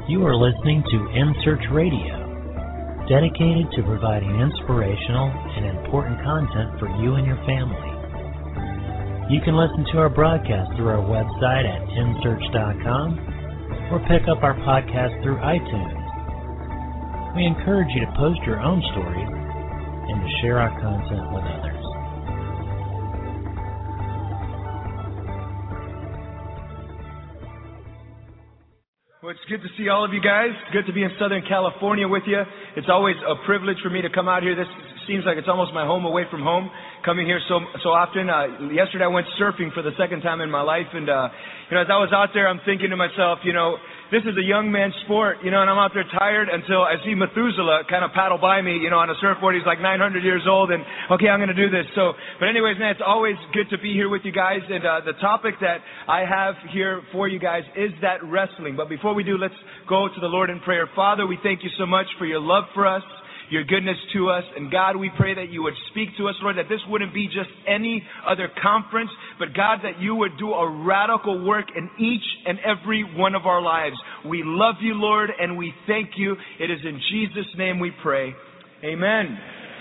You are listening to M-Search Radio, dedicated to providing inspirational and important content for you and your family. You can listen to our broadcast through our website at msearch.com or pick up our podcast through iTunes. We encourage you to post your own stories and to share our content with others. Well, it's good to see all of you guys. Good to be in Southern California with you. It's always a privilege for me to come out here. This seems like it's almost my home away from home, coming here so often. Yesterday I went surfing for the second time in my life, and as I was out there, I'm thinking to myself, this is a young man's sport, and I'm out there tired until I see Methuselah kind of paddle by me, on a surfboard. He's like 900 years old, and okay, I'm going to do this. But anyways, man, it's always good to be here with you guys, and the topic that I have here for you guys is that wrestling. But before we do, let's go to the Lord in prayer. Father, we thank you so much for your love for us, your goodness to us. And God, we pray that you would speak to us, Lord, that this wouldn't be just any other conference, but God, that you would do a radical work in each and every one of our lives. We love you, Lord, and we thank you. It is in Jesus' name we pray. Amen.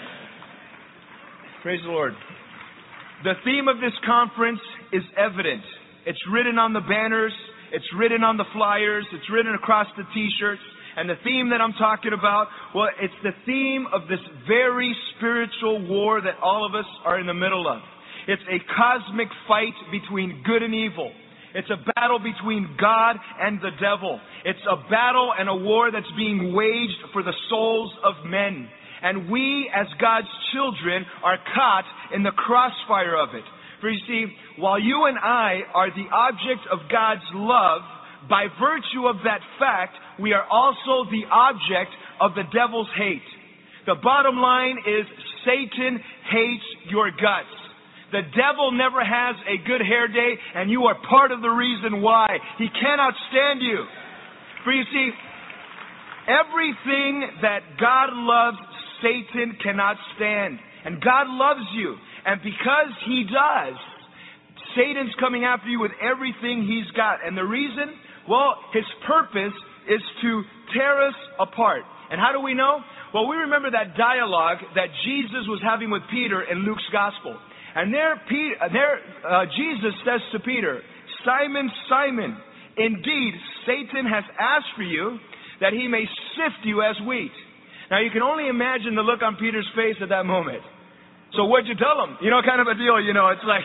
Praise the Lord. The theme of this conference is evident. It's written on the banners. It's written on the flyers. It's written across the t-shirts. And the theme that I'm talking about, well, it's the theme of this very spiritual war that all of us are in the middle of. It's a cosmic fight between good and evil. It's a battle between God and the devil. It's a battle and a war that's being waged for the souls of men. And we, as God's children, are caught in the crossfire of it. For you see, while you and I are the object of God's love, by virtue of that fact, we are also the object of the devil's hate. The bottom line is Satan hates your guts. The devil never has a good hair day, and you are part of the reason why. He cannot stand you. For you see, everything that God loves, Satan cannot stand. And God loves you. And because he does, Satan's coming after you with everything he's got. And the reason? Well, his purpose is to tear us apart. And how do we know? Well, we remember that dialogue that Jesus was having with Peter in Luke's Gospel. And there Jesus says to Peter, "Simon, Simon, indeed Satan has asked for you that he may sift you as wheat." Now you can only imagine the look on Peter's face at that moment. So what'd you tell him? Kind of a deal, it's like...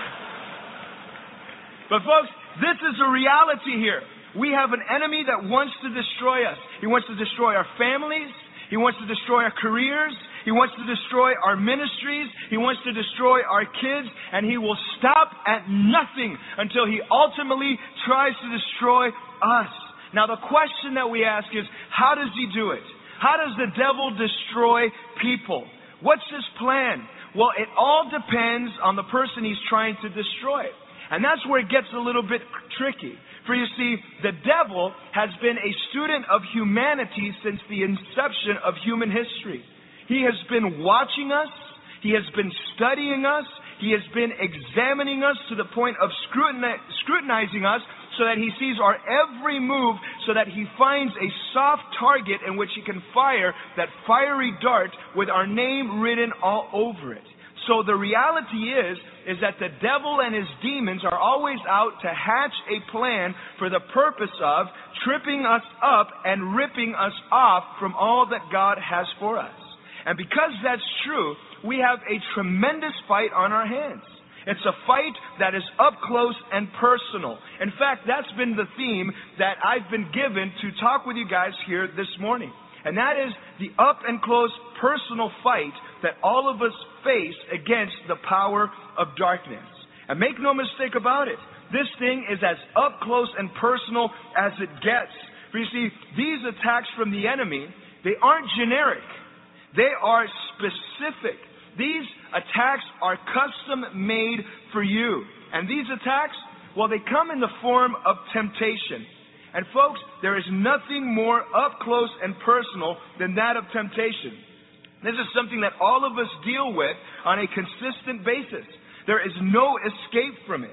But folks, this is a reality here. We have an enemy that wants to destroy us. He wants to destroy our families. He wants to destroy our careers. He wants to destroy our ministries. He wants to destroy our kids. And he will stop at nothing until he ultimately tries to destroy us. Now the question that we ask is, how does he do it? How does the devil destroy people? What's his plan? Well, it all depends on the person he's trying to destroy. And that's where it gets a little bit tricky. For you see, the devil has been a student of humanity since the inception of human history. He has been watching us. He has been studying us. He has been examining us to the point of scrutinizing us so that he sees our every move, so that he finds a soft target in which he can fire that fiery dart with our name written all over it. So the reality is that the devil and his demons are always out to hatch a plan for the purpose of tripping us up and ripping us off from all that God has for us. And because that's true, we have a tremendous fight on our hands. It's a fight that is up close and personal. In fact, that's been the theme that I've been given to talk with you guys here this morning. And that is the up and close personal fight that all of us face against the power of darkness. And make no mistake about it, this thing is as up close and personal as it gets. For you see, these attacks from the enemy, they aren't generic. They are specific. These attacks are custom made for you. And these attacks, well, they come in the form of temptation. And folks, there is nothing more up close and personal than that of temptation. This is something that all of us deal with on a consistent basis. There is no escape from it.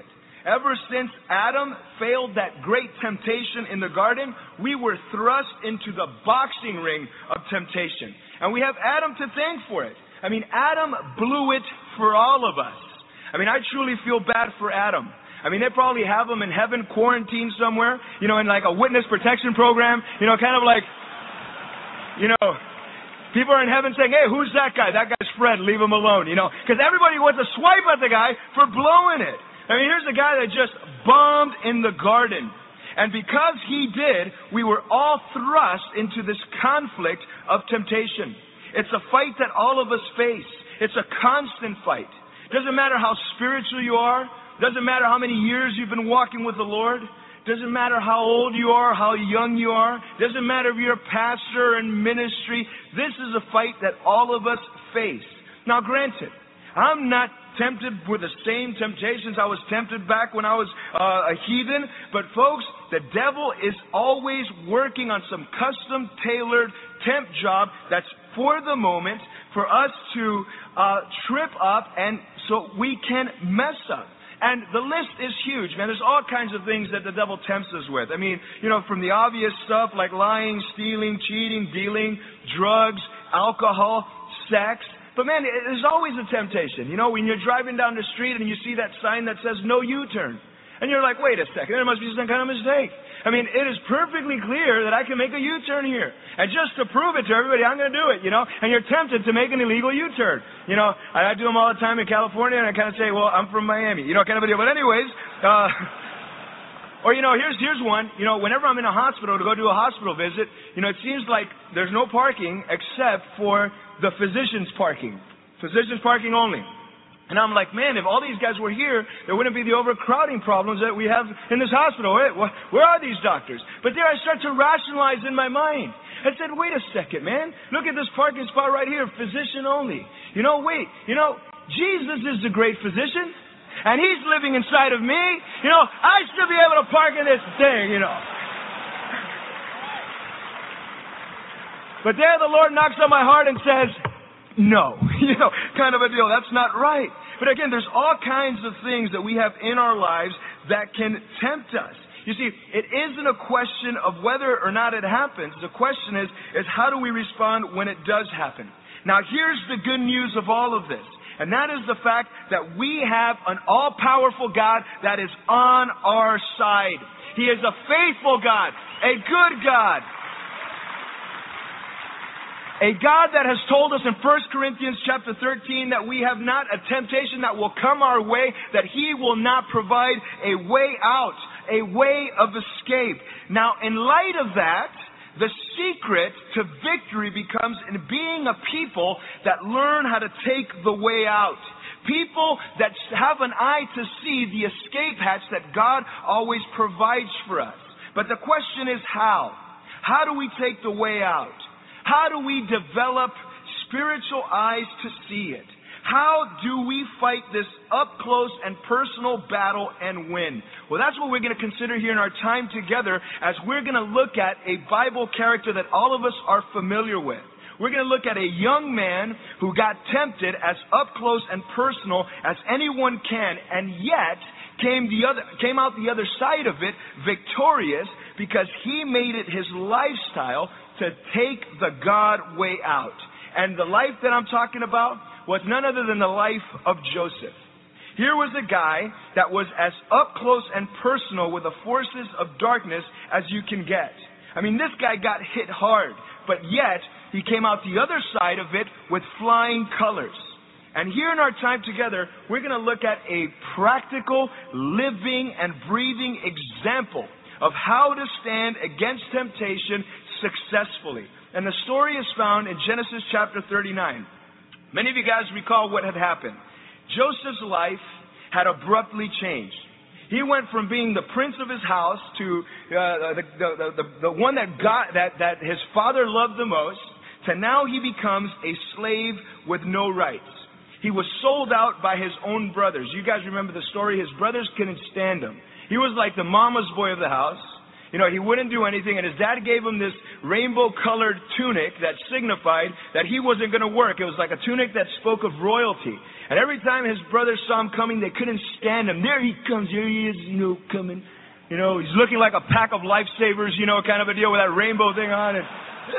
Ever since Adam failed that great temptation in the garden, we were thrust into the boxing ring of temptation. And we have Adam to thank for it. I mean, Adam blew it for all of us. I mean, I truly feel bad for Adam. I mean, they probably have him in heaven, quarantined somewhere, in like a witness protection program, kind of like, people are in heaven saying, hey, who's that guy? That guy's Fred, leave him alone, because everybody wants to swipe at the guy for blowing it. I mean, here's a guy that just bombed in the garden. And because he did, we were all thrust into this conflict of temptation. It's a fight that all of us face. It's a constant fight. Doesn't matter how spiritual you are. Doesn't matter how many years you've been walking with the Lord. Doesn't matter how old you are, how young you are. Doesn't matter if you're a pastor in ministry. This is a fight that all of us face. Now, granted, I'm not tempted with the same temptations I was tempted back when I was a heathen. But folks, the devil is always working on some custom-tailored tempt job that's for the moment for us to trip up and so we can mess up. And the list is huge, man. There's all kinds of things that the devil tempts us with. I mean, from the obvious stuff like lying, stealing, cheating, dealing, drugs, alcohol, sex. But man, there's always a temptation. When you're driving down the street and you see that sign that says no U-turn. And you're like, wait a second, there must be some kind of mistake. I mean, it is perfectly clear that I can make a U-turn here. And just to prove it to everybody, I'm going to do it, And you're tempted to make an illegal U-turn. I do them all the time in California, and I kind of say, well, I'm from Miami, kind of a deal. But anyways, or here's one. Whenever I'm in a hospital to go do a hospital visit, it seems like there's no parking except for the physician's parking. Physician's parking only. And I'm like, man, if all these guys were here, there wouldn't be the overcrowding problems that we have in this hospital. Where are these doctors? But there I start to rationalize in my mind. I said, wait a second, man. Look at this parking spot right here, physician only. Jesus is the great physician, and he's living inside of me. I should be able to park in this thing, But there the Lord knocks on my heart and says, no, kind of a deal. That's not right. But again, there's all kinds of things that we have in our lives that can tempt us. You see, it isn't a question of whether or not it happens. The question is how do we respond when it does happen? Now, here's the good news of all of this. And that is the fact that we have an all-powerful God that is on our side. He is a faithful God, a good God. A God that has told us in 1 Corinthians chapter 13 that we have not a temptation that will come our way, that He will not provide a way out, a way of escape. Now, in light of that, the secret to victory becomes in being a people that learn how to take the way out. People that have an eye to see the escape hatch that God always provides for us. But the question is how? How do we take the way out? How do we develop spiritual eyes to see it? How do we fight this up close and personal battle and win? Well, that's what we're going to consider here in our time together as we're going to look at a Bible character that all of us are familiar with. We're going to look at a young man who got tempted as up close and personal as anyone can, and yet came out the other side of it victorious because he made it his lifestyle to take the God way out. And the life that I'm talking about was none other than the life of Joseph. Here was a guy that was as up close and personal with the forces of darkness as you can get. I mean, this guy got hit hard, but yet he came out the other side of it with flying colors. And here in our time together, we're going to look at a practical, living, and breathing example of how to stand against temptation successfully. And the story is found in Genesis chapter 39. Many of you guys recall what had happened. Joseph's life had abruptly changed. He went from being the prince of his house to the one that his father loved the most, to now he becomes a slave with no rights. He was sold out by his own brothers. You guys remember the story? His brothers couldn't stand him. He was like the mama's boy of the house. he wouldn't do anything. And his dad gave him this rainbow-colored tunic that signified that he wasn't going to work. It was like a tunic that spoke of royalty. And every time his brothers saw him coming, they couldn't stand him. There he comes. Here he is, coming. He's looking like a pack of lifesavers, kind of a deal with that rainbow thing on. And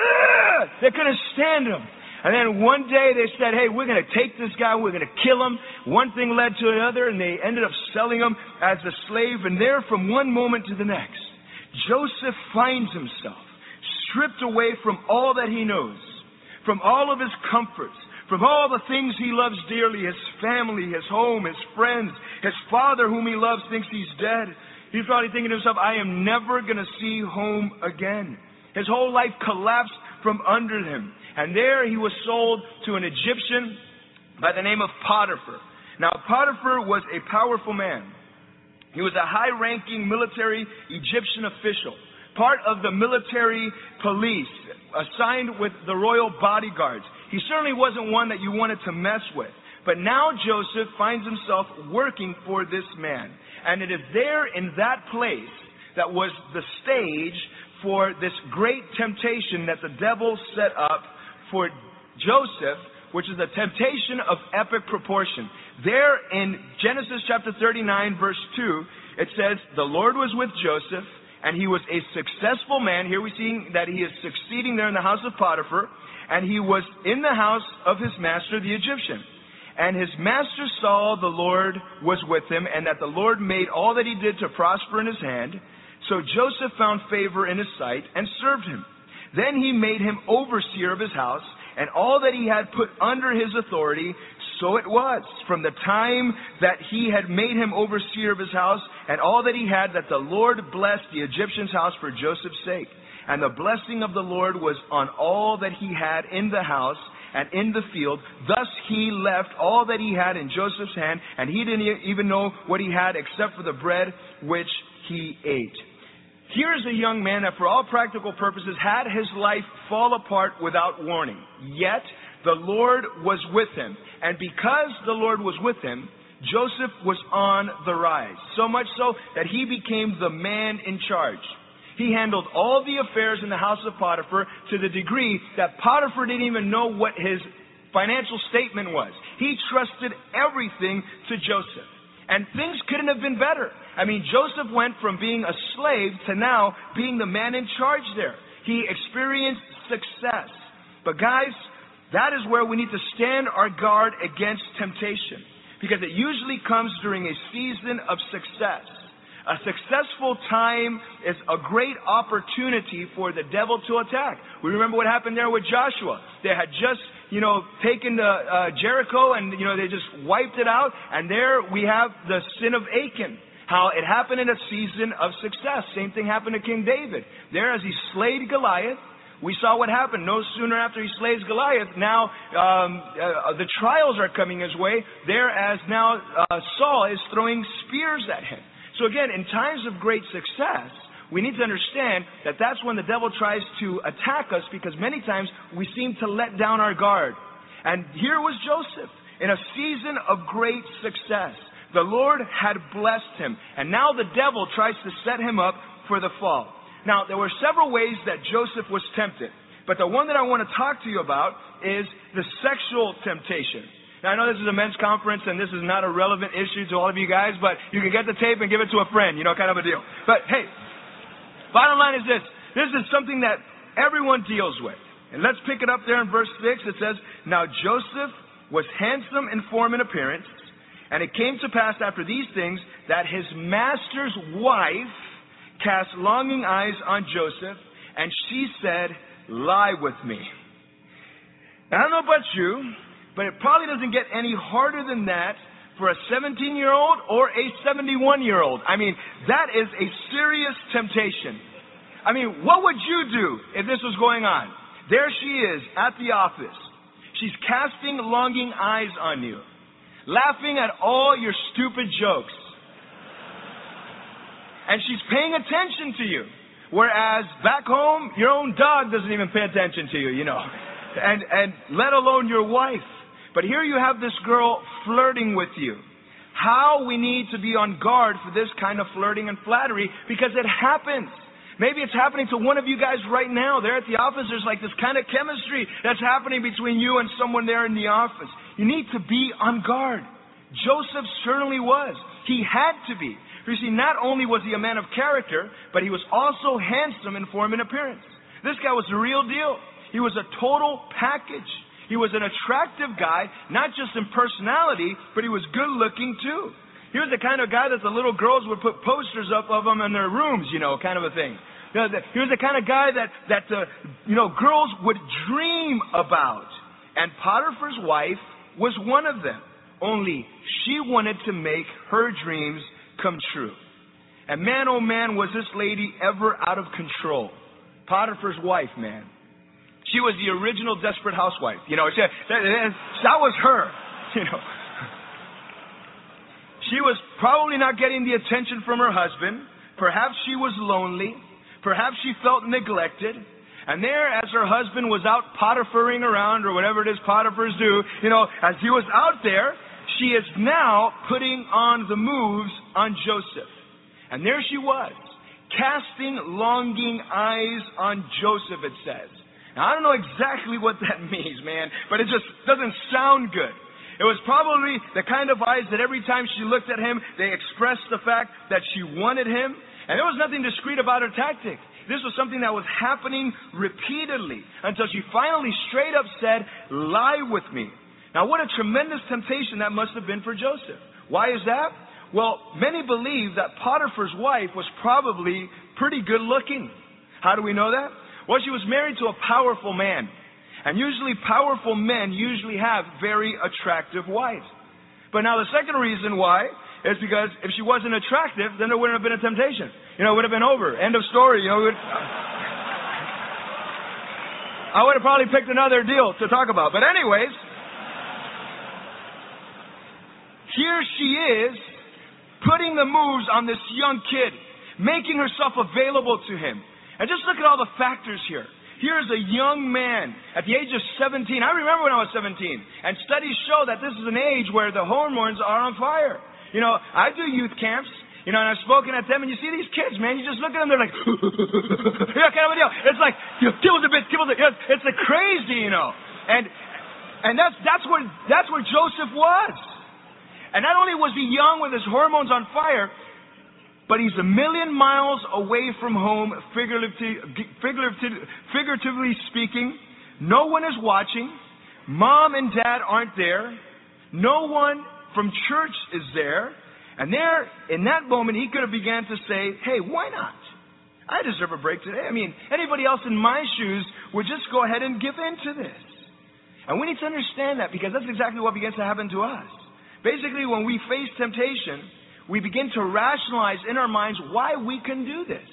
they couldn't stand him. And then one day they said, hey, we're going to take this guy, we're going to kill him. One thing led to another, and they ended up selling him as a slave. And there, from one moment to the next, Joseph finds himself stripped away from all that he knows, from all of his comforts, from all the things he loves dearly, his family, his home, his friends, his father whom he loves thinks he's dead. He's probably thinking to himself, I am never going to see home again. His whole life collapsed from under him. And there he was sold to an Egyptian by the name of Potiphar. Now, Potiphar was a powerful man. He was a high-ranking military Egyptian official, part of the military police, assigned with the royal bodyguards. He certainly wasn't one that you wanted to mess with. But now Joseph finds himself working for this man. And it is there in that place that was the stage for this great temptation that the devil set up for Joseph, which is a temptation of epic proportion. There in Genesis chapter 39, verse 2, it says, the Lord was with Joseph, and he was a successful man. Here we see that he is succeeding there in the house of Potiphar, and he was in the house of his master, the Egyptian. And his master saw the Lord was with him, and that the Lord made all that he did to prosper in his hand. So Joseph found favor in his sight and served him. Then he made him overseer of his house, and all that he had put under his authority, so it was, from the time that he had made him overseer of his house, and all that he had, that the Lord blessed the Egyptian's house for Joseph's sake. And the blessing of the Lord was on all that he had in the house and in the field. Thus he left all that he had in Joseph's hand, and he didn't even know what he had except for the bread which he ate. Here's a young man that for all practical purposes had his life fall apart without warning. Yet the Lord was with him. And because the Lord was with him, Joseph was on the rise. So much so that he became the man in charge. He handled all the affairs in the house of Potiphar to the degree that Potiphar didn't even know what his financial statement was. He trusted everything to Joseph. And things couldn't have been better. I mean, Joseph went from being a slave to now being the man in charge there. He experienced success. But guys, that is where we need to stand our guard against temptation. Because it usually comes during a season of success. A successful time is a great opportunity for the devil to attack. We remember what happened there with Joshua. They had just taken Jericho, and they just wiped it out. And there we have the sin of Achan. How it happened in a season of success. Same thing happened to King David. There, as he slayed Goliath, we saw what happened. No sooner after he slays Goliath, now the trials are coming his way. There, as now Saul is throwing spears at him. So again, in times of great success, we need to understand that that's when the devil tries to attack us, because many times we seem to let down our guard. And here was Joseph in a season of great success. The Lord had blessed him, and now the devil tries to set him up for the fall. Now, there were several ways that Joseph was tempted, but the one that I want to talk to you about is the sexual temptation. Now, I know this is a men's conference, and this is not a relevant issue to all of you guys, but you can get the tape and give it to a friend, kind of a deal. But hey, bottom line is this. This is something that everyone deals with. And let's pick it up there in verse 6. It says, Now Joseph was handsome in form and appearance, and it came to pass after these things that his master's wife cast longing eyes on Joseph, and she said, Lie with me. Now, I don't know about you, but it probably doesn't get any harder than that for a 17-year-old or a 71-year-old. I mean, that is a serious temptation. I mean, what would you do if this was going on? There she is at the office. She's casting longing eyes on you, laughing at all your stupid jokes. And she's paying attention to you. Whereas back home, your own dog doesn't even pay attention to you, And let alone your wife. But here you have this girl flirting with you. How we need to be on guard for this kind of flirting and flattery, because it happens. Maybe it's happening to one of you guys right now. There at the office, there's like this kind of chemistry that's happening between you and someone there in the office. You need to be on guard. Joseph certainly was. He had to be. You see, not only was he a man of character, but he was also handsome in form and appearance. This guy was the real deal. He was a total package. He was an attractive guy, not just in personality, but he was good looking too. He was the kind of guy that the little girls would put posters up of him in their rooms, kind of a thing. He was the kind of guy that girls would dream about. And Potiphar's wife was one of them. Only she wanted to make her dreams come true. And man, oh man, was this lady ever out of control. Potiphar's wife, man. She was the original desperate housewife. That was her. She was probably not getting the attention from her husband. Perhaps she was lonely. Perhaps she felt neglected. And there, as her husband was out Potipharing around, or whatever it is Potiphars do, as he was out there, she is now putting on the moves on Joseph. And there she was, casting longing eyes on Joseph, it says. Now, I don't know exactly what that means, man, but it just doesn't sound good. It was probably the kind of eyes that every time she looked at him, they expressed the fact that she wanted him. And there was nothing discreet about her tactic. This was something that was happening repeatedly until she finally straight up said, "Lie with me." Now, what a tremendous temptation that must have been for Joseph. Why is that? Well, many believe that Potiphar's wife was probably pretty good looking. How do we know that? Well, she was married to a powerful man. And usually powerful men usually have very attractive wives. But now the second reason why is because if she wasn't attractive, then there wouldn't have been a temptation. It would have been over. End of story. I would have probably picked another deal to talk about. But anyways, here she is putting the moves on this young kid, making herself available to him. And just look at all the factors here. Here's a young man at the age of 17. I remember when I was 17. And studies show that this is an age where the hormones are on fire. I do youth camps. And I've spoken at them, and you see these kids, man. You just look at them, they're like, kind of a deal. It's like, kibbles a bit. It's like crazy, And that's where Joseph was. And not only was he young with his hormones on fire, but he's a million miles away from home, figuratively speaking. No one is watching. Mom and dad aren't there. No one from church is there. And there, in that moment, he could have began to say, "Hey, why not? I deserve a break today. Anybody else in my shoes would just go ahead and give in to this." And we need to understand that, because that's exactly what begins to happen to us. Basically, when we face temptation, we begin to rationalize in our minds why we can do this.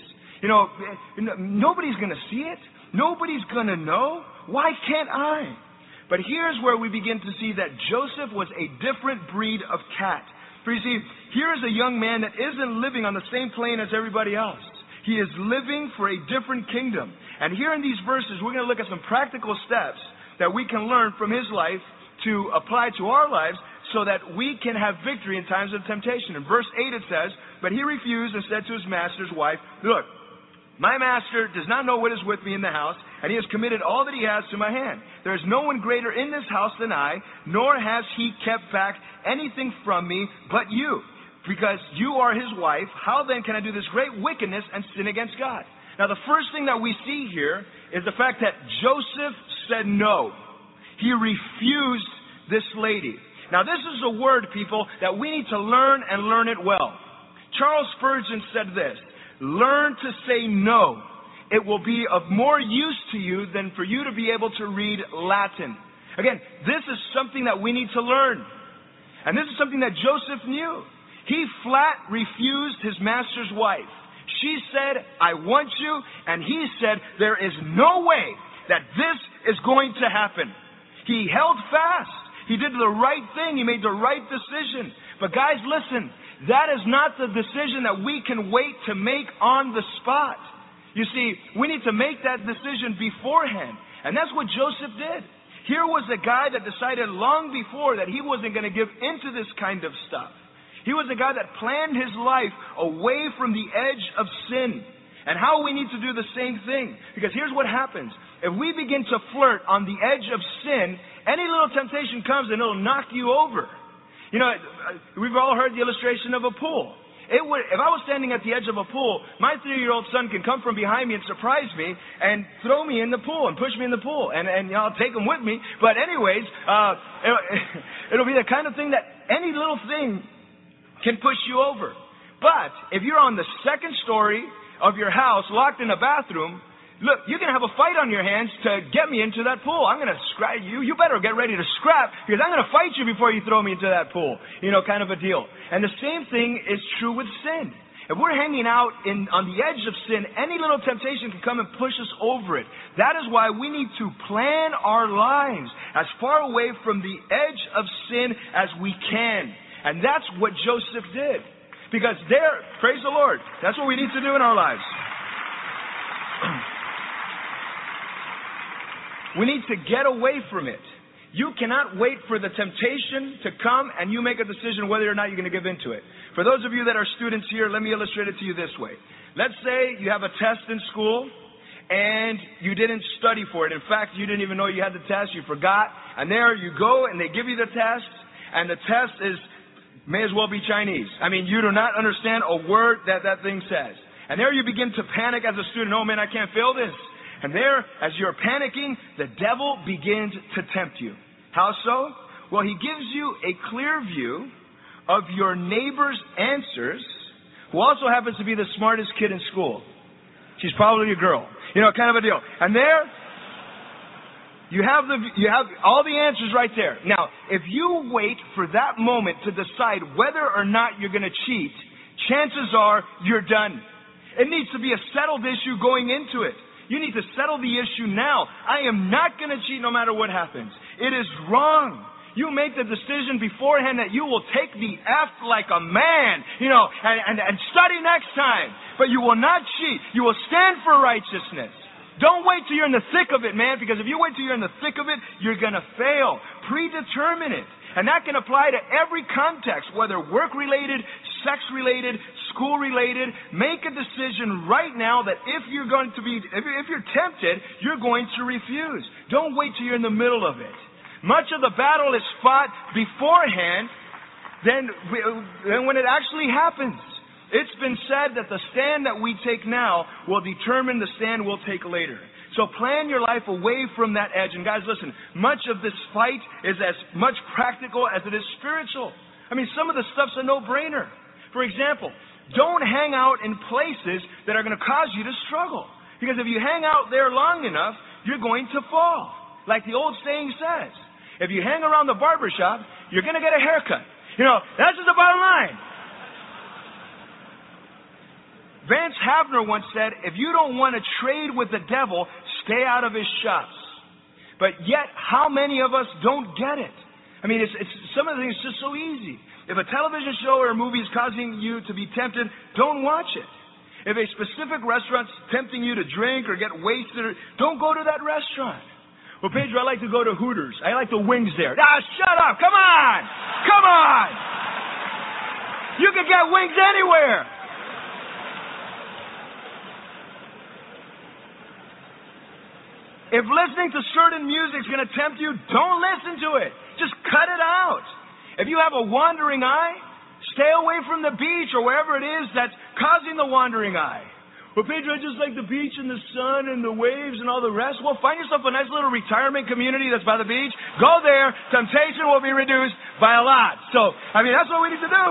Nobody's going to see it. Nobody's going to know. Why can't I? But here's where we begin to see that Joseph was a different breed of cat. For you see, here is a young man that isn't living on the same plane as everybody else. He is living for a different kingdom. And here in these verses, we're going to look at some practical steps that we can learn from his life to apply to our lives, so that we can have victory in times of temptation. In verse 8 it says, "But he refused and said to his master's wife, 'Look, my master does not know what is with me in the house, and he has committed all that he has to my hand. There is no one greater in this house than I, nor has he kept back anything from me but you, because you are his wife. How then can I do this great wickedness and sin against God?'" Now the first thing that we see here is the fact that Joseph said no. He refused this lady. Now this is a word, people, that we need to learn, and learn it well. Charles Spurgeon said this: "Learn to say no. It will be of more use to you than for you to be able to read Latin." Again, this is something that we need to learn. And this is something that Joseph knew. He flat refused his master's wife. She said, "I want you," and he said, "There is no way that this is going to happen." He held fast. He did the right thing. He made the right decision. But guys, listen, that is not the decision that we can wait to make on the spot. You see, we need to make that decision beforehand. And that's what Joseph did. Here was a guy that decided long before that he wasn't going to give into this kind of stuff. He was a guy that planned his life away from the edge of sin. And how we need to do the same thing. Because here's what happens. If we begin to flirt on the edge of sin, any little temptation comes and it'll knock you over. You know, we've all heard the illustration of a pool. If I was standing at the edge of a pool, my 3-year-old son can come from behind me and surprise me and throw me in the pool and push me in the pool. And you know, I'll take him with me. But anyways, it'll be the kind of thing that any little thing can push you over. But if you're on the second story of your house, locked in a bathroom, look, you can have a fight on your hands to get me into that pool. I'm going to scrap you. You better get ready to scrap because I'm going to fight you before you throw me into that pool. You know, kind of a deal. And the same thing is true with sin. If we're hanging out on the edge of sin, any little temptation can come and push us over it. That is why we need to plan our lives as far away from the edge of sin as we can. And that's what Joseph did. Because praise the Lord, that's what we need to do in our lives. We need to get away from it. You cannot wait for the temptation to come and you make a decision whether or not you're going to give into it. For those of you that are students here, let me illustrate it to you this way. Let's say you have a test in school and you didn't study for it. In fact, you didn't even know you had the test. You forgot. And there you go and they give you the test. And the test may as well be Chinese. I mean, you do not understand a word that thing says. And there you begin to panic as a student. Oh man, I can't fail this. And there, as you're panicking, the devil begins to tempt you. How so? Well, he gives you a clear view of your neighbor's answers, who also happens to be the smartest kid in school. She's probably a girl. You know, kind of a deal. And there, you have all the answers right there. Now, if you wait for that moment to decide whether or not you're going to cheat, chances are you're done. It needs to be a settled issue going into it. You need to settle the issue now. I am not going to cheat no matter what happens. It is wrong. You make the decision beforehand that you will take the F like a man, you know, and study next time. But you will not cheat. You will stand for righteousness. Don't wait till you're in the thick of it, man, because if you wait till you're in the thick of it, you're going to fail. Predetermine it. And that can apply to every context, whether work-related, sex-related, school-related. Make a decision right now that if you're tempted, you're going to refuse. Don't wait till you're in the middle of it. Much of the battle is fought beforehand than when it actually happens. It's been said that the stand that we take now will determine the stand we'll take later. So plan your life away from that edge. And guys, listen, much of this fight is as much practical as it is spiritual. I mean, some of the stuff's a no-brainer. For example, don't hang out in places that are going to cause you to struggle. Because if you hang out there long enough, you're going to fall. Like the old saying says, if you hang around the barbershop, you're going to get a haircut. You know, that's just the bottom line. Vance Havner once said, if you don't want to trade with the devil, stay out of his shops. But yet, how many of us don't get it? I mean, some of the things just so easy. If a television show or a movie is causing you to be tempted, don't watch it. If a specific restaurant's tempting you to drink or get wasted, don't go to that restaurant. Well, Pedro, I like to go to Hooters. I like the wings there. Shut up. Come on. Come on. You can get wings anywhere. If listening to certain music is going to tempt you, don't listen to it. Just cut it out. If you have a wandering eye, stay away from the beach or wherever it is that's causing the wandering eye. Well, Pedro, I just like the beach and the sun and the waves and all the rest. Well, find yourself a nice little retirement community that's by the beach. Go there. Temptation will be reduced by a lot. So, I mean, that's what we need to do.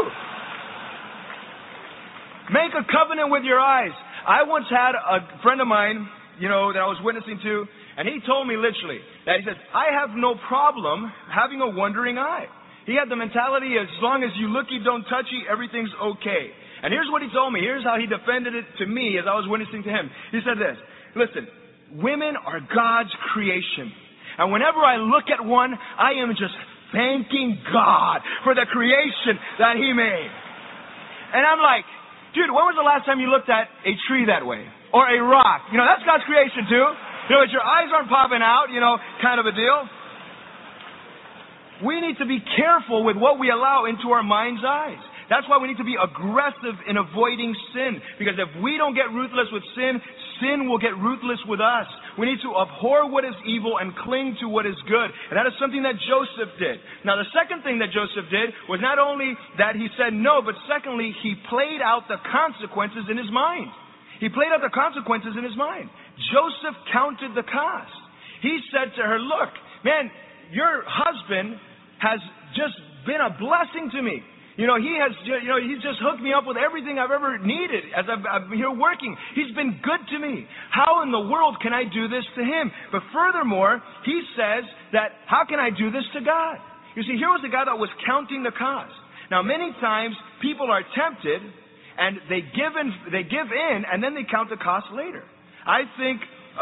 Make a covenant with your eyes. I once had a friend of mine, you know, that I was witnessing to, and he told me literally that he said, I have no problem having a wandering eye. He had the mentality, as long as you looky, don't touchy, everything's okay. And here's what he told me. Here's how he defended it to me as I was witnessing to him. He said this, listen, women are God's creation. And whenever I look at one, I am just thanking God for the creation that He made. And I'm like, dude, when was the last time you looked at a tree that way? Or a rock? You know, that's God's creation too. You know, your eyes aren't popping out, you know, kind of a deal. We need to be careful with what we allow into our mind's eyes. That's why we need to be aggressive in avoiding sin. Because if we don't get ruthless with sin, sin will get ruthless with us. We need to abhor what is evil and cling to what is good. And that is something that Joseph did. Now, the second thing that Joseph did was not only that he said no, but secondly, he played out the consequences in his mind. He played out the consequences in his mind. Joseph counted the cost. He said to her, look, man, your husband has just been a blessing to me. He's just hooked me up with everything I've ever needed as I'm here working. He's been good to me. How in the world can I do this to him? But furthermore, he says that, how can I do this to God? You see, here was a guy that was counting the cost. Now, many times people are tempted and they give in and then they count the cost later. I think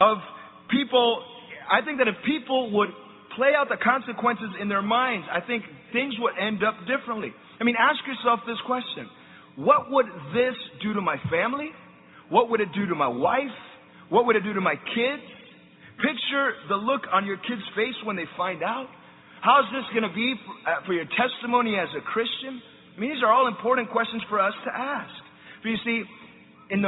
that if people would play out the consequences in their minds, I think things would end up differently. I mean, ask yourself this question. What would this do to my family? What would it do to my wife? What would it do to my kids? Picture the look on your kid's face when they find out. How's this going to be for your testimony as a Christian? I mean, these are all important questions for us to ask. But you see, in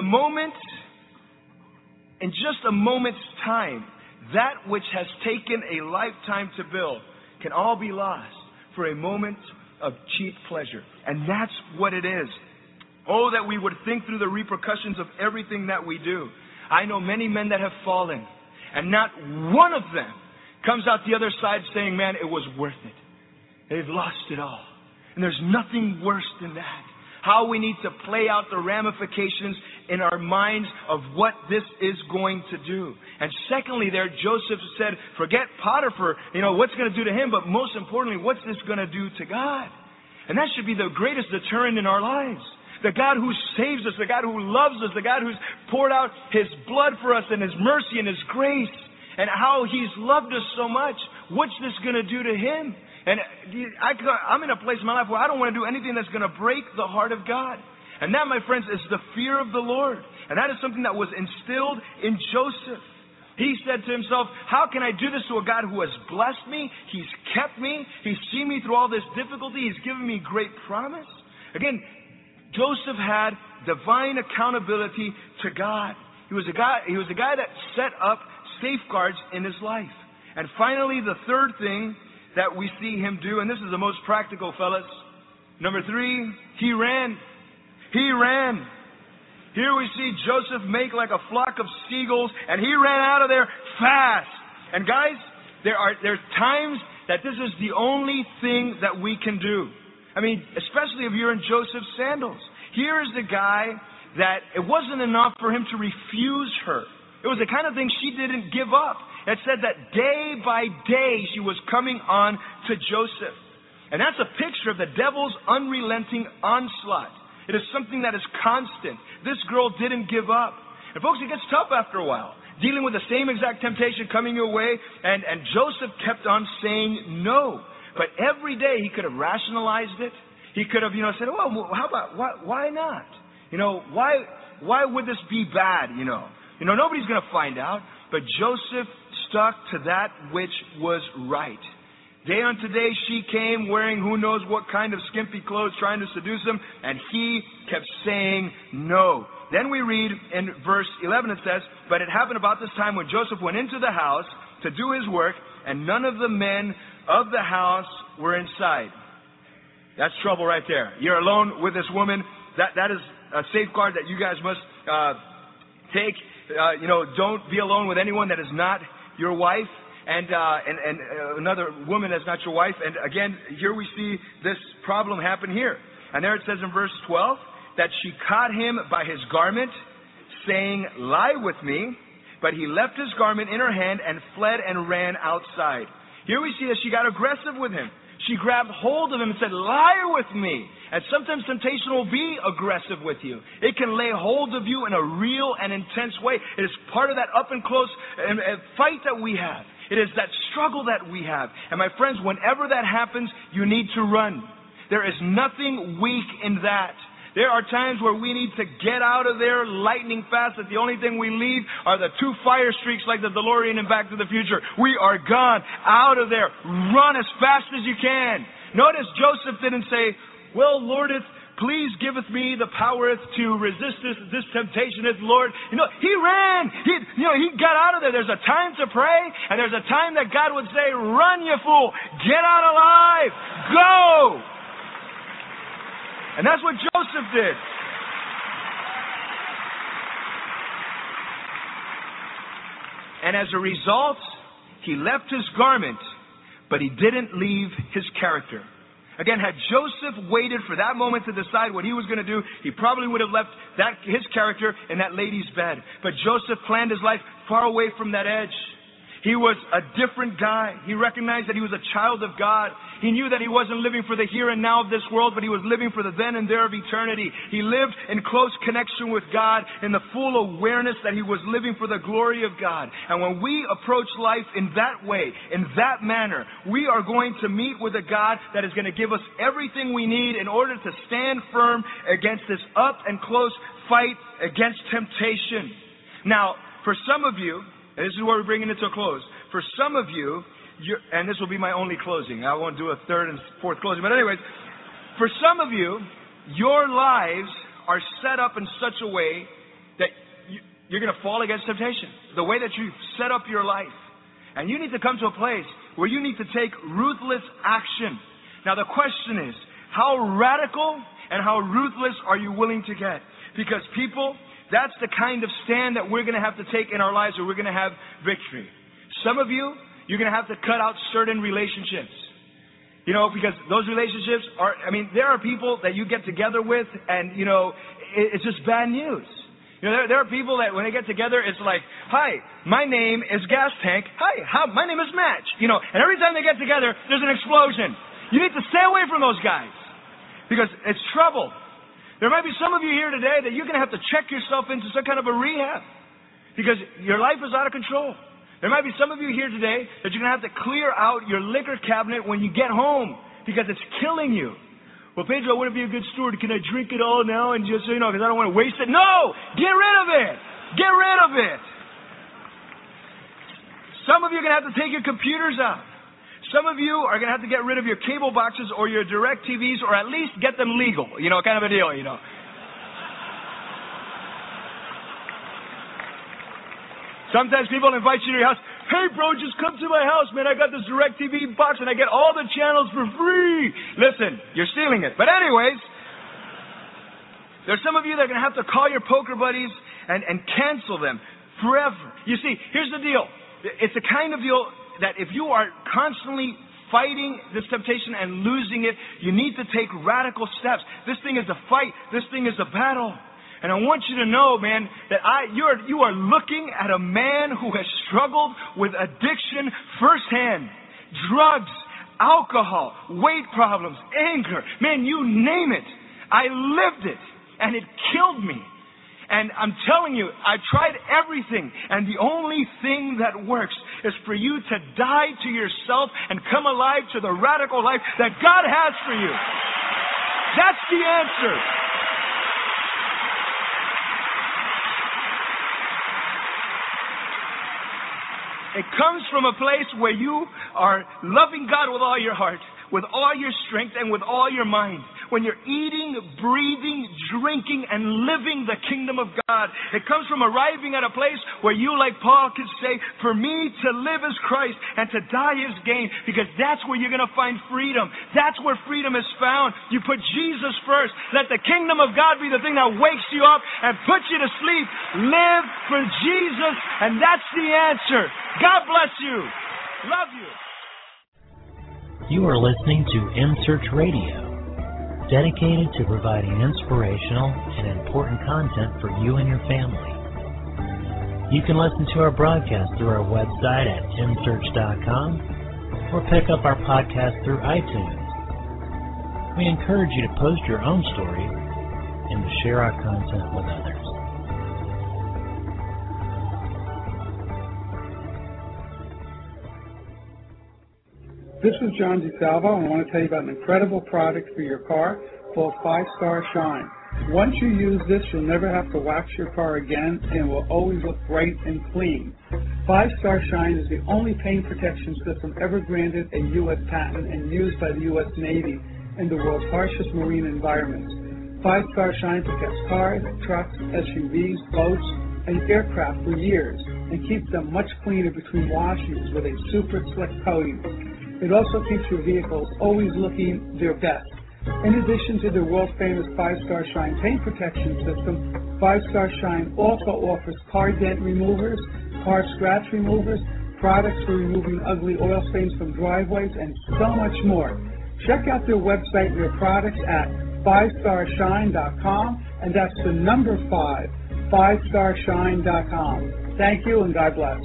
just a moment's time, that which has taken a lifetime to build can all be lost for a moment of cheap pleasure. And that's what it is. Oh, that we would think through the repercussions of everything that we do. I know many men that have fallen, and not one of them comes out the other side saying, man, it was worth it. They've lost it all. And there's nothing worse than that. How we need to play out the ramifications in our minds of what this is going to do. And secondly there, Joseph said, forget Potiphar, what's going to do to him, but most importantly, what's this going to do to God? And that should be the greatest deterrent in our lives. The God who saves us, the God who loves us, the God who's poured out His blood for us and His mercy and His grace, and how He's loved us so much. What's this going to do to Him? And I'm in a place in my life where I don't want to do anything that's going to break the heart of God. And that, my friends, is the fear of the Lord. And that is something that was instilled in Joseph. He said to himself, how can I do this to a God who has blessed me? He's kept me. He's seen me through all this difficulty. He's given me great promise. Again, Joseph had divine accountability to God. He was a guy that set up safeguards in his life. And finally, the third thing that we see him do, and this is the most practical, fellas. Number 3, he ran. He ran. Here we see Joseph make like a flock of seagulls, and he ran out of there fast. And guys, there's times that this is the only thing that we can do. I mean, especially if you're in Joseph's sandals. Here is the guy that it wasn't enough for him to refuse her. It was the kind of thing she didn't give up. It said that day by day she was coming on to Joseph. And that's a picture of the devil's unrelenting onslaught. It is something that is constant. This girl didn't give up. And folks, it gets tough after a while, dealing with the same exact temptation coming your way. And Joseph kept on saying no. But every day he could have rationalized it. He could have, said, well, how about, why not? Why would this be bad, nobody's going to find out. But Joseph stuck to that which was right. Day unto day she came wearing who knows what kind of skimpy clothes, trying to seduce him, and he kept saying no. Then we read in verse 11, it says, but it happened about this time when Joseph went into the house to do his work, and none of the men of the house were inside. That's trouble right there. You're alone with this woman. That is a safeguard that you guys must take. Don't be alone with anyone that is not your wife. And another woman that's not your wife. And again, here we see this problem happen here. And there it says in verse 12 that she caught him by his garment, saying, lie with me. But he left his garment in her hand and fled and ran outside. Here we see that she got aggressive with him. She grabbed hold of him and said, lie with me. And sometimes temptation will be aggressive with you. It can lay hold of you in a real and intense way. It is part of that up and close fight that we have. It is that struggle that we have. And my friends, whenever that happens, you need to run. There is nothing weak in that. There are times where we need to get out of there lightning fast, that the only thing we leave are the 2 fire streaks like the DeLorean in Back to the Future. We are gone, out of there. Run as fast as you can. Notice Joseph didn't say, well, Lord, please giveth me the power to resist this temptation, is Lord. He ran. He got out of there. There's a time to pray, and there's a time that God would say, run, you fool. Get out alive. Go. And that's what Joseph did. And as a result, he left his garment, but he didn't leave his character. Again, had Joseph waited for that moment to decide what he was going to do, he probably would have left his character in that lady's bed. But Joseph planned his life far away from that edge. He was a different guy. He recognized that he was a child of God. He knew that he wasn't living for the here and now of this world, but he was living for the then and there of eternity. He lived in close connection with God, in the full awareness that he was living for the glory of God. And when we approach life in that way, in that manner, we are going to meet with a God that is going to give us everything we need in order to stand firm against this up and close fight against temptation. Now, for some of you, and this is where we're bringing it to a close. For some of you, and this will be my only closing. I won't do a third and fourth closing. But anyways, for some of you, your lives are set up in such a way that you're going to fall against temptation. The way that you've set up your life. And you need to come to a place where you need to take ruthless action. Now the question is, how radical and how ruthless are you willing to get? Because people, that's the kind of stand that we're going to have to take in our lives or we're going to have victory. Some of you, you're going to have to cut out certain relationships. Because those relationships there are people that you get together with and, it's just bad news. There are people that when they get together, it's like, hi, my name is Gas Tank. Hi, my name is Match. And every time they get together, there's an explosion. You need to stay away from those guys because it's trouble. There might be some of you here today that you're going to have to check yourself into some kind of a rehab because your life is out of control. There might be some of you here today that you're going to have to clear out your liquor cabinet when you get home because it's killing you. Well, Pedro, I want to be a good steward. Can I drink it all now and just, because I don't want to waste it? No! Get rid of it! Get rid of it! Some of you are going to have to take your computers out. Some of you are going to have to get rid of your cable boxes or your direct TVs or at least get them legal. Kind of a deal, Sometimes people invite you to your house. Hey, bro, just come to my house, man. I got this direct TV box and I get all the channels for free. Listen, you're stealing it. But anyways, there's some of you that are going to have to call your poker buddies and cancel them forever. You see, here's the deal. It's a kind of deal that if you are constantly fighting this temptation and losing it, you need to take radical steps. This thing is a fight. This thing is a battle. And I want you to know, man, that you are looking at a man who has struggled with addiction firsthand. Drugs, alcohol, weight problems, anger. Man, you name it. I lived it, and it killed me. And I'm telling you, I tried everything, and the only thing that works is for you to die to yourself and come alive to the radical life that God has for you. That's the answer. It comes from a place where you are loving God with all your heart, with all your strength, and with all your mind. When you're eating, breathing, drinking, and living the kingdom of God. It comes from arriving at a place where you, like Paul, can say, for me to live is Christ and to die is gain, because that's where you're going to find freedom. That's where freedom is found. You put Jesus first. Let the kingdom of God be the thing that wakes you up and puts you to sleep. Live for Jesus, and that's the answer. God bless you. Love you. You are listening to M-Search Radio, dedicated to providing inspirational and important content for you and your family. You can listen to our broadcast through our website at msearch.com or pick up our podcast through iTunes. We encourage you to post your own story and to share our content with others. This is John DeSalvo, and I want to tell you about an incredible product for your car called 5-Star Shine. Once you use this, you'll never have to wax your car again, and it will always look bright and clean. 5-Star Shine is the only paint protection system ever granted a U.S. patent and used by the U.S. Navy in the world's harshest marine environments. 5 Star Shine protects cars, trucks, SUVs, boats, and aircraft for years and keeps them much cleaner between washings with a super slick coating. It also keeps your vehicles always looking their best. In addition to the world-famous 5 Star Shine paint protection system, 5 Star Shine also offers car dent removers, car scratch removers, products for removing ugly oil stains from driveways, and so much more. Check out their website and their products at 5starshine.com, and that's the number 5, 5starshine.com. Thank you, and God bless.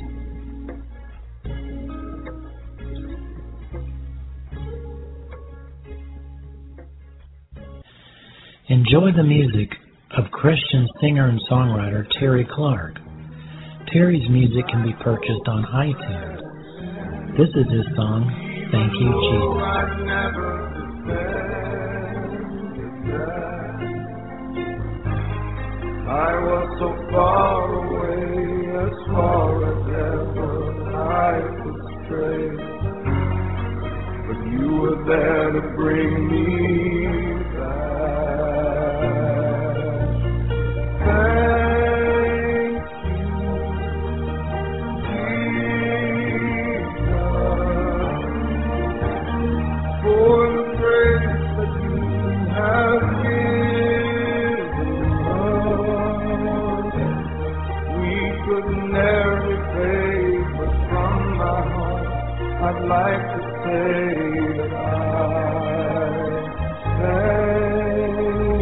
Enjoy the music of Christian singer and songwriter Terry Clark. Terry's music can be purchased on iTunes. This is his song, Thank You, Jesus. I was so far away, as far as ever I could stray, but you were there to bring me back. Thank you, Jesus, for the grace that you have given us. We could never repay, but from my heart I'd like to say that I thank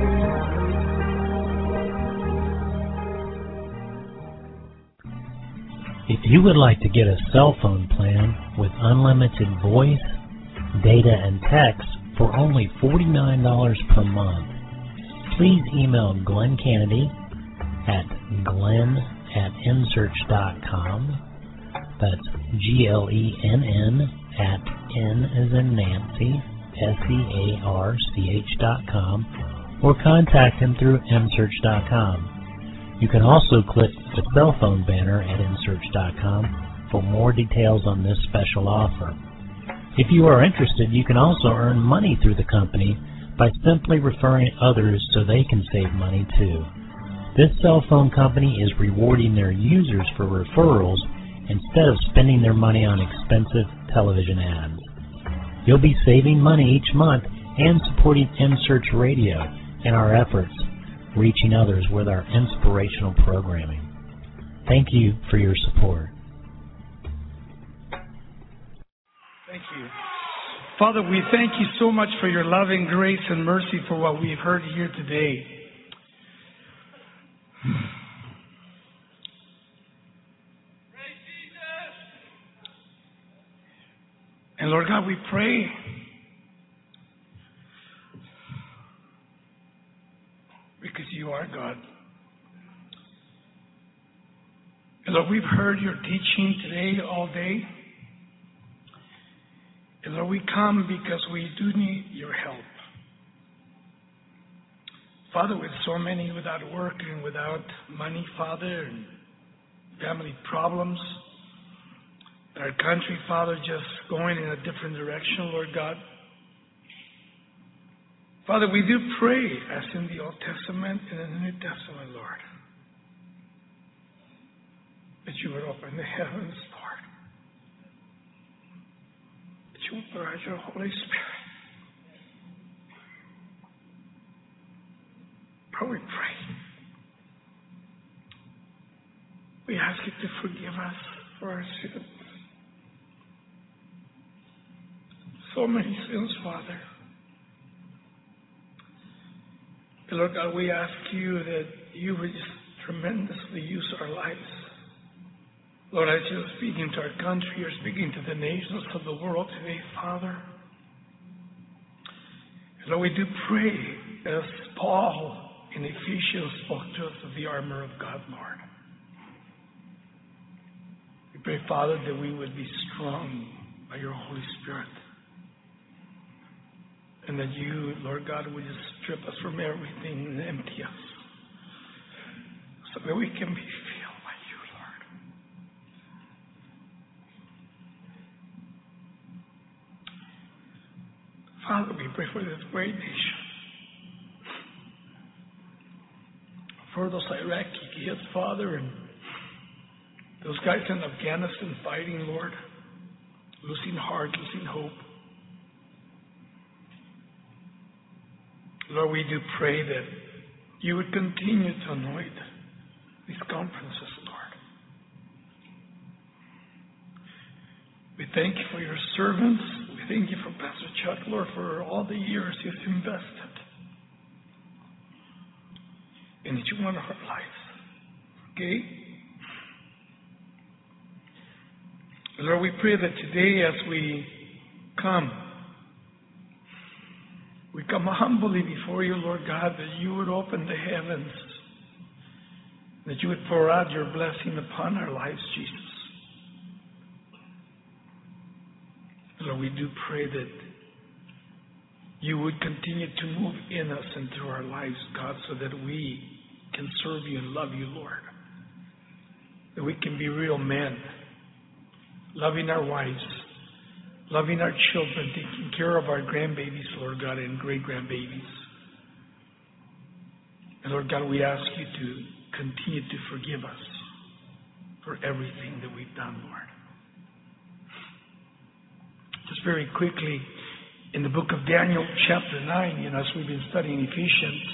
If you would like to get a cell phone plan with unlimited voice, data, and text for only $49 per month, please email Glenn Kennedy at glenn@nsearch.com. That's GLENN at N as in Nancy, SEARCH.com, or contact him through msearch.com. You can also click the cell phone banner at nsearch.com for more details on this special offer. If you are interested, you can also earn money through the company by simply referring others so they can save money too. This cell phone company is rewarding their users for referrals instead of spending their money on expensive television ads. You'll be saving money each month and supporting mSearch Radio and our efforts reaching others with our inspirational programming. Thank you for your support. Thank you. Father, we thank you so much for your loving grace and mercy for what we've heard here today. And Lord God, we pray because you are God. And Lord, we've heard your teaching today all day. And Lord, we come because we do need your help. Father, with so many without work and without money, Father, and family problems, our country, Father, just going in a different direction, Lord God. Father, we do pray as in the Old Testament and in the New Testament, Lord, that you would open the heavens, Lord, that you would pour out your Holy Spirit. Lord, we pray. We ask you to forgive us for our sins. So many sins, Father. And Lord God, we ask you that you would just tremendously use our lives. Lord, as you're speaking to our country, you're speaking to the nations of the world today, Father. And Lord, we do pray as Paul in Ephesians spoke to us of the armor of God, Lord. We pray, Father, that we would be strong by your Holy Spirit. And that you, Lord God, would just strip us from everything and empty us so that we can be filled by you, Lord. Father, we pray for this great nation. for those Iraqi kids, Father, and those guys in Afghanistan fighting, Lord, losing heart, losing hope. Lord, we do pray that you would continue to anoint these conferences, Lord. We thank you for your servants. We thank you for Pastor Chuck, Lord, for all the years he's invested in each one of our lives. Okay? Lord, we pray that today as we come humbly before you, Lord God, that you would open the heavens, that you would pour out your blessing upon our lives, Jesus. Lord, we do pray that you would continue to move in us and through our lives, God, so that we can serve you and love you, Lord. That we can be real men, loving our wives, loving our children, taking care of our grandbabies, Lord God, and great-grandbabies. And Lord God, we ask you to continue to forgive us for everything that we've done, Lord. Just very quickly, in the book of Daniel, chapter 9, as we've been studying Ephesians,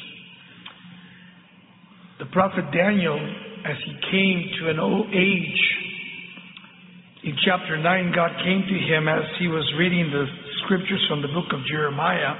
the prophet Daniel, as he came to an old age, in chapter 9, God came to him as he was reading the scriptures from the book of Jeremiah.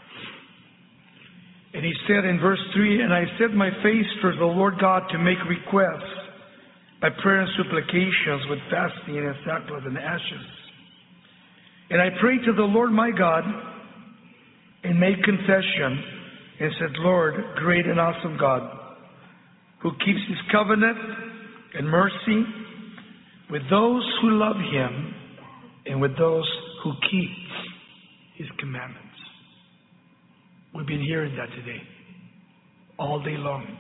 And he said in verse 3, "And I set my face toward the Lord God to make requests by prayer and supplications with fasting and sackcloth and ashes. And I prayed to the Lord my God and made confession and said, Lord, great and awesome God, who keeps his covenant and mercy with those who love him and with those who keep his commandments." We've been hearing that today, all day long.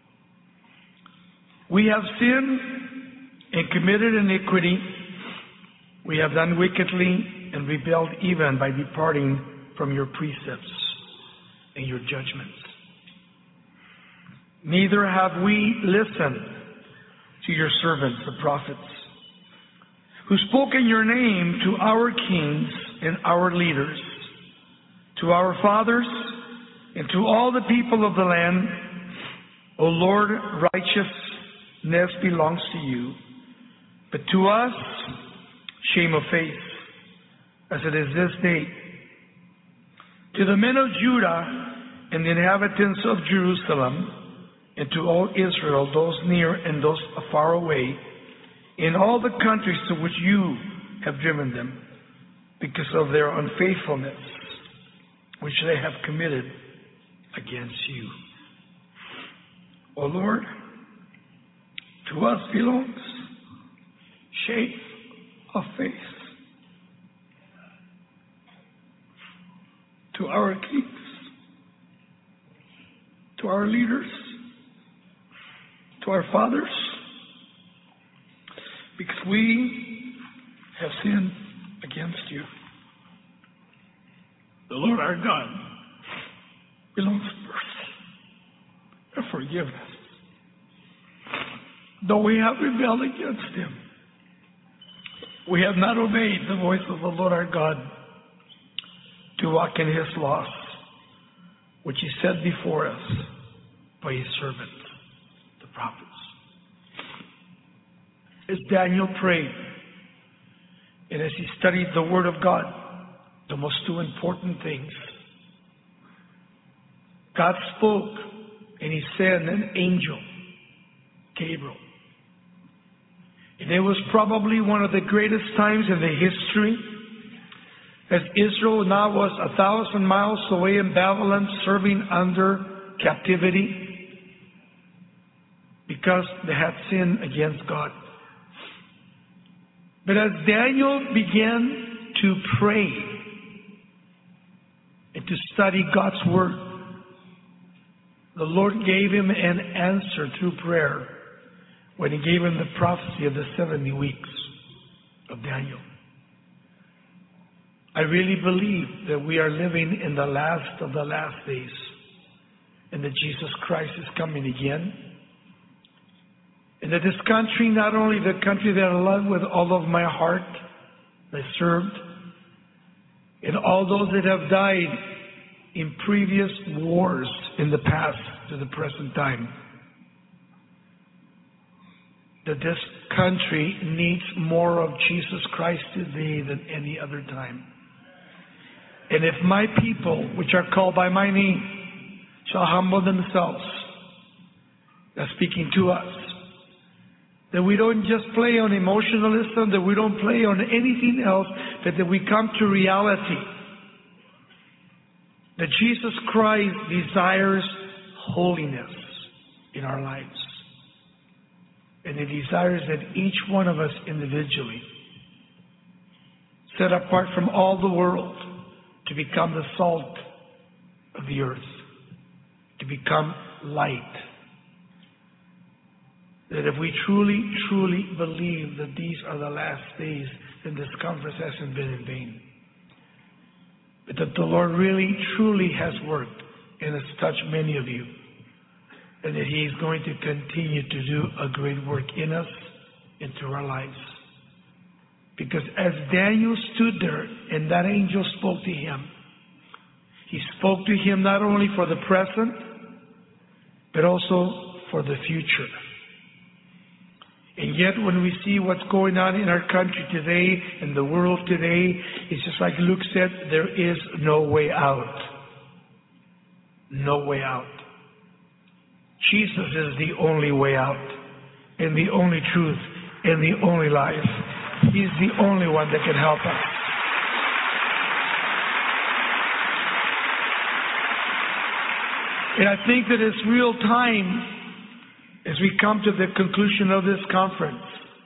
"We have sinned and committed iniquity. We have done wickedly and rebelled even by departing from your precepts and your judgments. Neither have we listened to your servants, the prophets, who spoke in your name to our kings and our leaders, to our fathers, and to all the people of the land. O Lord, righteousness belongs to you, but to us shame of face, as it is this day. To the men of Judah and the inhabitants of Jerusalem, and to all Israel, those near and those far away, in all the countries to which you have driven them, because of their unfaithfulness, which they have committed against you. O Lord, to us belongs shame of face. To our kings, to our leaders, to our fathers, because we have sinned against you. The Lord our God belongs mercy and forgiveness. Though we have rebelled against him, we have not obeyed the voice of the Lord our God to walk in his laws, which he set before us by his servants, the prophets. As Daniel prayed, and as he studied the Word of God, the most two important things, God spoke and he sent an angel, Gabriel. And it was probably one of the greatest times in the history, as Israel now was 1,000 miles away in Babylon, serving under captivity because they had sinned against God. But as Daniel began to pray and to study God's Word, the Lord gave him an answer through prayer when he gave him the prophecy of the 70 weeks of Daniel. I really believe that we are living in the last of the last days and that Jesus Christ is coming again. And that this country, not only the country that I love with all of my heart, I served, and all those that have died in previous wars in the past to the present time, that this country needs more of Jesus Christ today than any other time. And if my people, which are called by my name, shall humble themselves, that's speaking to us, that we don't just play on emotionalism, that we don't play on anything else, but that we come to reality. That Jesus Christ desires holiness in our lives. And He desires that each one of us individually, set apart from all the world, to become the salt of the earth, to become light. That if we truly, truly believe that these are the last days, then this conference hasn't been in vain. But that the Lord really, truly has worked and has touched many of you. And that He is going to continue to do a great work in us and through our lives. Because as Daniel stood there and that angel spoke to him, he spoke to him not only for the present, but also for the future. And yet when we see what's going on in our country today, in the world today, it's just like Luke said, there is no way out. No way out. Jesus is the only way out, and the only truth, and the only life. He's the only one that can help us. And I think that it's real time, as we come to the conclusion of this conference,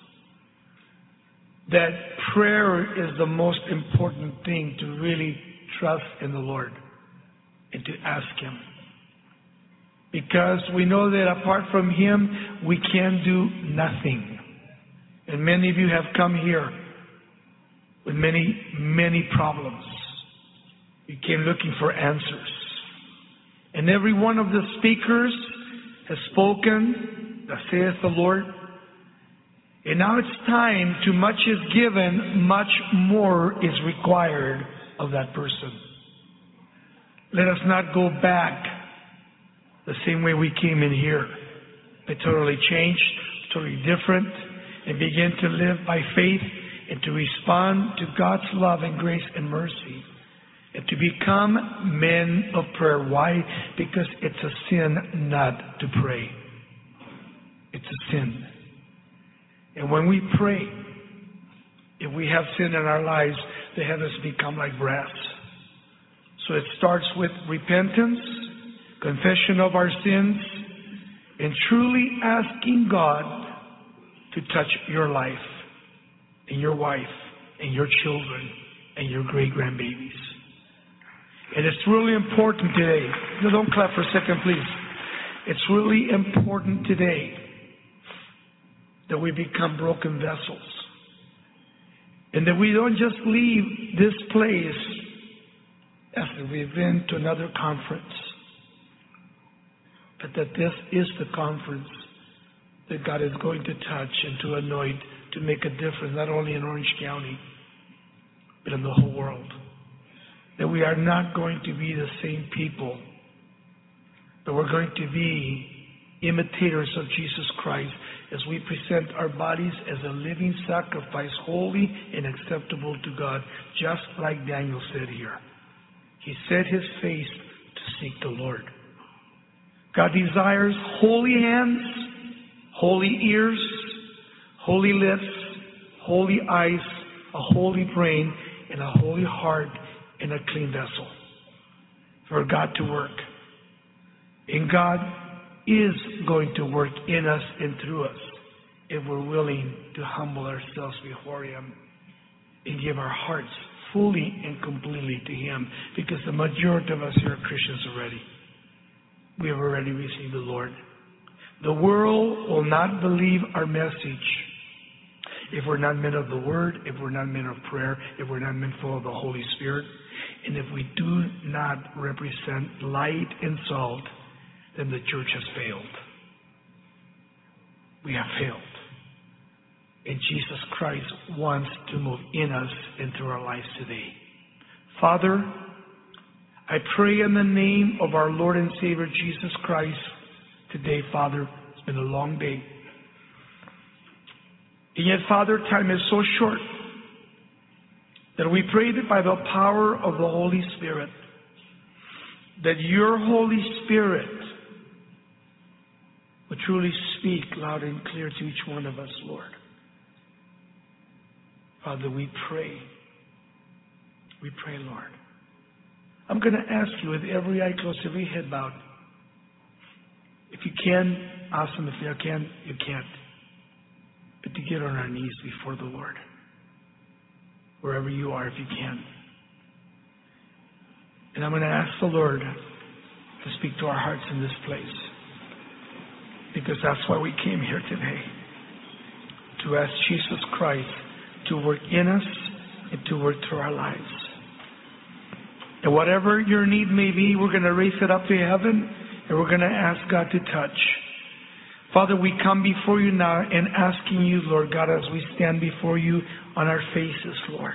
that prayer is the most important thing to really trust in the Lord and to ask Him. Because we know that apart from Him, we can do nothing. And many of you have come here with many, many problems. You came looking for answers. And every one of the speakers has spoken, thus saith the Lord. And now it's time, to much is given, much more is required of that person. Let us not go back the same way we came in here, but totally changed, totally different, and begin to live by faith and to respond to God's love and grace and mercy, and to become men of prayer. Why? Because it's a sin not to pray. It's a sin. And when we pray, if we have sin in our lives, the heavens become like brass. So it starts with repentance, confession of our sins, and truly asking God to touch your life, and your wife, and your children, and your great-grandbabies. And it's really important today. No, don't clap for a second, please. It's really important today that we become broken vessels. And that we don't just leave this place after we've been to another conference, but that this is the conference that God is going to touch and to anoint to make a difference, not only in Orange County, but in the whole world. That we are not going to be the same people, but we're going to be imitators of Jesus Christ as we present our bodies as a living sacrifice, holy and acceptable to God, just like Daniel said here. He set his face to seek the Lord. God desires holy hands, holy ears, holy lips, holy eyes, a holy brain, and a holy heart, and a clean vessel for God to work. And God is going to work in us and through us if we're willing to humble ourselves before Him and give our hearts fully and completely to Him, because the majority of us here are Christians already. We have already received the Lord. The world will not believe our message if we're not men of the Word, if we're not men of prayer, if we're not men full of the Holy Spirit, and if we do not represent light and salt, then the church has failed. we have failed. And Jesus Christ wants to move in us and through our lives today. Father, I pray in the name of our Lord and Savior Jesus Christ today, Father. It's been a long day. And yet, Father, time is so short that we pray that by the power of the Holy Spirit, that your Holy Spirit would truly speak loud and clear to each one of us, Lord. Father, we pray. We pray, Lord. I'm going to ask you with every eye closed, every head bowed. If you can, awesome. If you can, you can't. But to get on our knees before the Lord. Wherever you are, if you can. And I'm going to ask the Lord to speak to our hearts in this place. Because that's why we came here today. To ask Jesus Christ to work in us and to work through our lives. And whatever your need may be, we're going to raise it up to heaven and we're going to ask God to touch. Father, we come before you now and asking you, Lord God, as we stand before you on our faces, Lord.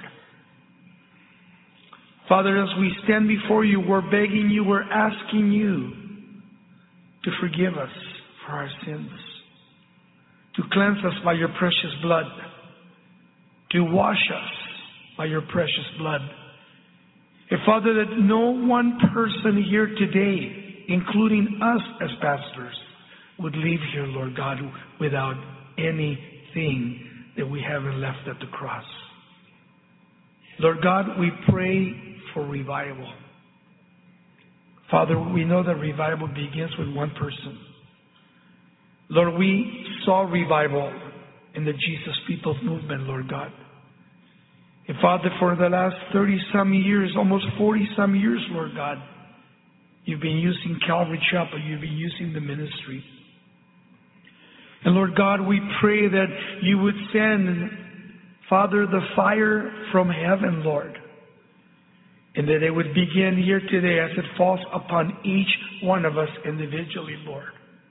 Father, as we stand before you, we're begging you, we're asking you to forgive us for our sins, to cleanse us by your precious blood, to wash us by your precious blood. And Father, that no one person here today, including us as pastors, would leave here, Lord God, without anything that we haven't left at the cross. Lord God, we pray for revival. Father, we know that revival begins with one person. Lord, we saw revival in the Jesus People's Movement, Lord God. And Father, for the last 30-some years, almost 40-some years, Lord God, you've been using Calvary Chapel, you've been using the ministry. And Lord God, we pray that you would send, Father, the fire from heaven, Lord. And that it would begin here today as it falls upon each one of us individually, Lord.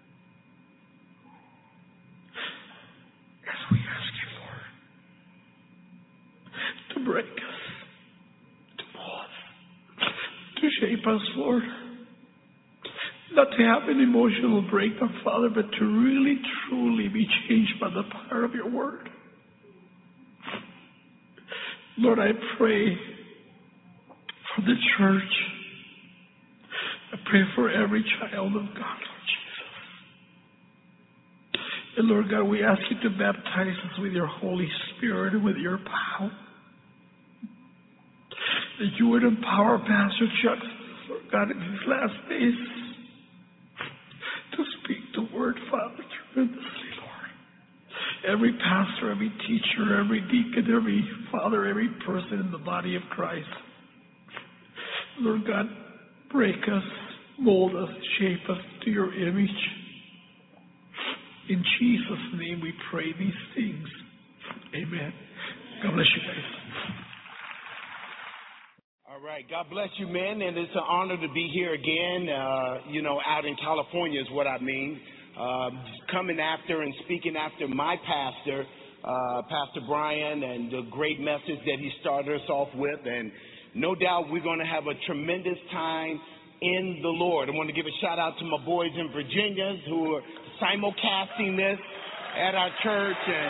As we ask you, Lord, to break us, to mold us, to shape us, Lord. Not to have an emotional breakdown, Father, but to really, truly be changed by the power of your word. Lord, I pray for the church. I pray for every child of God, Lord Jesus. And Lord God, we ask you to baptize us with your Holy Spirit and with your power. That you would empower Pastor Chuck, Lord God, in these last days to speak the word, Father, tremendously, Lord. Every pastor, every teacher, every deacon, every father, every person in the body of Christ. Lord God, break us, mold us, shape us to your image. In Jesus' name we pray these things. Amen. God bless you guys. All right. God bless you, men. And it's an honor to be here again, out in California is what I mean. Coming after and speaking after my pastor, Pastor Brian, and the great message that he started us off with. And no doubt we're going to have a tremendous time in the Lord. I want to give a shout out to my boys in Virginia who are simulcasting this at our church. And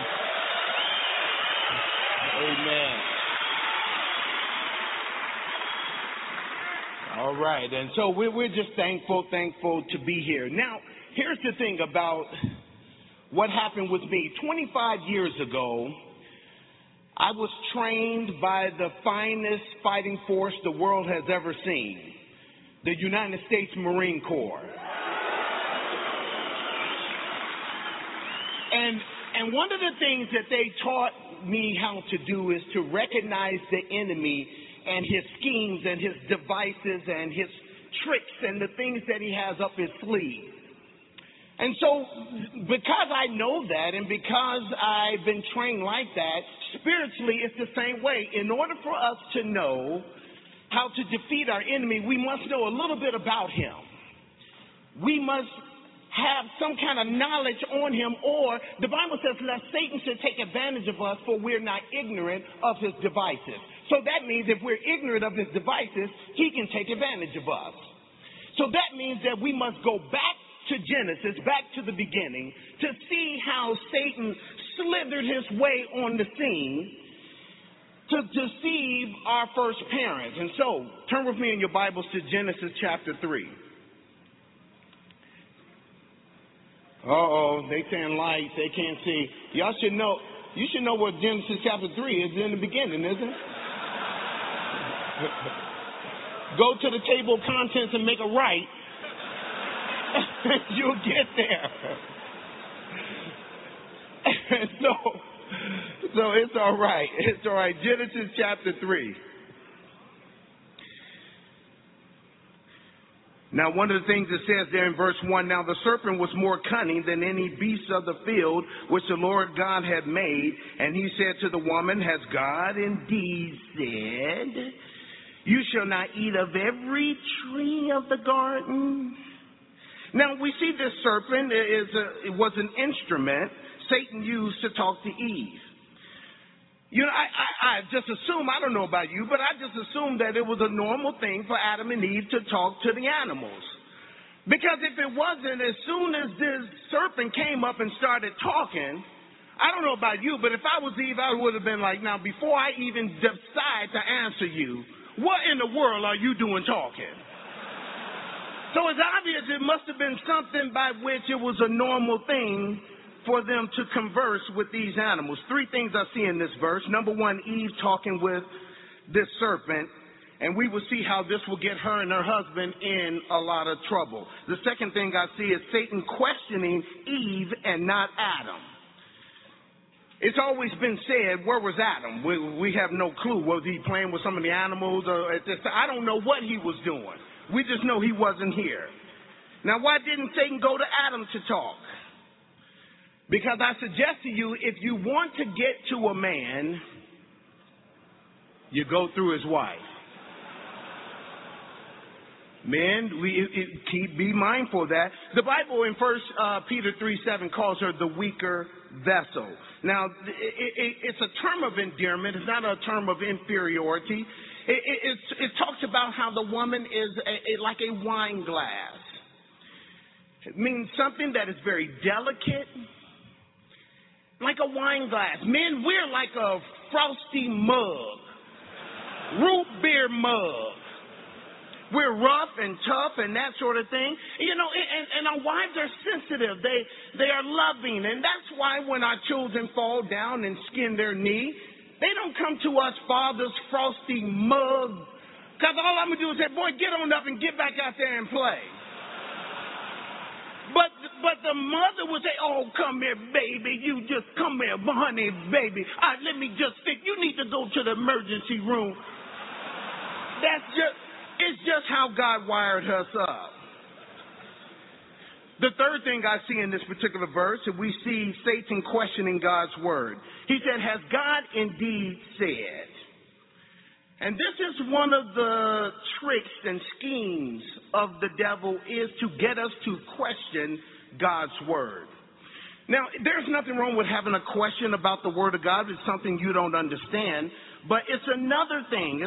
amen. All right. And so we're just thankful to be here. Now, here's the thing about what happened with me. 25 years ago, I was trained by the finest fighting force the world has ever seen, the United States Marine Corps. And one of the things that they taught me how to do is to recognize the enemy and his schemes and his devices and his tricks and the things that he has up his sleeve. And so, because I know that and because I've been trained like that, spiritually it's the same way. In order for us to know how to defeat our enemy, we must know a little bit about him. We must have some kind of knowledge on him, or the Bible says, lest Satan should take advantage of us, for we're not ignorant of his devices. So that means if we're ignorant of his devices, he can take advantage of us. So that means that we must go back to Genesis, back to the beginning, to see how Satan slithered his way on the scene to deceive our first parents. And so, turn with me in your Bibles to Genesis chapter 3. They saying lights, they can't see. Y'all should know, you should know what Genesis chapter 3 is in the beginning, isn't it? Go to the table of contents and make a right. You'll get there. So it's all right. It's all right. Genesis chapter 3. Now, one of the things it says there in verse 1, now the serpent was more cunning than any beast of the field which the Lord God had made. And he said to the woman, has God indeed said, you shall not eat of every tree of the garden? Now, we see this serpent it was an instrument Satan used to talk to Eve. You know, I just assume, I don't know about you, but I just assumed that it was a normal thing for Adam and Eve to talk to the animals. Because if it wasn't, as soon as this serpent came up and started talking, I don't know about you, but if I was Eve, I would have been like, now, before I even decide to answer you, what in the world are you doing talking? So it's obvious it must have been something by which it was a normal thing for them to converse with these animals. Three things I see in this verse. Number one, Eve talking with this serpent, and we will see how this will get her and her husband in a lot of trouble. The second thing I see is Satan questioning Eve and not Adam. It's always been said, where was Adam? We have no clue. Was he playing with some of the animals? Or at this time? I don't know what he was doing. We just know he wasn't here. Now, why didn't Satan go to Adam to talk? Because I suggest to you, if you want to get to a man, you go through his wife. Men, be mindful of that. The Bible in 1 Peter 3:7 calls her the weaker vessel. Now, it's a term of endearment. It's not a term of inferiority. It talks about how the woman is like a wine glass. It means something that is very delicate, like a wine glass. Men, we're like a frosty mug, root beer mug. We're rough and tough and that sort of thing. You know, and our wives are sensitive. They are loving. And that's why when our children fall down and skin their knee, they don't come to us, Father's frosty mug. Because all I'm going to do is say, boy, get on up and get back out there and play. But the mother would say, oh, come here, baby. You just come here, honey, baby. Let me just think. You need to go to the emergency room. It's just how God wired us up. The third thing I see in this particular verse, we see Satan questioning God's word. He said, has God indeed said? And this is one of the tricks and schemes of the devil, is to get us to question God's word. Now, there's nothing wrong with having a question about the word of God. It's something you don't understand. But it's another thing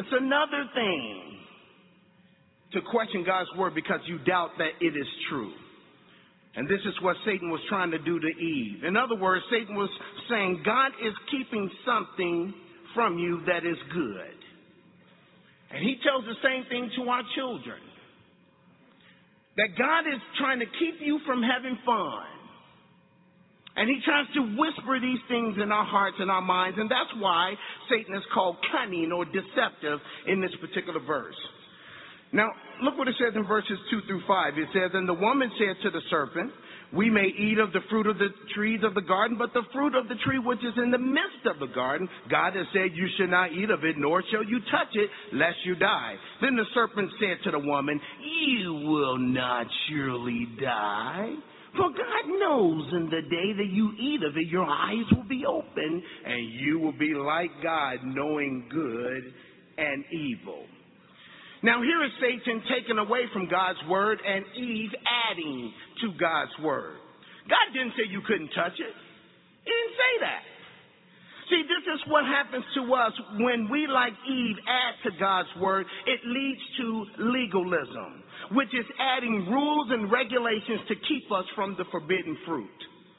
to question God's word because you doubt that it is true. And this is what Satan was trying to do to Eve. In other words, Satan was saying, God is keeping something from you that is good. And he tells the same thing to our children. That God is trying to keep you from having fun. And he tries to whisper these things in our hearts and our minds. And that's why Satan is called cunning or deceptive in this particular verse. Now, look what it says in verses 2 through 5. It says, and the woman said to the serpent, we may eat of the fruit of the trees of the garden, but the fruit of the tree which is in the midst of the garden, God has said, you shall not eat of it, nor shall you touch it, lest you die. Then the serpent said to the woman, you will not surely die. For God knows in the day that you eat of it, your eyes will be open, and you will be like God, knowing good and evil. Now here is Satan taken away from God's word and Eve adding to God's word. God didn't say you couldn't touch it. He didn't say that. See, this is what happens to us when we, like Eve, add to God's word. It leads to legalism, which is adding rules and regulations to keep us from the forbidden fruit.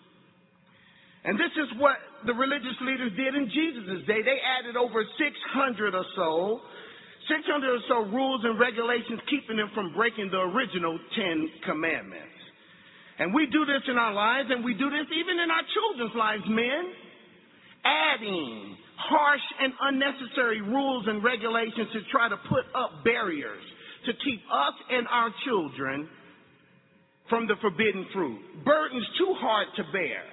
And this is what the religious leaders did in Jesus' day. They added over 600 or so rules and regulations, keeping them from breaking the original 10 commandments. And we do this in our lives, and we do this even in our children's lives, men. Adding harsh and unnecessary rules and regulations to try to put up barriers to keep us and our children from the forbidden fruit. Burdens too hard to bear.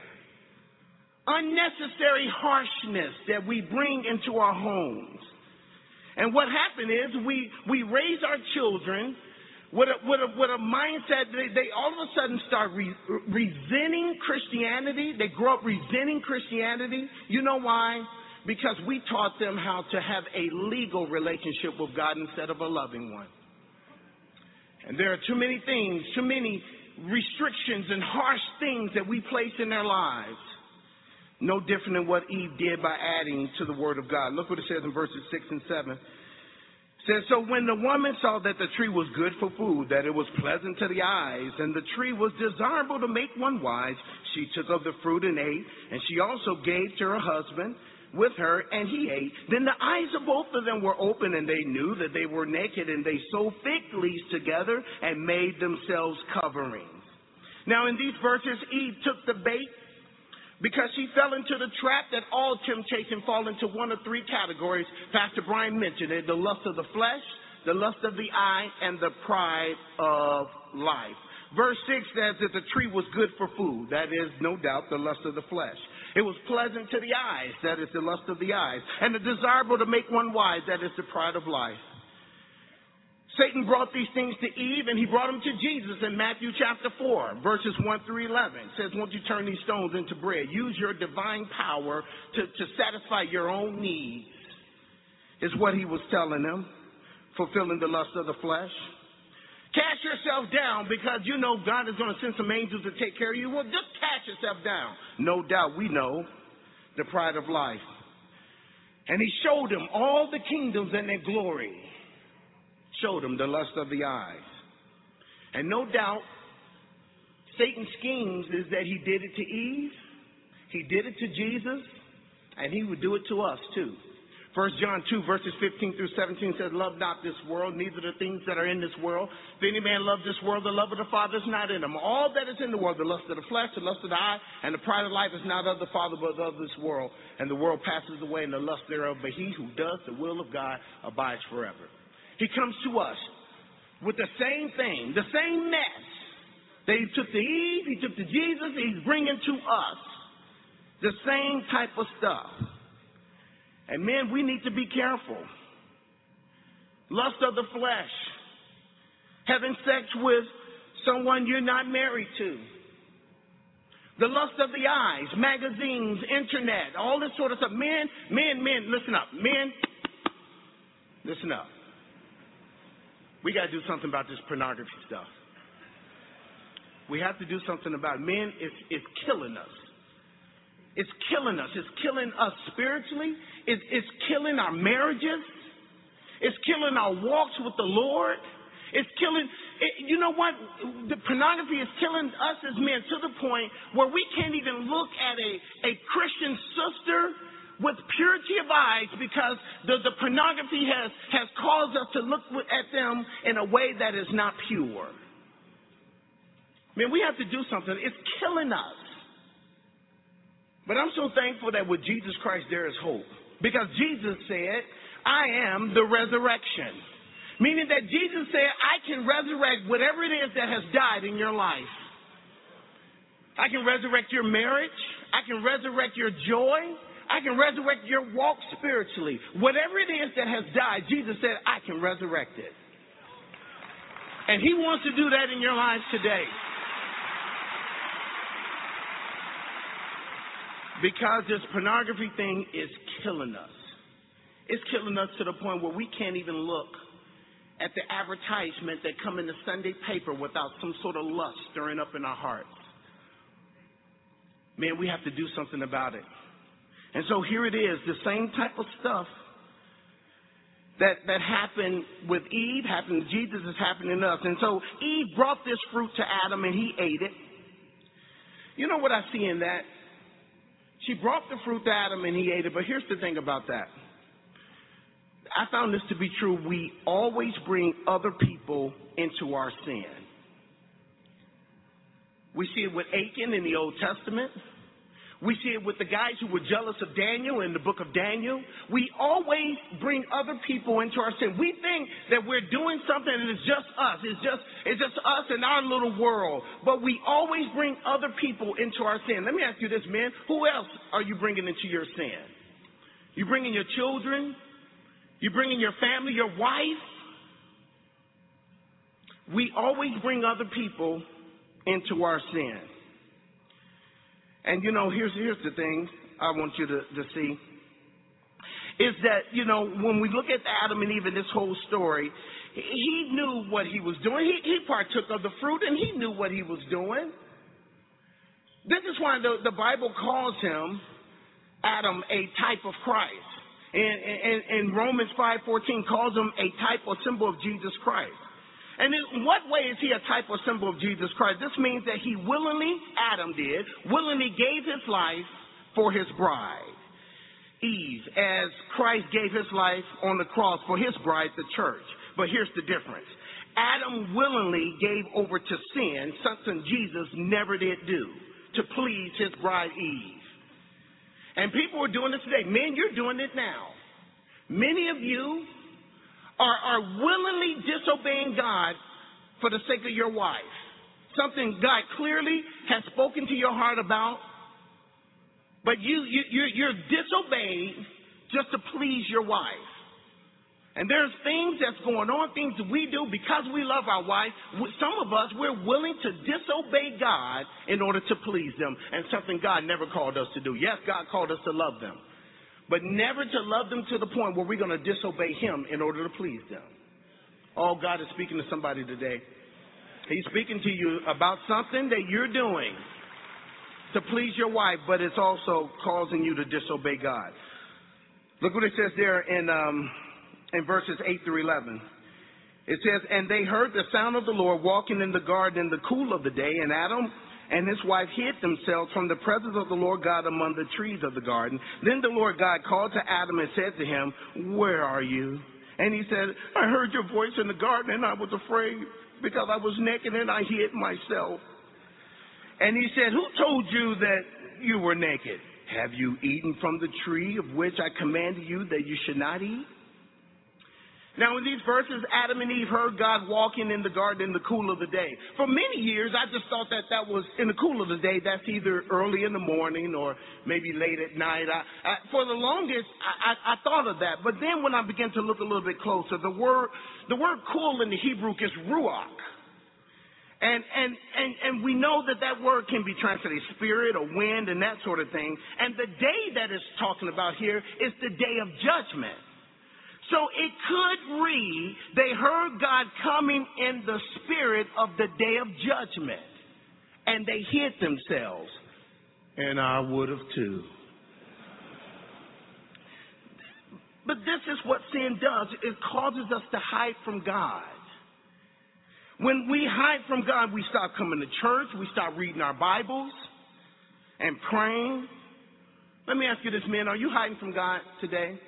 Unnecessary harshness that we bring into our homes. And what happened is we raise our children with a mindset. They all of a sudden start resenting Christianity. They grow up resenting Christianity. You know why? Because we taught them how to have a legal relationship with God instead of a loving one. And there are too many things, too many restrictions and harsh things that we place in their lives. No different than what Eve did by adding to the word of God. Look what it says in verses 6 and 7. It says, so when the woman saw that the tree was good for food, that it was pleasant to the eyes, and the tree was desirable to make one wise, she took of the fruit and ate, and she also gave to her husband with her, and he ate. Then the eyes of both of them were open, and they knew that they were naked, and they sewed fig leaves together and made themselves coverings. Now in these verses, Eve took the bait, because she fell into the trap that all temptation fall into one of three categories. Pastor Brian mentioned it: the lust of the flesh, the lust of the eye, and the pride of life. Verse 6 says that the tree was good for food. That is, no doubt, the lust of the flesh. It was pleasant to the eyes. That is, the lust of the eyes. And the desirable to make one wise. That is, the pride of life. Satan brought these things to Eve, and he brought them to Jesus in Matthew chapter 4, verses 1 through 11. It says, won't you turn these stones into bread? Use your divine power to satisfy your own needs, is what he was telling them, fulfilling the lust of the flesh. Cast yourself down, because you know God is going to send some angels to take care of you. Well, just cast yourself down. No doubt we know the pride of life. And he showed them all the kingdoms and their glory. Showed him the lust of the eyes. And no doubt, Satan's schemes is that he did it to Eve, he did it to Jesus, and he would do it to us too. 1 John 2, verses 15 through 17 says, love not this world, neither the things that are in this world. If any man love this world, the love of the Father is not in him. All that is in the world, the lust of the flesh, the lust of the eye, and the pride of life is not of the Father, but of this world. And the world passes away, and the lust thereof, but he who does the will of God abides forever. He comes to us with the same thing, the same mess that he took to Eve, he took to Jesus, he's bringing to us the same type of stuff. And men, we need to be careful. Lust of the flesh, having sex with someone you're not married to. The lust of the eyes, magazines, internet, all this sort of stuff. Men, listen up. Men, listen up. We got to do something about this pornography stuff. We have to do something about it. Men, it's killing us. It's killing us. It's killing us spiritually. It's killing our marriages. It's killing our walks with the Lord. It's killing, you know what? The pornography is killing us as men to the point where we can't even look at a Christian sister with purity of eyes, because the pornography has caused us to look at them in a way that is not pure. Man, we have to do something. It's killing us. But I'm so thankful that with Jesus Christ there is hope. Because Jesus said, I am the resurrection. Meaning that Jesus said, I can resurrect whatever it is that has died in your life. I can resurrect your marriage. I can resurrect your joy. I can resurrect your walk spiritually. Whatever it is that has died, Jesus said, I can resurrect it. And he wants to do that in your lives today. Because this pornography thing is killing us. It's killing us to the point where we can't even look at the advertisement that come in the Sunday paper without some sort of lust stirring up in our hearts. Man, we have to do something about it. And so here it is, the same type of stuff that happened with Eve, happened to Jesus, is happening to us. And so Eve brought this fruit to Adam and he ate it. You know what I see in that? She brought the fruit to Adam and he ate it, but here's the thing about that. I found this to be true. We always bring other people into our sin. We see it with Achan in the Old Testament. We see it with the guys who were jealous of Daniel in the book of Daniel. We always bring other people into our sin. We think that we're doing something and it's just us. It's just us in our little world. But we always bring other people into our sin. Let me ask you this, man. Who else are you bringing into your sin? You bringing your children? You bringing your family, your wife? We always bring other people into our sin. And, you know, here's the thing I want you to see. Is that, you know, when we look at Adam and Eve in this whole story, he knew what he was doing. He partook of the fruit and he knew what he was doing. This is why the Bible calls him, Adam, a type of Christ. And Romans 5:14 calls him a type or symbol of Jesus Christ. And in what way is he a type or symbol of Jesus Christ? This means that he Adam willingly gave his life for his bride, Eve, as Christ gave his life on the cross for his bride, the church. But here's the difference. Adam willingly gave over to sin, something Jesus never did do, to please his bride, Eve. And people are doing this today. Men, you're doing it now. Many of you are willingly disobeying God for the sake of your wife. Something God clearly has spoken to your heart about. But you're disobeying just to please your wife. And there's things that's going on, things that we do because we love our wife. Some of us, we're willing to disobey God in order to please them, and something God never called us to do. Yes, God called us to love them, but never to love them to the point where we're going to disobey him in order to please them. Oh, God is speaking to somebody today. He's speaking to you about something that you're doing to please your wife, but it's also causing you to disobey God. Look what it says there in verses 8 through 11. It says, and they heard the sound of the Lord walking in the garden in the cool of the day, and Adam and his wife hid themselves from the presence of the Lord God among the trees of the garden. Then the Lord God called to Adam and said to him, where are you? And he said, I heard your voice in the garden and I was afraid because I was naked and I hid myself. And he said, who told you that you were naked? Have you eaten from the tree of which I commanded you that you should not eat? Now, in these verses, Adam and Eve heard God walking in the garden in the cool of the day. For many years, I just thought that was in the cool of the day. That's either early in the morning or maybe late at night. For the longest, I thought of that. But then when I began to look a little bit closer, the word cool in the Hebrew is ruach. And we know that word can be translated spirit or wind and that sort of thing. And the day that it's talking about here is the day of judgment. So it could read, they heard God coming in the spirit of the day of judgment, and they hid themselves. And I would have too. But this is what sin does. It causes us to hide from God. When we hide from God, we stop coming to church, we stop reading our Bibles and praying. Let me ask you this, man, are you hiding from God today?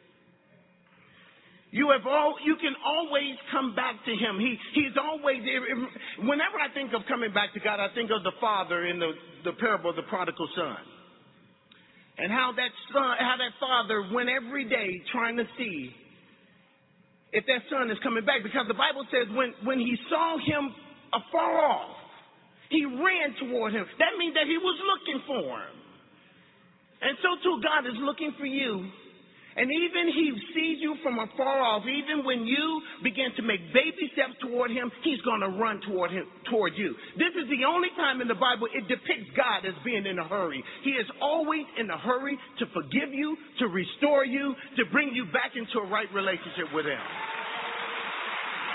You can always come back to him. He's always, whenever I think of coming back to God, I think of the father in the parable of the prodigal son. And how that father went every day trying to see if that son is coming back. Because the Bible says when he saw him afar off, he ran toward him. That means that he was looking for him. And so too, God is looking for you. And even he sees you from afar off, even when you begin to make baby steps toward him, he's going to run toward you. This is the only time in the Bible it depicts God as being in a hurry. He is always in a hurry to forgive you, to restore you, to bring you back into a right relationship with him.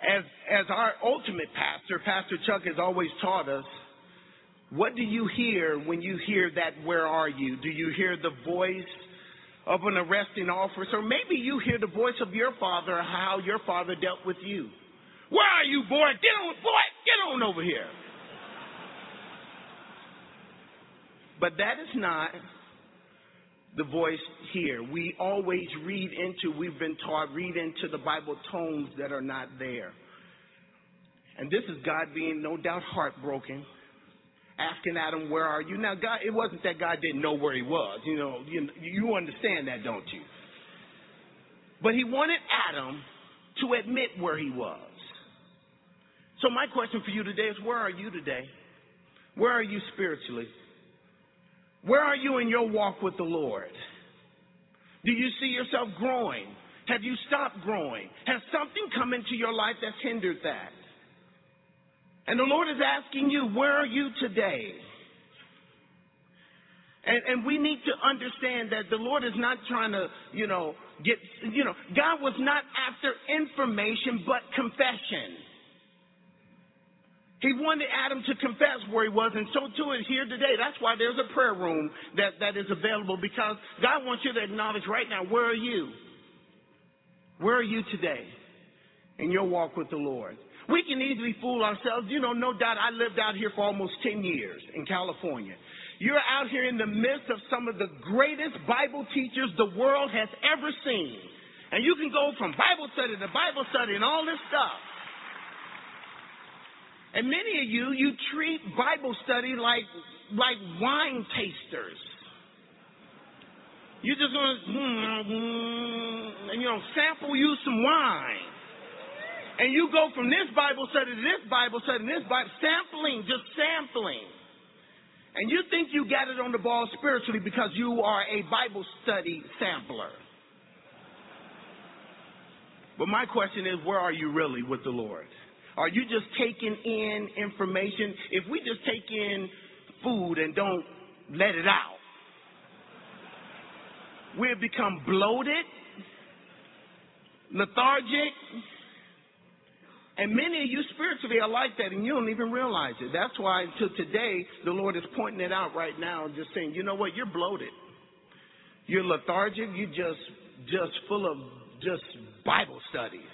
as our ultimate pastor, Pastor Chuck has always taught us, what do you hear when you hear that where are you? Do you hear the voice of an arresting officer? Or maybe you hear the voice of your father, how your father dealt with you. Where are you, boy? Get on over here. But that is not the voice here. We always we've been taught, read into the Bible tones that are not there. And this is God being no doubt heartbroken, asking Adam, where are you? Now, God, it wasn't that God didn't know where he was. You understand that, don't you? But he wanted Adam to admit where he was. So my question for you today is, where are you today? Where are you spiritually? Where are you in your walk with the Lord? Do you see yourself growing? Have you stopped growing? Has something come into your life that's hindered that? And the Lord is asking you, where are you today? And we need to understand that the Lord is not trying to, God was not after information, but confession. He wanted Adam to confess where he was, and so too is here today. That's why there's a prayer room that is available, because God wants you to acknowledge right now, where are you? Where are you today in your walk with the Lord? We can easily fool ourselves. No doubt I lived out here for almost 10 years in California. You're out here in the midst of some of the greatest Bible teachers the world has ever seen. And you can go from Bible study to Bible study and all this stuff. And many of you treat Bible study like wine tasters. You're just going to, sample you some wine. And you go from this Bible study to this Bible study and this Bible, just sampling. And you think you got it on the ball spiritually because you are a Bible study sampler. But my question is, where are you really with the Lord? Are you just taking in information? If we just take in food and don't let it out, we'll become bloated, lethargic. And many of you spiritually are like that, and you don't even realize it. That's why until today, the Lord is pointing it out right now and just saying, you know what, you're bloated. You're lethargic. You're just full of just Bible studies.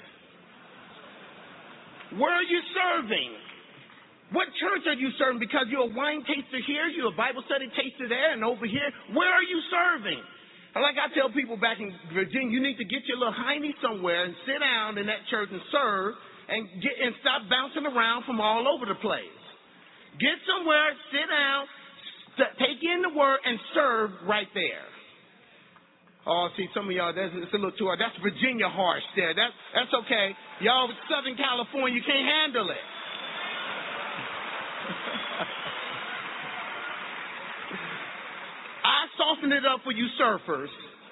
Where are you serving? What church are you serving? Because you're a wine taster here, you're a Bible study taster there, and over here, where are you serving? Like I tell people back in Virginia, you need to get your little hiney somewhere and sit down in that church and serve, and stop bouncing around from all over the place. Get somewhere, sit down, take in the word, and serve right there. Oh, see, some of y'all, it's a little too hard. That's Virginia harsh there. That's okay. Y'all Southern California, you can't handle it. I soften it up for you surfers,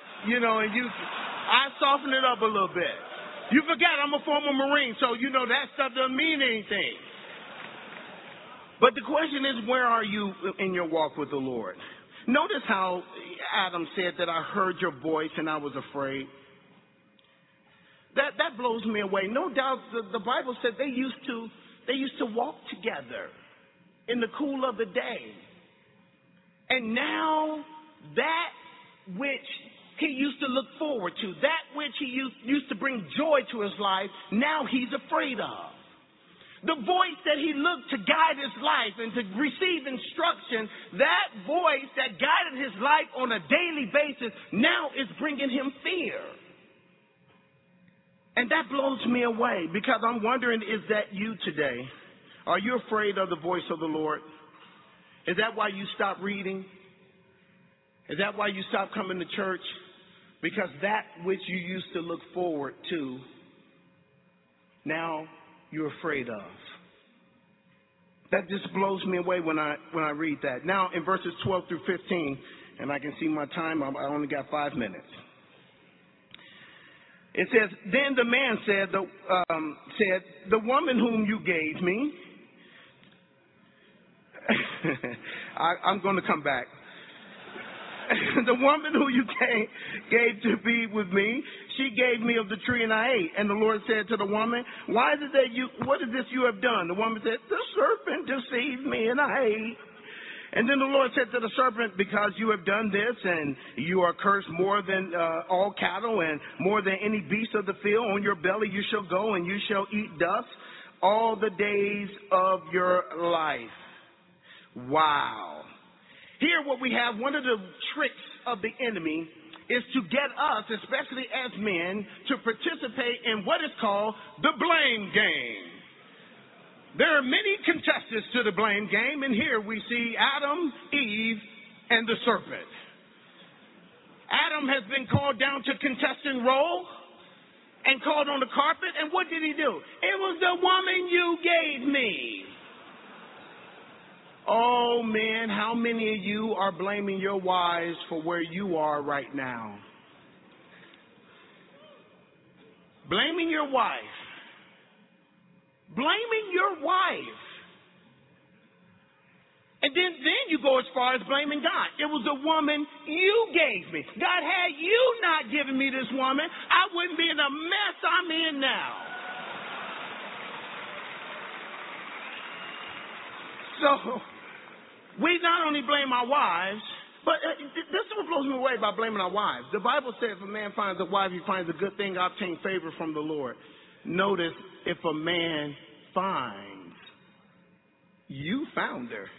I soften it up a little bit. You forgot I'm a former Marine, so that stuff doesn't mean anything. But the question is, where are you in your walk with the Lord? Notice how Adam said that I heard your voice and I was afraid. That blows me away. No doubt the Bible said they used to walk together in the cool of the day. And now that which he used to look forward to, that which he used to bring joy to his life, now he's afraid of. The voice that he looked to guide his life and to receive instruction, that voice that guided his life on a daily basis, now is bringing him fear. And that blows me away, because I'm wondering, is that you today? Are you afraid of the voice of the Lord? Is that why you stopped reading? Is that why you stopped coming to church? Because that which you used to look forward to, now you're afraid of. That just blows me away when I read that. Now in verses 12 through 15, and I can see my time, I only got 5 minutes. It says, then the man said, the woman whom you gave me, I'm going to come back. the woman who you gave to be with me, she gave me of the tree and I ate. And the Lord said to the woman, what is this you have done? The woman said, the serpent deceived me and I ate. And then the Lord said to the serpent, because you have done this and you are cursed more than all cattle and more than any beast of the field, on your belly you shall go and you shall eat dust all the days of your life. Wow. Here what we have, one of the tricks of the enemy is to get us, especially as men, to participate in what is called the blame game. There are many contestants to the blame game, and here we see Adam, Eve, and the serpent. Adam has been called down to contestant role and called on the carpet, and what did he do? It was the woman you gave me. Oh, man, how many of you are blaming your wives for where you are right now? Blaming your wife. Blaming your wife. And then you go as far as blaming God. It was the woman you gave me. God, had you not given me this woman, I wouldn't be in the mess I'm in now. So, we not only blame our wives, but this is what blows me away about blaming our wives. The Bible says if a man finds a wife, he finds a good thing, obtain favor from the Lord. Notice, if a man finds, you found her.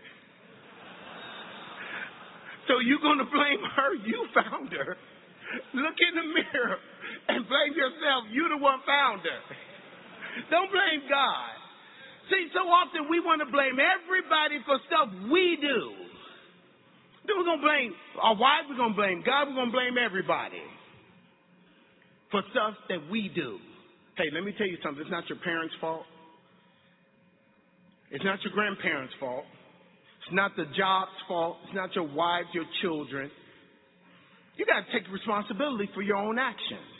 So you're going to blame her, you found her. Look in the mirror and blame yourself, you the one found her. Don't blame God. See, so often we want to blame everybody for stuff we do. Then we're going to blame our wife, we're going to blame God, we're going to blame everybody for stuff that we do. Hey, let me tell you something. It's not your parents' fault. It's not your grandparents' fault. It's not the job's fault. It's not your wives, your children. You got to take responsibility for your own actions.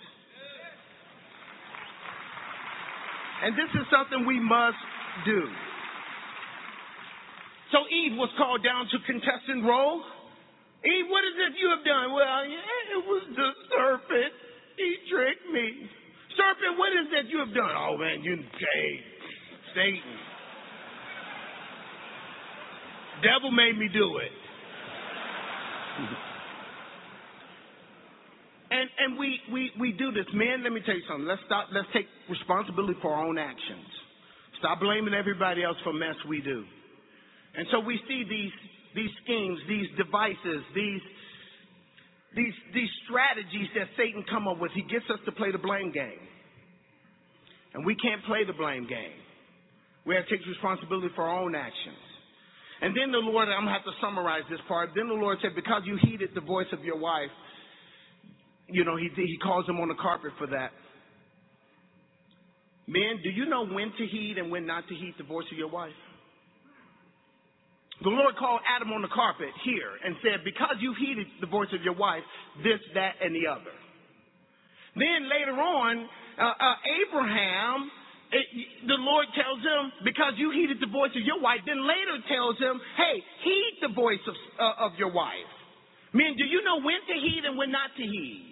And this is something we must do. So Eve was called down to contestant role. Eve, what is it you have done? Well, yeah, it was the serpent. He tricked me. Serpent, what is that you have done? Oh, man, Satan. Devil made me do it. And we do this. Men, let me tell you something. Let's take responsibility for our own actions. Stop blaming everybody else for mess we do. And so we see these schemes, these devices, these strategies that Satan come up with. He gets us to play the blame game. And we can't play the blame game. We have to take responsibility for our own actions. And then the Lord, I'm going to have to summarize this part. Then the Lord said, because you heeded the voice of your wife, he calls them on the carpet for that. Men, do you know when to heed and when not to heed the voice of your wife? The Lord called Adam on the carpet here and said, because you heeded the voice of your wife, this, that, and the other. Then later on, Abraham, the Lord tells him, because you heeded the voice of your wife, then later tells him, hey, heed the voice of your wife. Men, do you know when to heed and when not to heed?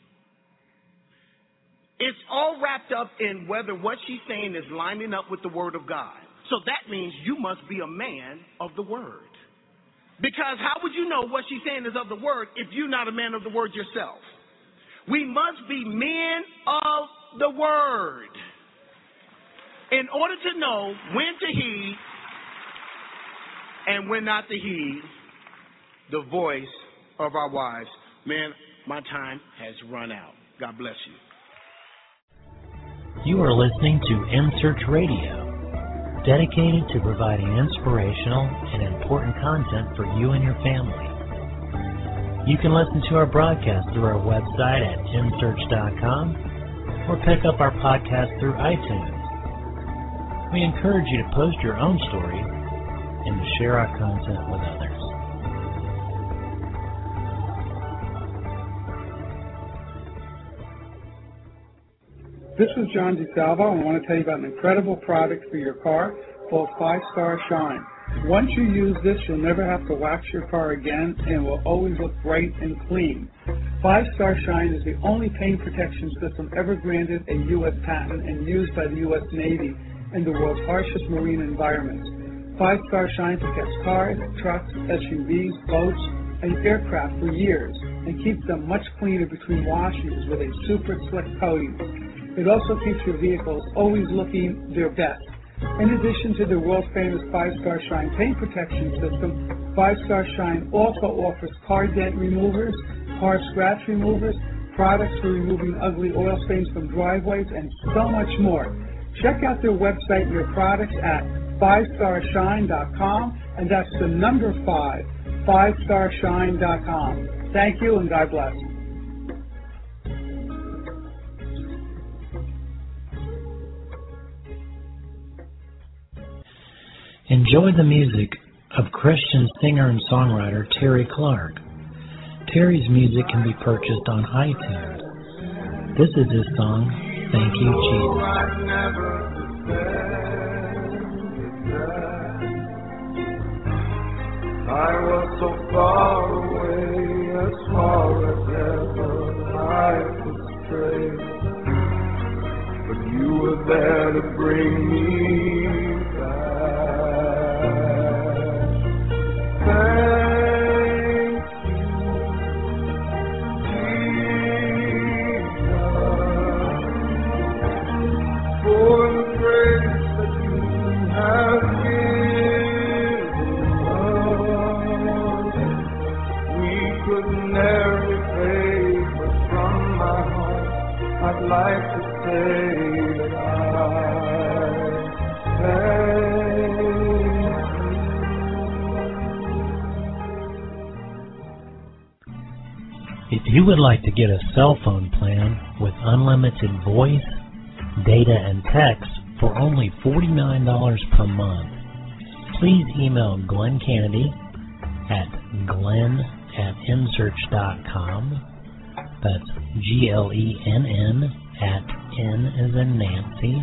It's all wrapped up in whether what she's saying is lining up with the Word of God. So that means you must be a man of the Word. Because how would you know what she's saying is of the Word if you're not a man of the Word yourself? We must be men of the Word in order to know when to heed and when not to heed the voice of our wives. Man, my time has run out. God bless you. You are listening to M-Search Radio, dedicated to providing inspirational and important content for you and your family. You can listen to our broadcast through our website at msearch.com or pick up our podcast through iTunes. We encourage you to post your own story and to share our content with others. This is John DeSalvo. I want to tell you about an incredible product for your car called 5-Star Shine. Once you use this, you'll never have to wax your car again and will always look bright and clean. 5-Star Shine is the only paint protection system ever granted a U.S. patent and used by the U.S. Navy in the world's harshest marine environments. 5-Star Shine protects cars, trucks, SUVs, boats, and aircraft for years and keeps them much cleaner between washings with a super slick coating. It also keeps your vehicles always looking their best. In addition to the world-famous 5-Star Shine paint protection system, 5-Star Shine also offers car dent removers, car scratch removers, products for removing ugly oil stains from driveways, and so much more. Check out their website and their products at 5starshine.com, and that's the number 5, 5starshine.com. Thank you, and God bless. Enjoy the music of Christian singer and songwriter Terry Clark. Terry's music can be purchased on iTunes. This is his song, Thank You, Jesus. I was so far away, as far as ever I could stray, but you were there to bring me back. Thank you, Jesus, for the grace that you have given. We could never repay, but from my heart I'd like to say that I thank you. If you would like to get a cell phone plan with unlimited voice, data, and text for only $49 per month, please email Glenn Kennedy at glenn@nsearch.com. That's GLENN at N as in Nancy,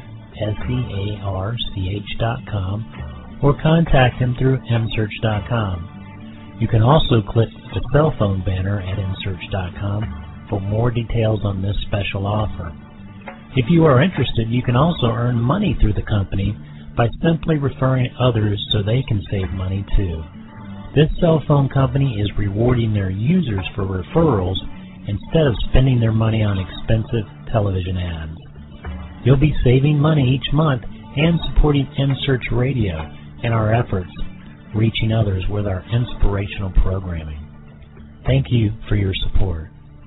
SEARCH.com, or contact him through msearch.com. You can also click the cell phone banner at msearch.com for more details on this special offer. If you are interested, you can also earn money through the company by simply referring others so they can save money too. This cell phone company is rewarding their users for referrals instead of spending their money on expensive television ads. You'll be saving money each month and supporting mSearch Radio and our efforts reaching others with our inspirational programming. Thank you for your support.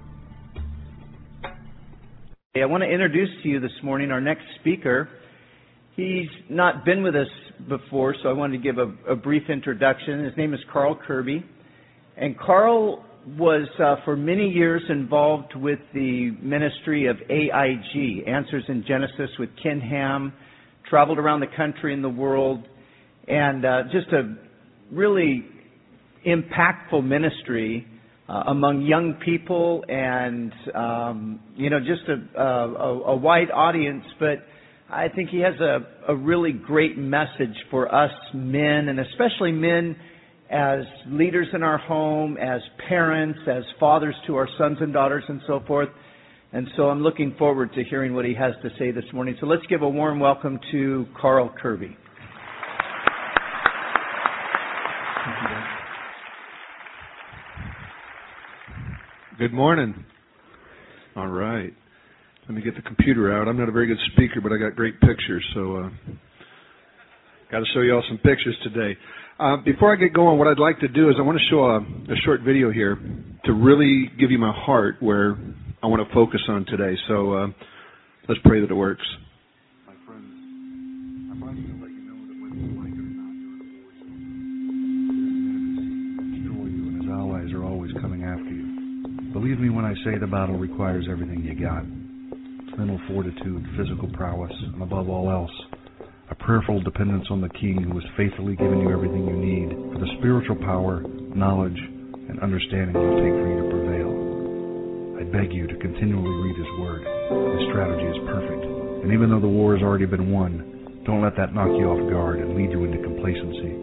I want to introduce to you this morning our next speaker. He's not been with us before, so I wanted to give a brief introduction. His name is Carl Kirby. And Carl was for many years involved with the ministry of AIG, Answers in Genesis, with Ken Ham, traveled around the country and the world, and just a really impactful ministry among young people and, just a wide audience. But I think he has a really great message for us men, and especially men as leaders in our home, as parents, as fathers to our sons and daughters and so forth. And so I'm looking forward to hearing what he has to say this morning. So let's give a warm welcome to Carl Kirby. Good morning. All right. Let me get the computer out. I'm not a very good speaker, but I got great pictures, so got to show you all some pictures today. Before I get going, what I'd like to do is I want to show a short video here to really give you my heart where I want to focus on today. So let's pray that it works. My friends, I'm going to let you know that whether you like it or not, your voice, destroy you, and his allies are always coming after you. Believe me when I say the battle requires everything you got. Mental fortitude, physical prowess, and above all else, a prayerful dependence on the King who has faithfully given you everything you need for the spiritual power, knowledge, and understanding it will take for you to prevail. I beg you to continually read His Word. His strategy is perfect. And even though the war has already been won, don't let that knock you off guard and lead you into complacency.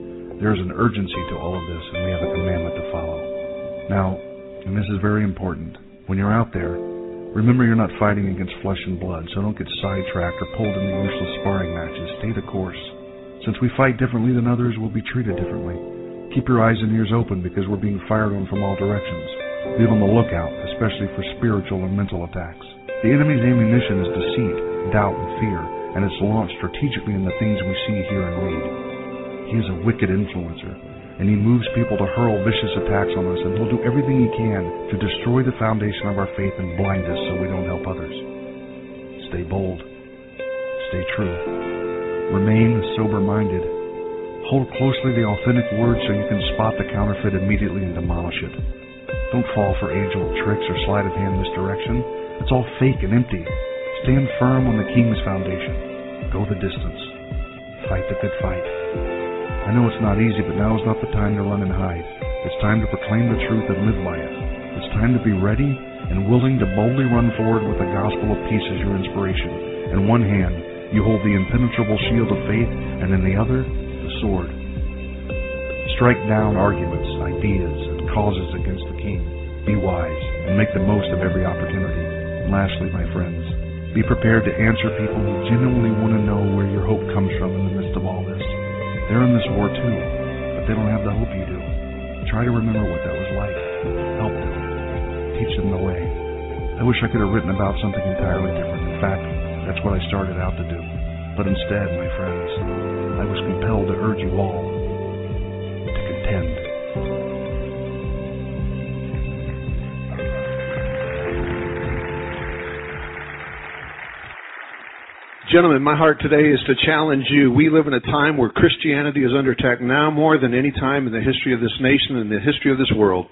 There is an urgency to all of this, and we have a commandment to follow. Now, and this is very important, when you're out there, remember you're not fighting against flesh and blood, so don't get sidetracked or pulled into useless sparring matches. Stay the course. Since we fight differently than others, we'll be treated differently. Keep your eyes and ears open because we're being fired on from all directions. Be on the lookout, especially for spiritual and mental attacks. The enemy's ammunition is deceit, doubt, and fear, and it's launched strategically in the things we see, hear, and read. He is a wicked influencer, and he moves people to hurl vicious attacks on us, and he'll do everything he can to destroy the foundation of our faith and blind us so we don't help others. Stay bold. Stay true. Remain sober-minded. Hold closely the authentic word so you can spot the counterfeit immediately and demolish it. Don't fall for age-old tricks or sleight-of-hand misdirection. It's all fake and empty. Stand firm on the King's foundation. Go the distance. Fight the good fight. I know it's not easy, but now is not the time to run and hide. It's time to proclaim the truth and live by it. It's time to be ready and willing to boldly run forward with the gospel of peace as your inspiration. In one hand, you hold the impenetrable shield of faith, and in the other, the sword. Strike down arguments, ideas, and causes against the King. Be wise and make the most of every opportunity. And lastly, my friends, be prepared to answer people who genuinely want to know where your hope comes from in the midst of all this. They're in this war too, but they don't have the hope you do. Try to remember what that was like. Help them. Teach them the way. I wish I could have written about something entirely different. In fact, that's what I started out to do. But instead, my friends, I was compelled to urge you all to contend. Gentlemen, my heart today is to challenge you. We live in a time where Christianity is under attack now more than any time in the history of this nation and the history of this world.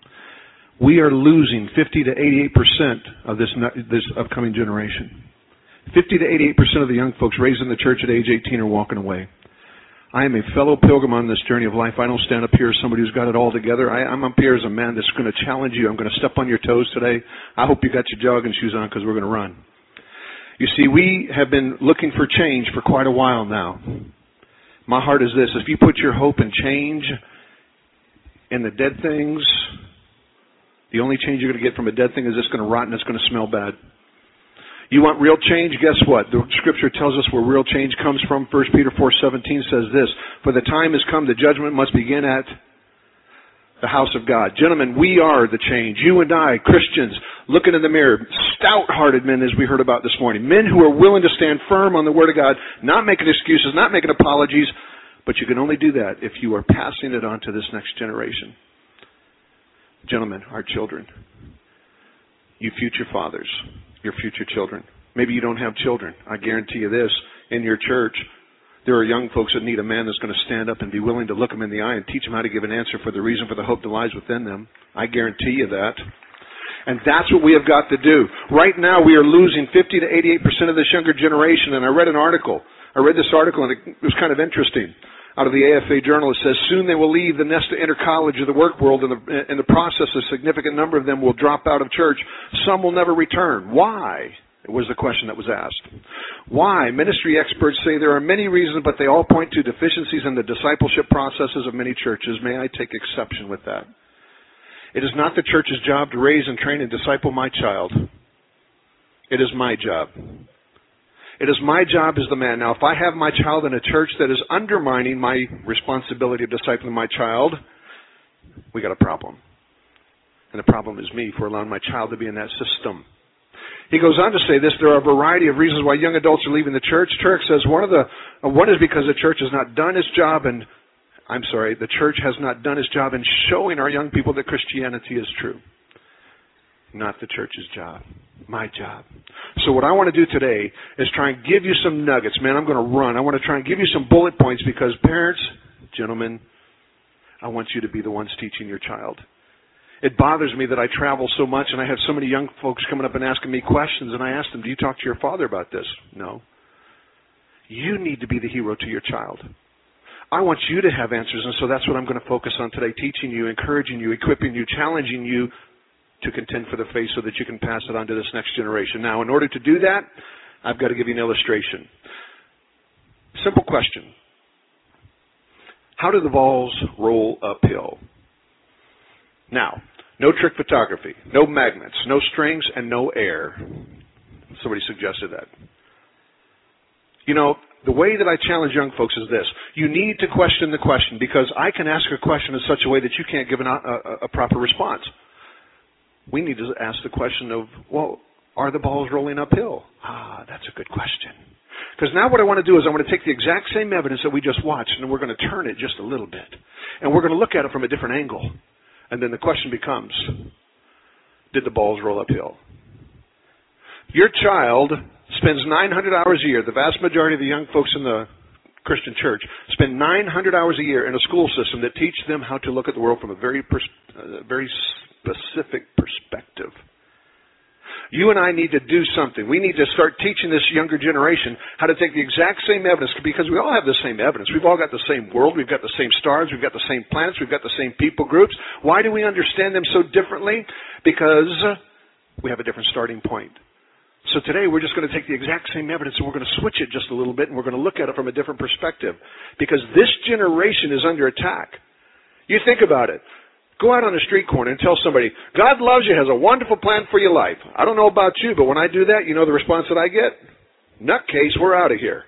We are losing 50 to 88% of this upcoming generation. 50 to 88% of the young folks raised in the church at age 18 are walking away. I am a fellow pilgrim on this journey of life. I don't stand up here as somebody who's got it all together. I'm up here as a man that's going to challenge you. I'm going to step on your toes today. I hope you got your jogging shoes on because we're going to run. You see, we have been looking for change for quite a while now. My heart is this: if you put your hope in change in the dead things, the only change you're going to get from a dead thing is it's going to rot and it's going to smell bad. You want real change? Guess what? The Scripture tells us where real change comes from. 1 Peter 4:17 says this: "For the time has come, the judgment must begin at the house of God." Gentlemen, we are the change. You and I, Christians, looking in the mirror, stout-hearted men, as we heard about this morning. Men who are willing to stand firm on the Word of God, not making excuses, not making apologies. But you can only do that if you are passing it on to this next generation. Gentlemen, our children, you future fathers, your future children. Maybe you don't have children. I guarantee you this, in your church, there are young folks that need a man that's going to stand up and be willing to look them in the eye and teach them how to give an answer for the reason for the hope that lies within them. I guarantee you that. And that's what we have got to do. Right now we are losing 50 to 88% of this younger generation. And I read this article, and it was kind of interesting. Out of the AFA Journal, it says, soon they will leave the nest to enter college or the work world. In the process, a significant number of them will drop out of church. Some will never return. Why? It was the question that was asked. Why? Ministry experts say there are many reasons, but they all point to deficiencies in the discipleship processes of many churches. May I take exception with that? It is not the church's job to raise and train and disciple my child. It is my job. It is my job as the man. Now, if I have my child in a church that is undermining my responsibility of discipling my child, we got a problem. And the problem is me for allowing my child to be in that system. He goes on to say this: there are a variety of reasons why young adults are leaving the church. Turk says one is because the church has not done its job, the church has not done its job in showing our young people that Christianity is true. Not the church's job. My job. So what I want to do today is try and give you some nuggets. Man, I'm going to run. I want to try and give you some bullet points because parents, gentlemen, I want you to be the ones teaching your child. It bothers me that I travel so much and I have so many young folks coming up and asking me questions, and I ask them, do you talk to your father about this? No. You need to be the hero to your child. I want you to have answers, and so that's what I'm going to focus on today, teaching you, encouraging you, equipping you, challenging you to contend for the faith so that you can pass it on to this next generation. Now, in order to do that, I've got to give you an illustration. Simple question. How do the balls roll uphill? Now, no trick photography, no magnets, no strings, and no air. Somebody suggested that. You know, the way that I challenge young folks is this. You need to question the question, because I can ask a question in such a way that you can't give a proper response. We need to ask the question of, well, are the balls rolling uphill? That's a good question. Because now what I want to do is I want to take the exact same evidence that we just watched, and we're going to turn it just a little bit. And we're going to look at it from a different angle. And then the question becomes, did the balls roll uphill? Your child spends 900 hours a year. The vast majority of the young folks in the Christian church spend 900 hours a year in a school system that teach them how to look at the world from a very specific perspective. You and I need to do something. We need to start teaching this younger generation how to take the exact same evidence, because we all have the same evidence. We've all got the same world. We've got the same stars. We've got the same planets. We've got the same people groups. Why do we understand them so differently? Because we have a different starting point. So today we're just going to take the exact same evidence and we're going to switch it just a little bit, and we're going to look at it from a different perspective, because this generation is under attack. You think about it. Go out on a street corner and tell somebody, God loves you, has a wonderful plan for your life. I don't know about you, but when I do that, you know the response that I get? Nutcase, we're out of here.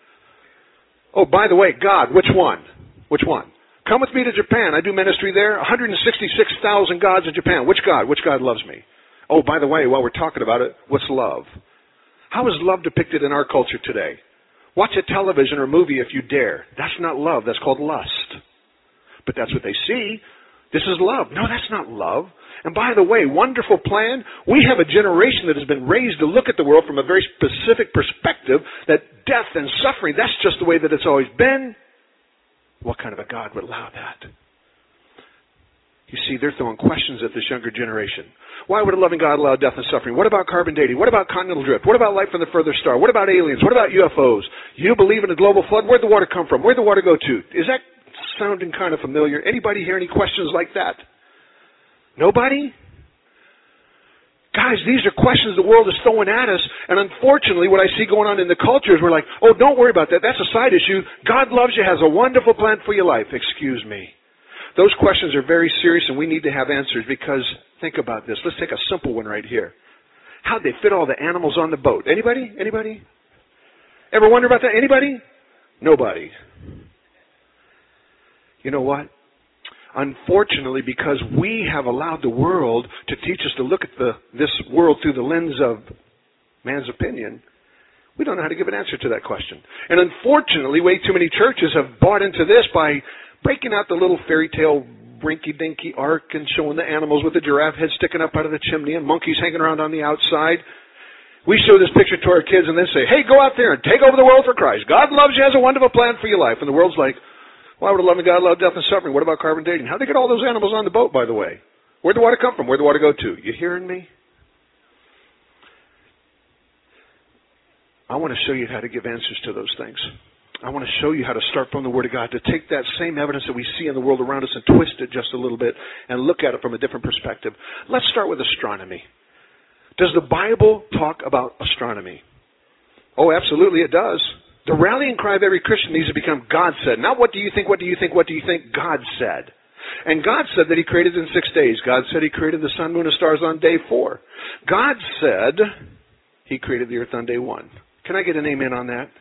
Oh, by the way, God, which one? Which one? Come with me to Japan. I do ministry there. 166,000 gods in Japan. Which God? Which God loves me? Oh, by the way, while we're talking about it, what's love? How is love depicted in our culture today? Watch a television or movie if you dare. That's not love. That's called lust. But that's what they see. This is love. No, that's not love. And by the way, wonderful plan. We have a generation that has been raised to look at the world from a very specific perspective, that death and suffering, that's just the way that it's always been. What kind of a God would allow that? You see, they're throwing questions at this younger generation. Why would a loving God allow death and suffering? What about carbon dating? What about continental drift? What about life from the further star? What about aliens? What about UFOs? You believe in a global flood? Where'd the water come from? Where'd the water go to? Is that sounding kind of familiar? Anybody hear any questions like that? Nobody? Guys, these are questions the world is throwing at us, and unfortunately what I see going on in the culture is we're like, oh, don't worry about that. That's a side issue. God loves you, has a wonderful plan for your life. Excuse me. Those questions are very serious, and we need to have answers, because think about this. Let's take a simple one right here. How'd they fit all the animals on the boat? Anybody? Anybody? Ever wonder about that? Anybody? Nobody. You know what? Unfortunately, because we have allowed the world to teach us to look at this world through the lens of man's opinion, we don't know how to give an answer to that question. And unfortunately, way too many churches have bought into this by breaking out the little fairy tale rinky-dinky ark and showing the animals with the giraffe head sticking up out of the chimney and monkeys hanging around on the outside. We show this picture to our kids and then say, hey, go out there and take over the world for Christ. God loves you, has a wonderful plan for your life. And the world's like, why would a loving God allow death and suffering? What about carbon dating? How'd they get all those animals on the boat, by the way? Where'd the water come from? Where'd the water go to? You hearing me? I want to show you how to give answers to those things. I want to show you how to start from the Word of God, to take that same evidence that we see in the world around us and twist it just a little bit and look at it from a different perspective. Let's start with astronomy. Does the Bible talk about astronomy? Oh, absolutely it does. The rallying cry of every Christian needs to become God said. Not what do you think, what do you think, what do you think? God said. And God said that He created in 6 days. God said He created the sun, moon, and stars on day 4. God said He created the earth on day 1. Can I get an amen on that?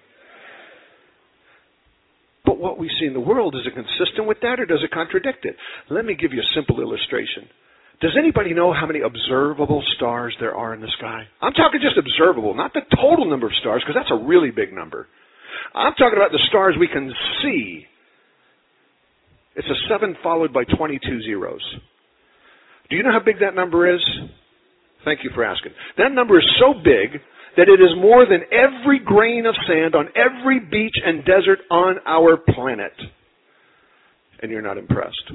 But what we see in the world, is it consistent with that or does it contradict it? Let me give you a simple illustration. Does anybody know how many observable stars there are in the sky? I'm talking just observable, not the total number of stars, because that's a really big number. I'm talking about the stars we can see. It's a 7 followed by 22 zeros. Do you know how big that number is? Thank you for asking. That number is so big that it is more than every grain of sand on every beach and desert on our planet. And you're not impressed.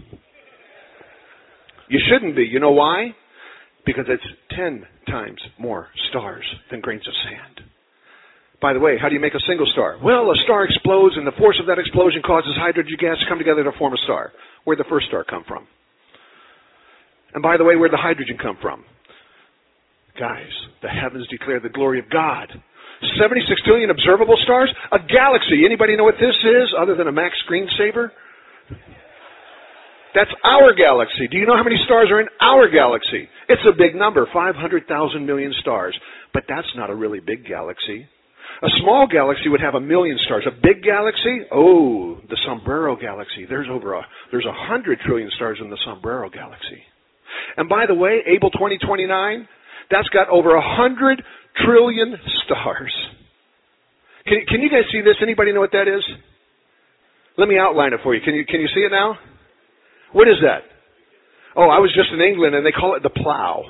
You shouldn't be. You know why? Because it's 10 times more stars than grains of sand. By the way, how do you make a single star? Well, a star explodes, and the force of that explosion causes hydrogen gas to come together to form a star. Where'd the first star come from? And by the way, where'd the hydrogen come from? Guys, the heavens declare the glory of God. 76 trillion observable stars? A galaxy. Anybody know what this is other than a Mac screensaver? That's our galaxy. Do you know how many stars are in our galaxy? It's a big number, 500,000 million stars. But that's not a really big galaxy. A small galaxy would have 1 million stars. A big galaxy? Oh, the Sombrero Galaxy. There's 100 trillion stars in the Sombrero Galaxy. And by the way, Able 2029, that's got over 100 trillion stars. Can you guys see this? Anybody know what that is? Let me outline it for you. Can you see it now? What is that? Oh, I was just in England and they call it the Plough.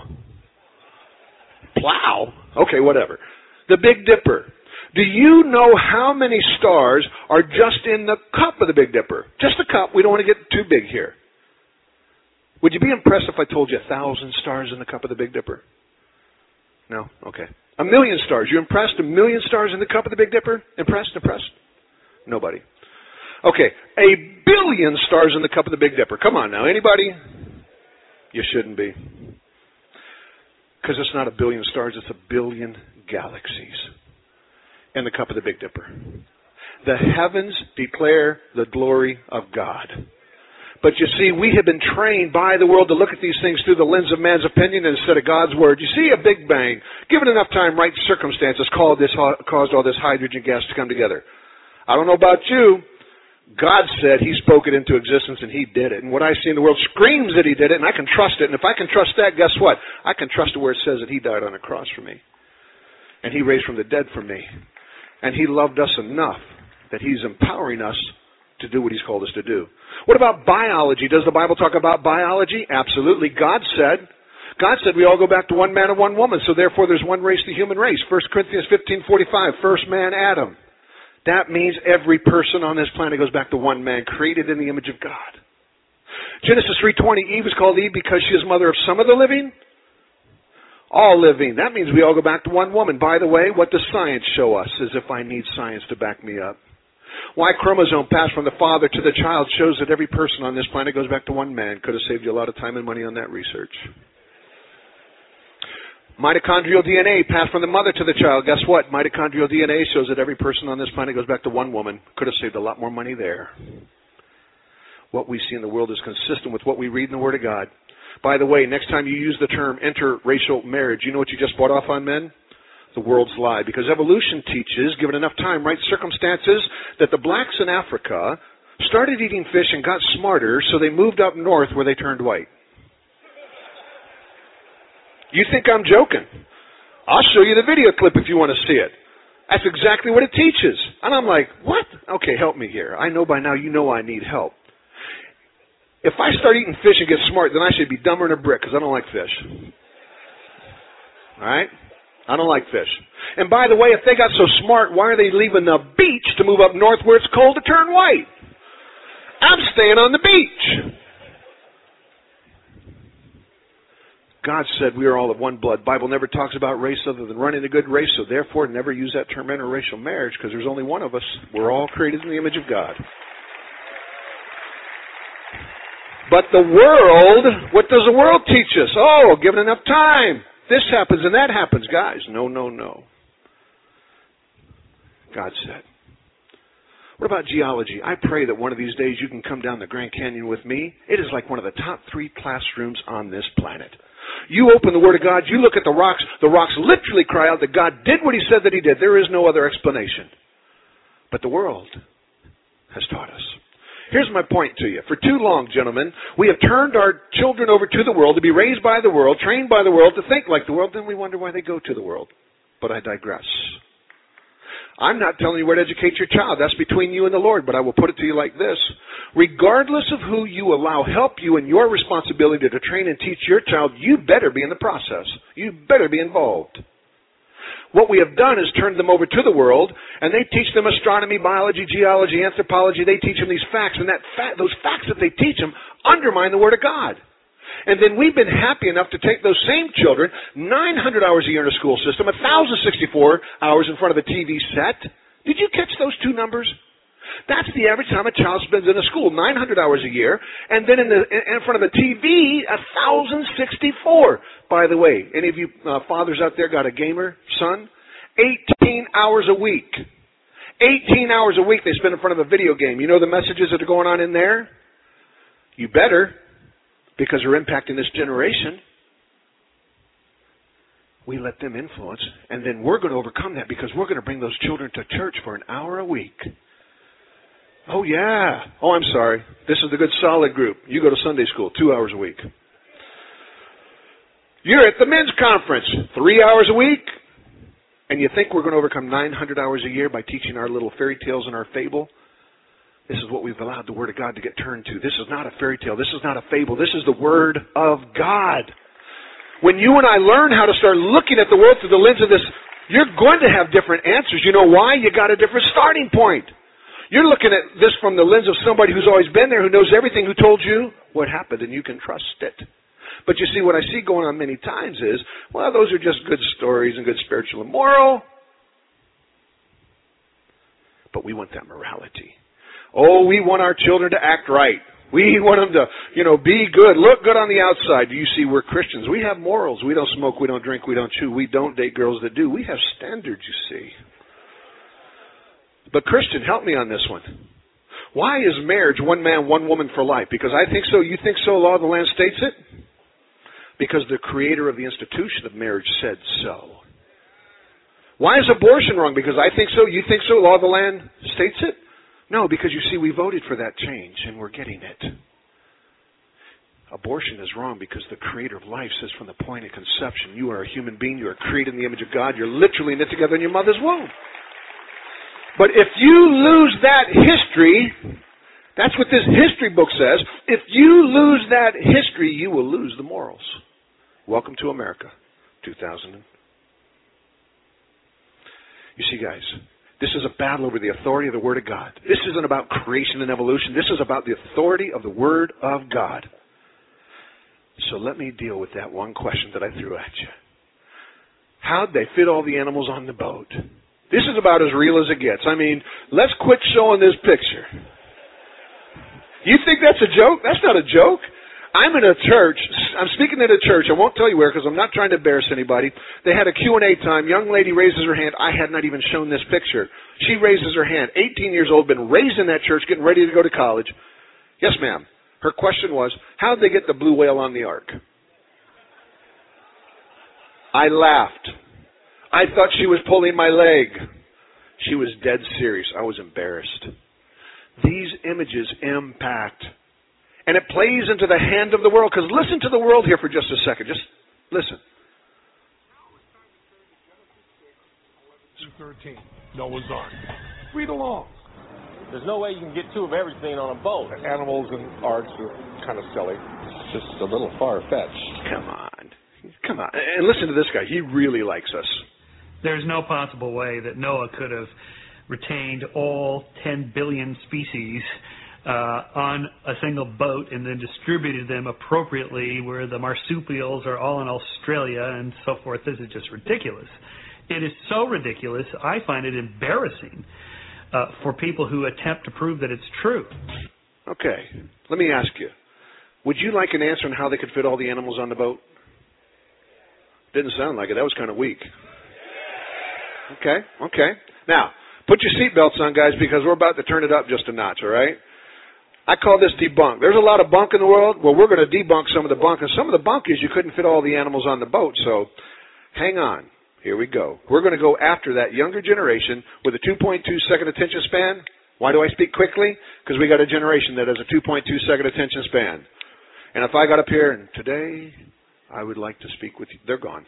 Plough? Okay, whatever. The Big Dipper. Do you know how many stars are just in the cup of the Big Dipper? Just the cup. We don't want to get too big here. Would you be impressed if I told you 1,000 stars in the cup of the Big Dipper? No? Okay. 1 million stars. You impressed? 1 million stars in the cup of the Big Dipper? Impressed? Nobody. Okay. 1 billion stars in the cup of the Big Dipper. Come on now. Anybody? You shouldn't be. Because it's not 1 billion stars. It's 1 billion galaxies in the cup of the Big Dipper. The heavens declare the glory of God. But you see, we have been trained by the world to look at these things through the lens of man's opinion instead of God's Word. You see, a Big Bang, given enough time, right circumstances, caused all this hydrogen gas to come together. I don't know about you. God said He spoke it into existence and He did it. And what I see in the world screams that He did it, and I can trust it. And if I can trust that, guess what? I can trust it where it says that He died on a cross for me. And He raised from the dead for me. And He loved us enough that He's empowering us to do what He's called us to do. What about biology? Does the Bible talk about biology? Absolutely. God said we all go back to one man and one woman, so therefore there's one race, the human race. 1 Corinthians 15:45, first man, Adam. That means every person on this planet goes back to one man, created in the image of God. Genesis 3:20, Eve is called Eve because she is mother of some of the living, all living. That means we all go back to one woman. By the way, what does science show us? As if I need science to back me up. Y chromosome passed from the father to the child shows that every person on this planet goes back to one man. Could have saved you a lot of time and money on that research. Mitochondrial DNA passed from the mother to the child. Guess what? Mitochondrial DNA shows that every person on this planet goes back to one woman. Could have saved a lot more money there. What we see in the world is consistent with what we read in the Word of God. By the way, next time you use the term interracial marriage, you know what you just bought off on, men? The world's lie. Because evolution teaches, given enough time, right circumstances, that the blacks in Africa started eating fish and got smarter, so they moved up north where they turned white. You think I'm joking? I'll show you the video clip if you want to see it. That's exactly what it teaches. And I'm like, what? Okay, help me here. I know by now you know I need help. If I start eating fish and get smart, then I should be dumber than a brick because I don't like fish. All right? I don't like fish. And by the way, if they got so smart, why are they leaving the beach to move up north where it's cold to turn white? I'm staying on the beach. God said we are all of one blood. The Bible never talks about race other than running a good race, so therefore never use that term interracial marriage because there's only one of us. We're all created in the image of God. But the world, what does the world teach us? Oh, given enough time, this happens and that happens. Guys, no. God said. What about geology? I pray that one of these days you can come down the Grand Canyon with me. It is like one of the top 3 classrooms on this planet. You open the Word of God, you look at the rocks literally cry out that God did what He said that He did. There is no other explanation. But the world has taught us. Here's my point to you. For too long, gentlemen, we have turned our children over to the world to be raised by the world, trained by the world, to think like the world. Then we wonder why they go to the world. But I digress. I'm not telling you where to educate your child. That's between you and the Lord. But I will put it to you like this. Regardless of who you allow help you in your responsibility to train and teach your child, you better be in the process. You better be involved. What we have done is turned them over to the world, and they teach them astronomy, biology, geology, anthropology. They teach them these facts, and those facts that they teach them undermine the Word of God. And then we've been happy enough to take those same children, 900 hours a year in a school system, 1,064 hours in front of a TV set. Did you catch those two numbers? That's the average time a child spends in a school, 900 hours a year, and then in front of a TV, 1,064. By the way, any of you fathers out there got a gamer son? 18 hours a week. 18 hours a week they spend in front of a video game. You know the messages that are going on in there? You better, because they're impacting this generation. We let them influence, and then we're going to overcome that because we're going to bring those children to church for an hour a week. Oh, yeah. Oh, I'm sorry. This is the good solid group. You go to Sunday school 2 hours a week. You're at the men's conference 3 hours a week, and you think we're going to overcome 900 hours a year by teaching our little fairy tales and our fable? This is what we've allowed the Word of God to get turned to. This is not a fairy tale. This is not a fable. This is the Word of God. When you and I learn how to start looking at the world through the lens of this, you're going to have different answers. You know why? You got a different starting point. You're looking at this from the lens of somebody who's always been there, who knows everything, who told you what happened, and you can trust it. But you see, what I see going on many times is, well, those are just good stories and good spiritual and moral. But we want that morality. Oh, we want our children to act right. We want them to, be good, look good on the outside. Do you see, we're Christians. We have morals. We don't smoke, we don't drink, we don't chew. We don't date girls that do. We have standards, you see. But Christian, help me on this one. Why is marriage one man, one woman for life? Because I think so, you think so, law of the land states it? Because the creator of the institution of marriage said so. Why is abortion wrong? Because I think so, you think so, law of the land states it? No, because you see, we voted for that change, and we're getting it. Abortion is wrong because the creator of life says from the point of conception, you are a human being, you are created in the image of God, you're literally knit together in your mother's womb. But if you lose that history, that's what this history book says, if you lose that history, you will lose the morals. Welcome to America, 2000. You see, guys, this is a battle over the authority of the Word of God. This isn't about creation and evolution. This is about the authority of the Word of God. So let me deal with that one question that I threw at you. How'd they fit all the animals on the boat? This is about as real as it gets. I mean, let's quit showing this picture. You think that's a joke? That's not a joke. I'm in a church. I'm speaking at a church. I won't tell you where because I'm not trying to embarrass anybody. They had a Q&A time. Young lady raises her hand. I had not even shown this picture. She raises her hand. 18 years old, been raised in that church, getting ready to go to college. Yes, ma'am. Her question was, how did they get the blue whale on the ark? I laughed. I thought she was pulling my leg. She was dead serious. I was embarrassed. These images impact. And it plays into the hand of the world. Because listen to the world here for just a second. Just listen. 13, Noah's Ark. Read along. There's no way you can get two of everything on a boat. Animals and arks are kind of silly. It's just a little far-fetched. Come on. Come on. And listen to this guy. He really likes us. There's no possible way that Noah could have retained all 10 billion species on a single boat and then distributed them appropriately where the marsupials are all in Australia and so forth. This is just ridiculous. It is so ridiculous, I find it embarrassing for people who attempt to prove that it's true. Okay, let me ask you. Would you like an answer on how they could fit all the animals on the boat? Didn't sound like it. That was kind of weak. Okay. Now, put your seatbelts on, guys, because we're about to turn it up just a notch, all right? I call this debunk. There's a lot of bunk in the world. Well, we're going to debunk some of the bunk. And some of the bunk is you couldn't fit all the animals on the boat. So hang on. Here we go. We're going to go after that younger generation with a 2.2-second attention span. Why do I speak quickly? Because we got a generation that has a 2.2-second attention span. And if I got up here and today I would like to speak with you, they're gone.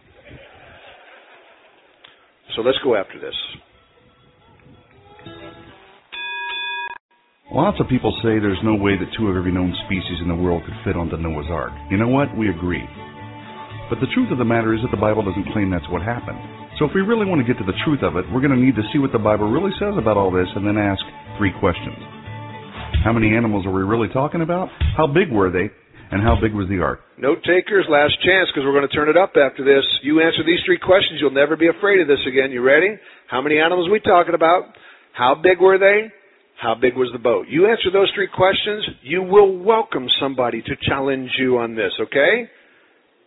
So let's go after this. Lots of people say there's no way that two of every known species in the world could fit onto Noah's Ark. You know what? We agree. But the truth of the matter is that the Bible doesn't claim that's what happened. So if we really want to get to the truth of it, we're going to need to see what the Bible really says about all this and then ask 3 questions. How many animals are we really talking about? How big were they? And how big was the ark? Note takers, last chance, because we're going to turn it up after this. You answer these 3 questions, you'll never be afraid of this again. You ready? How many animals are we talking about? How big were they? How big was the boat? You answer those 3 questions, you will welcome somebody to challenge you on this, okay?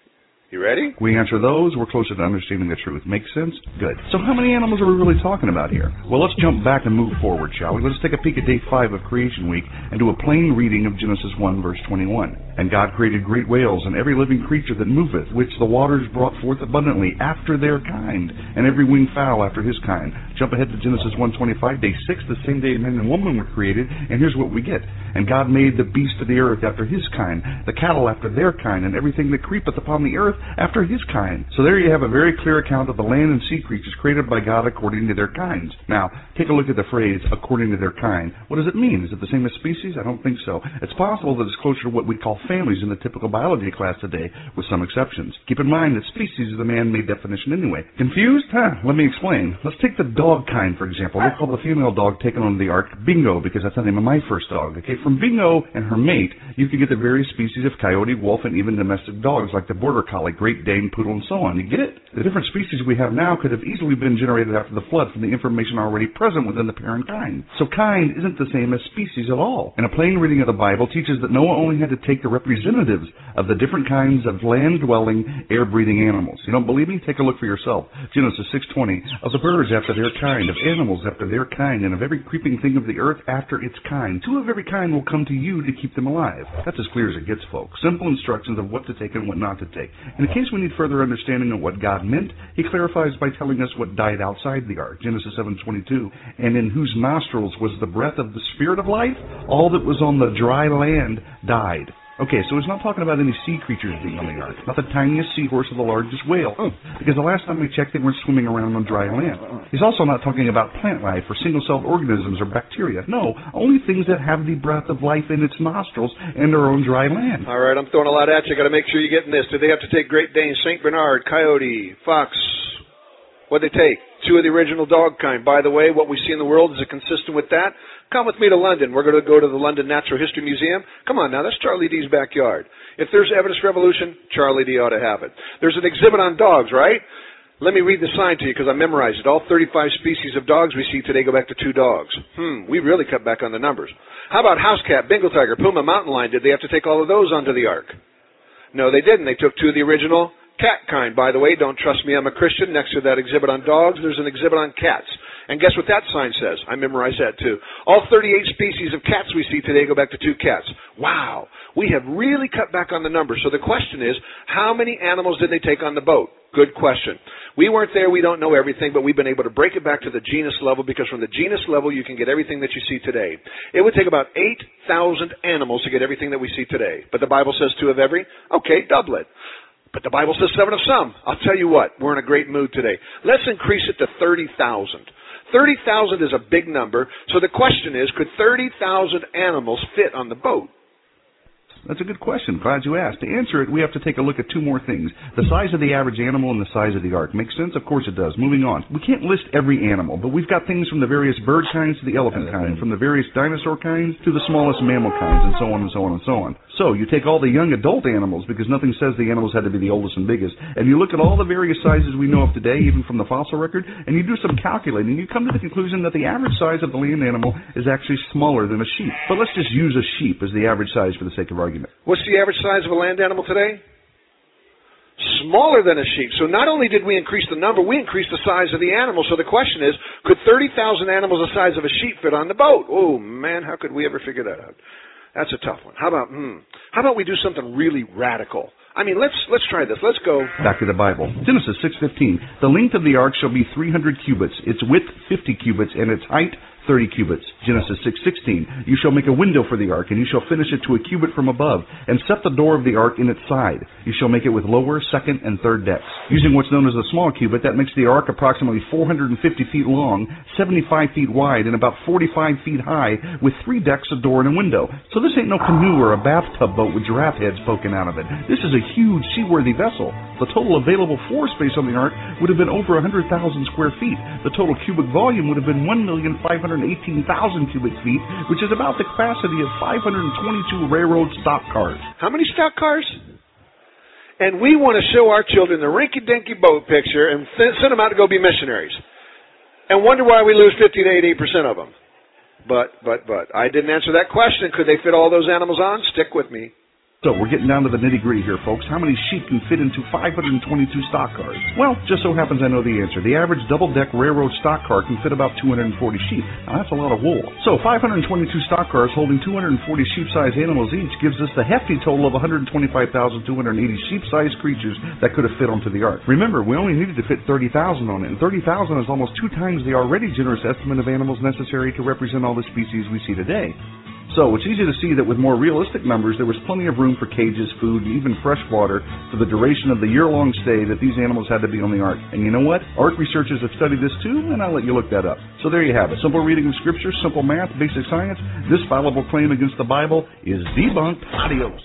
You ready? We answer those, we're closer to understanding the truth. Make sense? Good. So how many animals are we really talking about here? Well, let's jump back and move forward, shall we? Let's take a peek at day 5 of creation week and do a plain reading of Genesis 1, verse 21. And God created great whales and every living creature that moveth, which the waters brought forth abundantly after their kind, and every winged fowl after his kind. Jump ahead to Genesis 1:25, day 6, the same day man and woman were created, and here's what we get. And God made the beasts of the earth after his kind, the cattle after their kind, and everything that creepeth upon the earth after his kind. So there you have a very clear account of the land and sea creatures created by God according to their kinds. Now, take a look at the phrase, according to their kind. What does it mean? Is it the same as species? I don't think so. It's possible that it's closer to what we call families in the typical biology class today, with some exceptions. Keep in mind that species is a man-made definition anyway. Confused? Let me explain. Let's take the dog kind, for example. We'll call the female dog taken on the ark Bingo, because that's the name of my first dog. Okay, from Bingo and her mate, you can get the various species of coyote, wolf, and even domestic dogs like the border collie, Great Dane, poodle, and so on. You get it? The different species we have now could have easily been generated after the flood from the information already present within the parent kind. So kind isn't the same as species at all. And a plain reading of the Bible teaches that Noah only had to take the representatives of the different kinds of land-dwelling, air-breathing animals. You don't believe me? Take a look for yourself. Genesis 6:20, of the birds after their kind, of animals after their kind, and of every creeping thing of the earth after its kind. 2 of every kind will come to you to keep them alive. That's as clear as it gets, folks. Simple instructions of what to take and what not to take. In case we need further understanding of what God meant, he clarifies by telling us what died outside the ark. Genesis 7:22, and in whose nostrils was the breath of the spirit of life, all that was on the dry land died. Okay, so he's not talking about any sea creatures being on the ark. Not the tiniest seahorse or the largest whale. Because the last time we checked, they weren't swimming around on dry land. He's also not talking about plant life or single-celled organisms or bacteria. No, only things that have the breath of life in its nostrils and are on dry land. All right, I'm throwing a lot at you. Got to make sure you're getting this. Did they have to take Great Dane, St. Bernard, Coyote, Fox? What'd they take? 2 of the original dog kind. By the way, what we see in the world, is it consistent with that? Come with me to London. We're going to go to the London Natural History Museum. Come on now, that's Charlie D's backyard. If there's evidence for evolution, Charlie D ought to have it. There's an exhibit on dogs, right? Let me read the sign to you because I memorized it. All 35 species of dogs we see today go back to 2 dogs. We really cut back on the numbers. How about house cat, Bengal tiger, puma, mountain lion? Did they have to take all of those onto the ark? No, they didn't. They took 2 of the original cat kind. By the way, don't trust me, I'm a Christian. Next to that exhibit on dogs, there's an exhibit on cats. And guess what that sign says? I memorized that too. All 38 species of cats we see today go back to 2 cats. Wow. We have really cut back on the numbers. So the question is, how many animals did they take on the boat? Good question. We weren't there, we don't know everything, but we've been able to break it back to the genus level, because from the genus level you can get everything that you see today. It would take about 8,000 animals to get everything that we see today. But the Bible says 2 of every? Okay, double it. But the Bible says 7 of some. I'll tell you what, we're in a great mood today. Let's increase it to 30,000. 30,000 is a big number, so the question is, could 30,000 animals fit on the boat? That's a good question. Glad you asked. To answer it, we have to take a look at 2 more things. The size of the average animal and the size of the ark. Make sense? Of course it does. Moving on. We can't list every animal, but we've got things from the various bird kinds to the elephant kind, from the various dinosaur kinds to the smallest mammal kinds, and so on and so on and so on. So you take all the young adult animals, because nothing says the animals had to be the oldest and biggest, and you look at all the various sizes we know of today, even from the fossil record, and you do some calculating, you come to the conclusion that the average size of the land animal is actually smaller than a sheep. But let's just use a sheep as the average size for the sake of argument. What's the average size of a land animal today? Smaller than a sheep. So not only did we increase the number, we increased the size of the animal. So the question is, could 30,000 animals the size of a sheep fit on the boat? Oh, man, how could we ever figure that out? That's a tough one. How about we do something really radical? I mean, let's try this. Let's go back to the Bible. Genesis 6:15. The length of the ark shall be 300 cubits, its width 50 cubits, and its height 30 cubits. Genesis 6:16. You shall make a window for the ark, and you shall finish it to a cubit from above, and set the door of the ark in its side. You shall make it with lower, second, and third decks. Using what's known as the small cubit, that makes the ark approximately 450 feet long, 75 feet wide, and about 45 feet high, with 3 decks, a door, and a window. So this ain't no canoe or a bathtub boat with giraffe heads poking out of it. This is a huge seaworthy vessel. The total available floor space on the ark would have been over 100,000 square feet. The total cubic volume would have been 1,518,000 cubic feet, which is about the capacity of 522 railroad stock cars. How many stock cars? And we want to show our children the rinky-dinky boat picture and send them out to go be missionaries. And wonder why we lose 50 to 88% of them. But, I didn't answer that question. Could they fit all those animals on? Stick with me. So, we're getting down to the nitty-gritty here, folks. How many sheep can fit into 522 stock cars? Well, just so happens I know the answer. The average double-deck railroad stock car can fit about 240 sheep. Now, that's a lot of wool. So, 522 stock cars holding 240 sheep-sized animals each gives us the hefty total of 125,280 sheep-sized creatures that could have fit onto the ark. Remember, we only needed to fit 30,000 on it, and 30,000 is almost 2 times the already generous estimate of animals necessary to represent all the species we see today. So, it's easy to see that with more realistic numbers, there was plenty of room for cages, food, and even fresh water for the duration of the year-long stay that these animals had to be on the ark. And you know what? Ark researchers have studied this too, and I'll let you look that up. So there you have it. Simple reading of Scripture, simple math, basic science. This fallible claim against the Bible is debunked. Adios.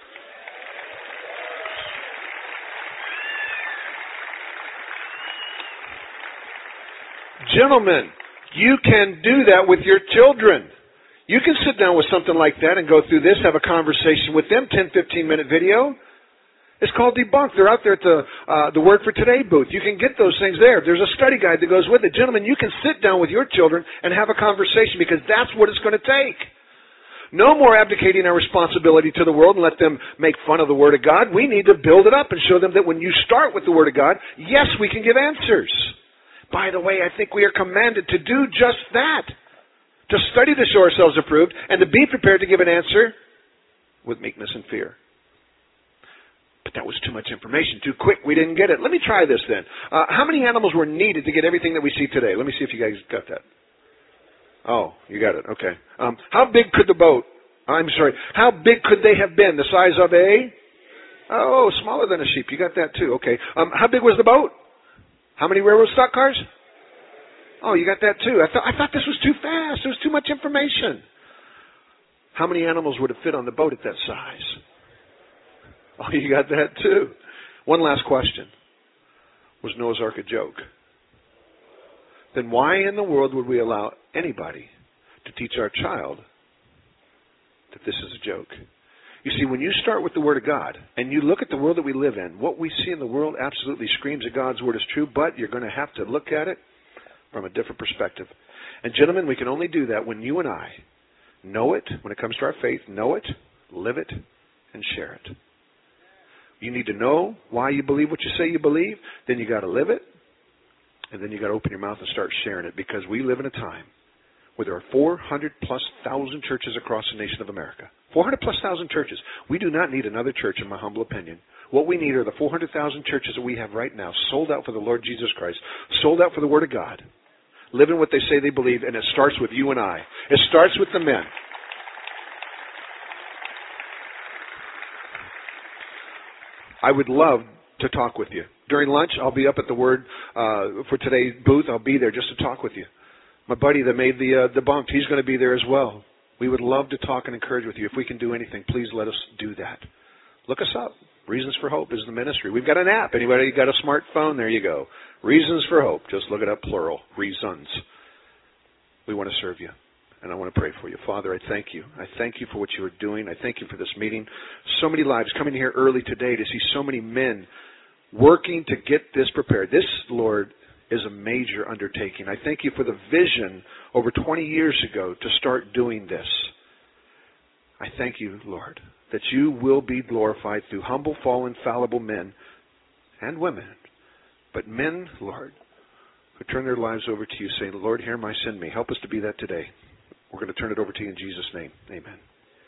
Gentlemen, you can do that with your children. You can sit down with something like that and go through this, have a conversation with them, 10, 15-minute video. It's called Debunked. They're out there at the Word for Today booth. You can get those things there. There's a study guide that goes with it. Gentlemen, you can sit down with your children and have a conversation because that's what it's going to take. No more abdicating our responsibility to the world and let them make fun of the Word of God. We need to build it up and show them that when you start with the Word of God, yes, we can give answers. By the way, I think we are commanded to do just that. To study to show ourselves approved, and to be prepared to give an answer with meekness and fear. But that was too much information, too quick. We didn't get it. Let me try this then. How many animals were needed to get everything that we see today? Let me see if you guys got that. Oh, you got it. Okay. How big could the boat? How big could they have been? The size of a? Oh, smaller than a sheep. You got that too. Okay. How big was the boat? How many railroad stock cars? Oh, you got that too. I thought this was too fast. There was too much information. How many animals would have fit on the boat at that size? Oh, you got that too. One last question. Was Noah's Ark a joke? Then why in the world would we allow anybody to teach our child that this is a joke? You see, when you start with the Word of God and you look at the world that we live in, what we see in the world absolutely screams that God's Word is true, but you're going to have to look at it from a different perspective. And gentlemen, we can only do that when you and I know it, when it comes to our faith, know it, live it, and share it. You need to know why you believe what you say you believe, then you got to live it, and then you got to open your mouth and start sharing it, because we live in a time where there are 400,000+ churches across the nation of America. 400,000+ churches. We do not need another church, in my humble opinion. What we need are the 400,000 churches that we have right now, sold out for the Lord Jesus Christ, sold out for the Word of God, living what they say they believe, and it starts with you and I. It starts with the men. I would love to talk with you. During lunch, I'll be up at the Word for Today booth. I'll be there just to talk with you. My buddy that made the Debunked, he's going to be there as well. We would love to talk and encourage with you. If we can do anything, please let us do that. Look us up. Reasons for Hope is the ministry. We've got an app. Anybody got a smartphone? There you go. Reasons for Hope. Just look it up, plural. Reasons. We want to serve you, and I want to pray for you. Father, I thank you. I thank you for what you are doing. I thank you for this meeting. So many lives coming here early today to see so many men working to get this prepared. This, Lord, is a major undertaking. I thank you for the vision over 20 years ago to start doing this. I thank you, Lord, that you will be glorified through humble, fallen, fallible men and women. But men, Lord, who turn their lives over to you, saying, Lord, hear my send me. Help us to be that today. We're going to turn it over to you in Jesus' name. Amen.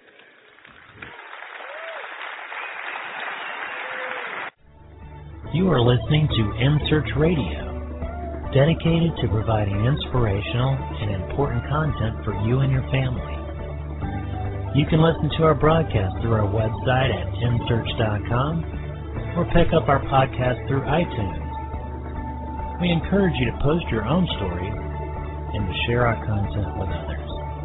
You are listening to M-Search Radio, dedicated to providing inspirational and important content for you and your family. You can listen to our broadcast through our website at msearch.com or pick up our podcast through iTunes. We encourage you to post your own story and to share our content with others.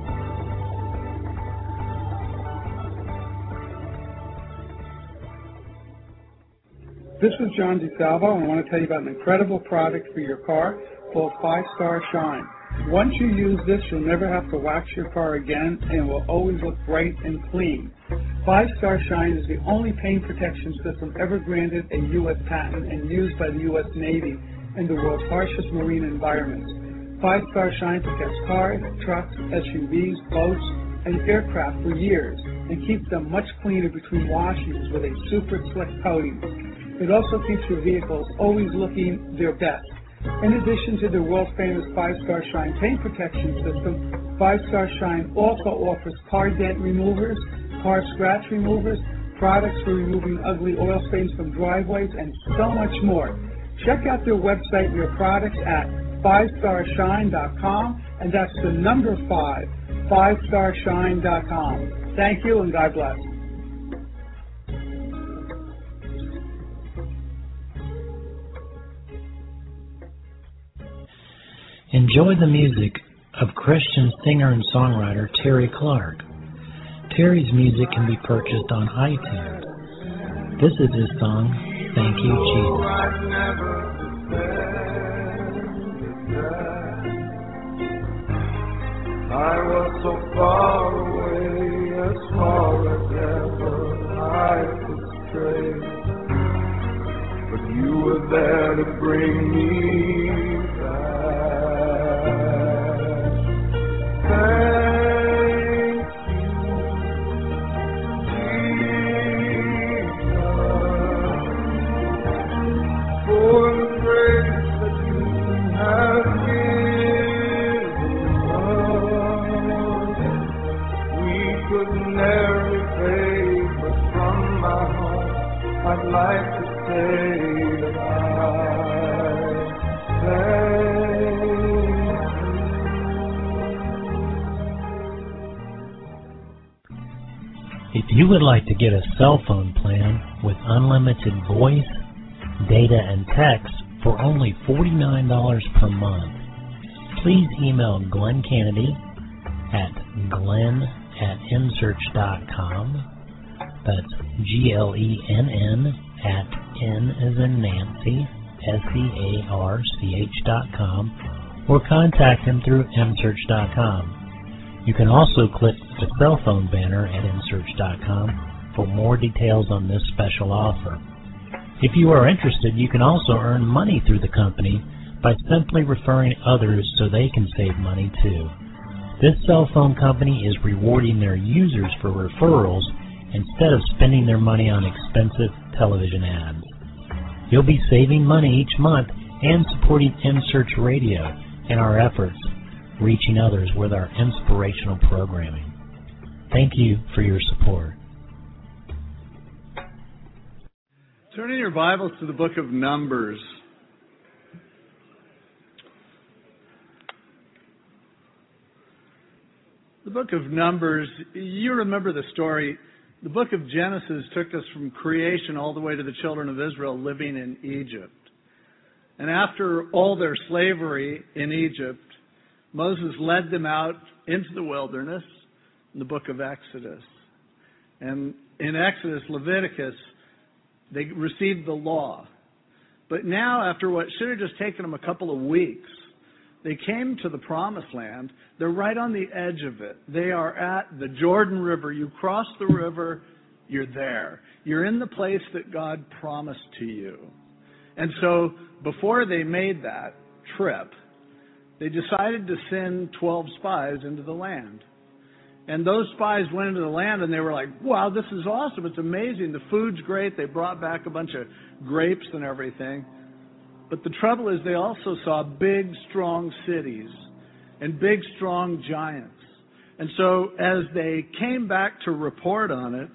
This is John DeSalvo, and I want to tell you about an incredible product for your car called 5-Star Shine. Once you use this, you'll never have to wax your car again, and it will always look bright and clean. 5-Star Shine is the only paint protection system ever granted a U.S. patent and used by the U.S. Navy in the world's harshest marine environments. 5-Star Shine protects cars, trucks, SUVs, boats, and aircraft for years and keeps them much cleaner between washings with a super slick coating. It also keeps your vehicles always looking their best. In addition to their world-famous 5-Star Shine paint protection system, 5-Star Shine also offers car dent removers, car scratch removers, products for removing ugly oil stains from driveways, and so much more. Check out their website and their products at 5starshine.com, and that's the number 5, 5starshine.com. Thank you, and God bless. Enjoy the music of Christian singer and songwriter Terry Clark. Terry's music can be purchased on iTunes. This is his song, Thank You, Jesus. I was so far away, as far as ever I could stray, but you were there to bring me back. Thank you, Jesus, for the grace that you have given. Could never repay, but from my heart I'd like to say that I thank you. If you would like to get a cell phone plan with unlimited voice, data, and text for only $49 per month, please email Glenn Kennedy at glenn@nsearch.com. That's GLENN at N as in Nancy, SEARCH.com, or contact him through msearch.com. You can also click the cell phone banner at msearch.com for more details on this special offer. If you are interested, you can also earn money through the company by simply referring others so they can save money too. This cell phone company is rewarding their users for referrals instead of spending their money on expensive television ads. You'll be saving money each month and supporting mSearch Radio in our efforts, reaching others with our inspirational programming. Thank you for your support. Turn in your Bibles to the book of Numbers. The book of Numbers, you remember the story. The book of Genesis took us from creation all the way to the children of Israel living in Egypt. And after all their slavery in Egypt, Moses led them out into the wilderness in the book of Exodus. And in Exodus, Leviticus, they received the law. But now, after what should have just taken them a couple of weeks, they came to the Promised Land. They're right on the edge of it. They are at the Jordan River. You cross the river, you're there. You're in the place that God promised to you. And so, before they made that trip, they decided to send 12 spies into the land. And those spies went into the land and they were like, wow, this is awesome. It's amazing. The food's great. They brought back a bunch of grapes and everything. But the trouble is they also saw big, strong cities and big, strong giants. And so as they came back to report on it,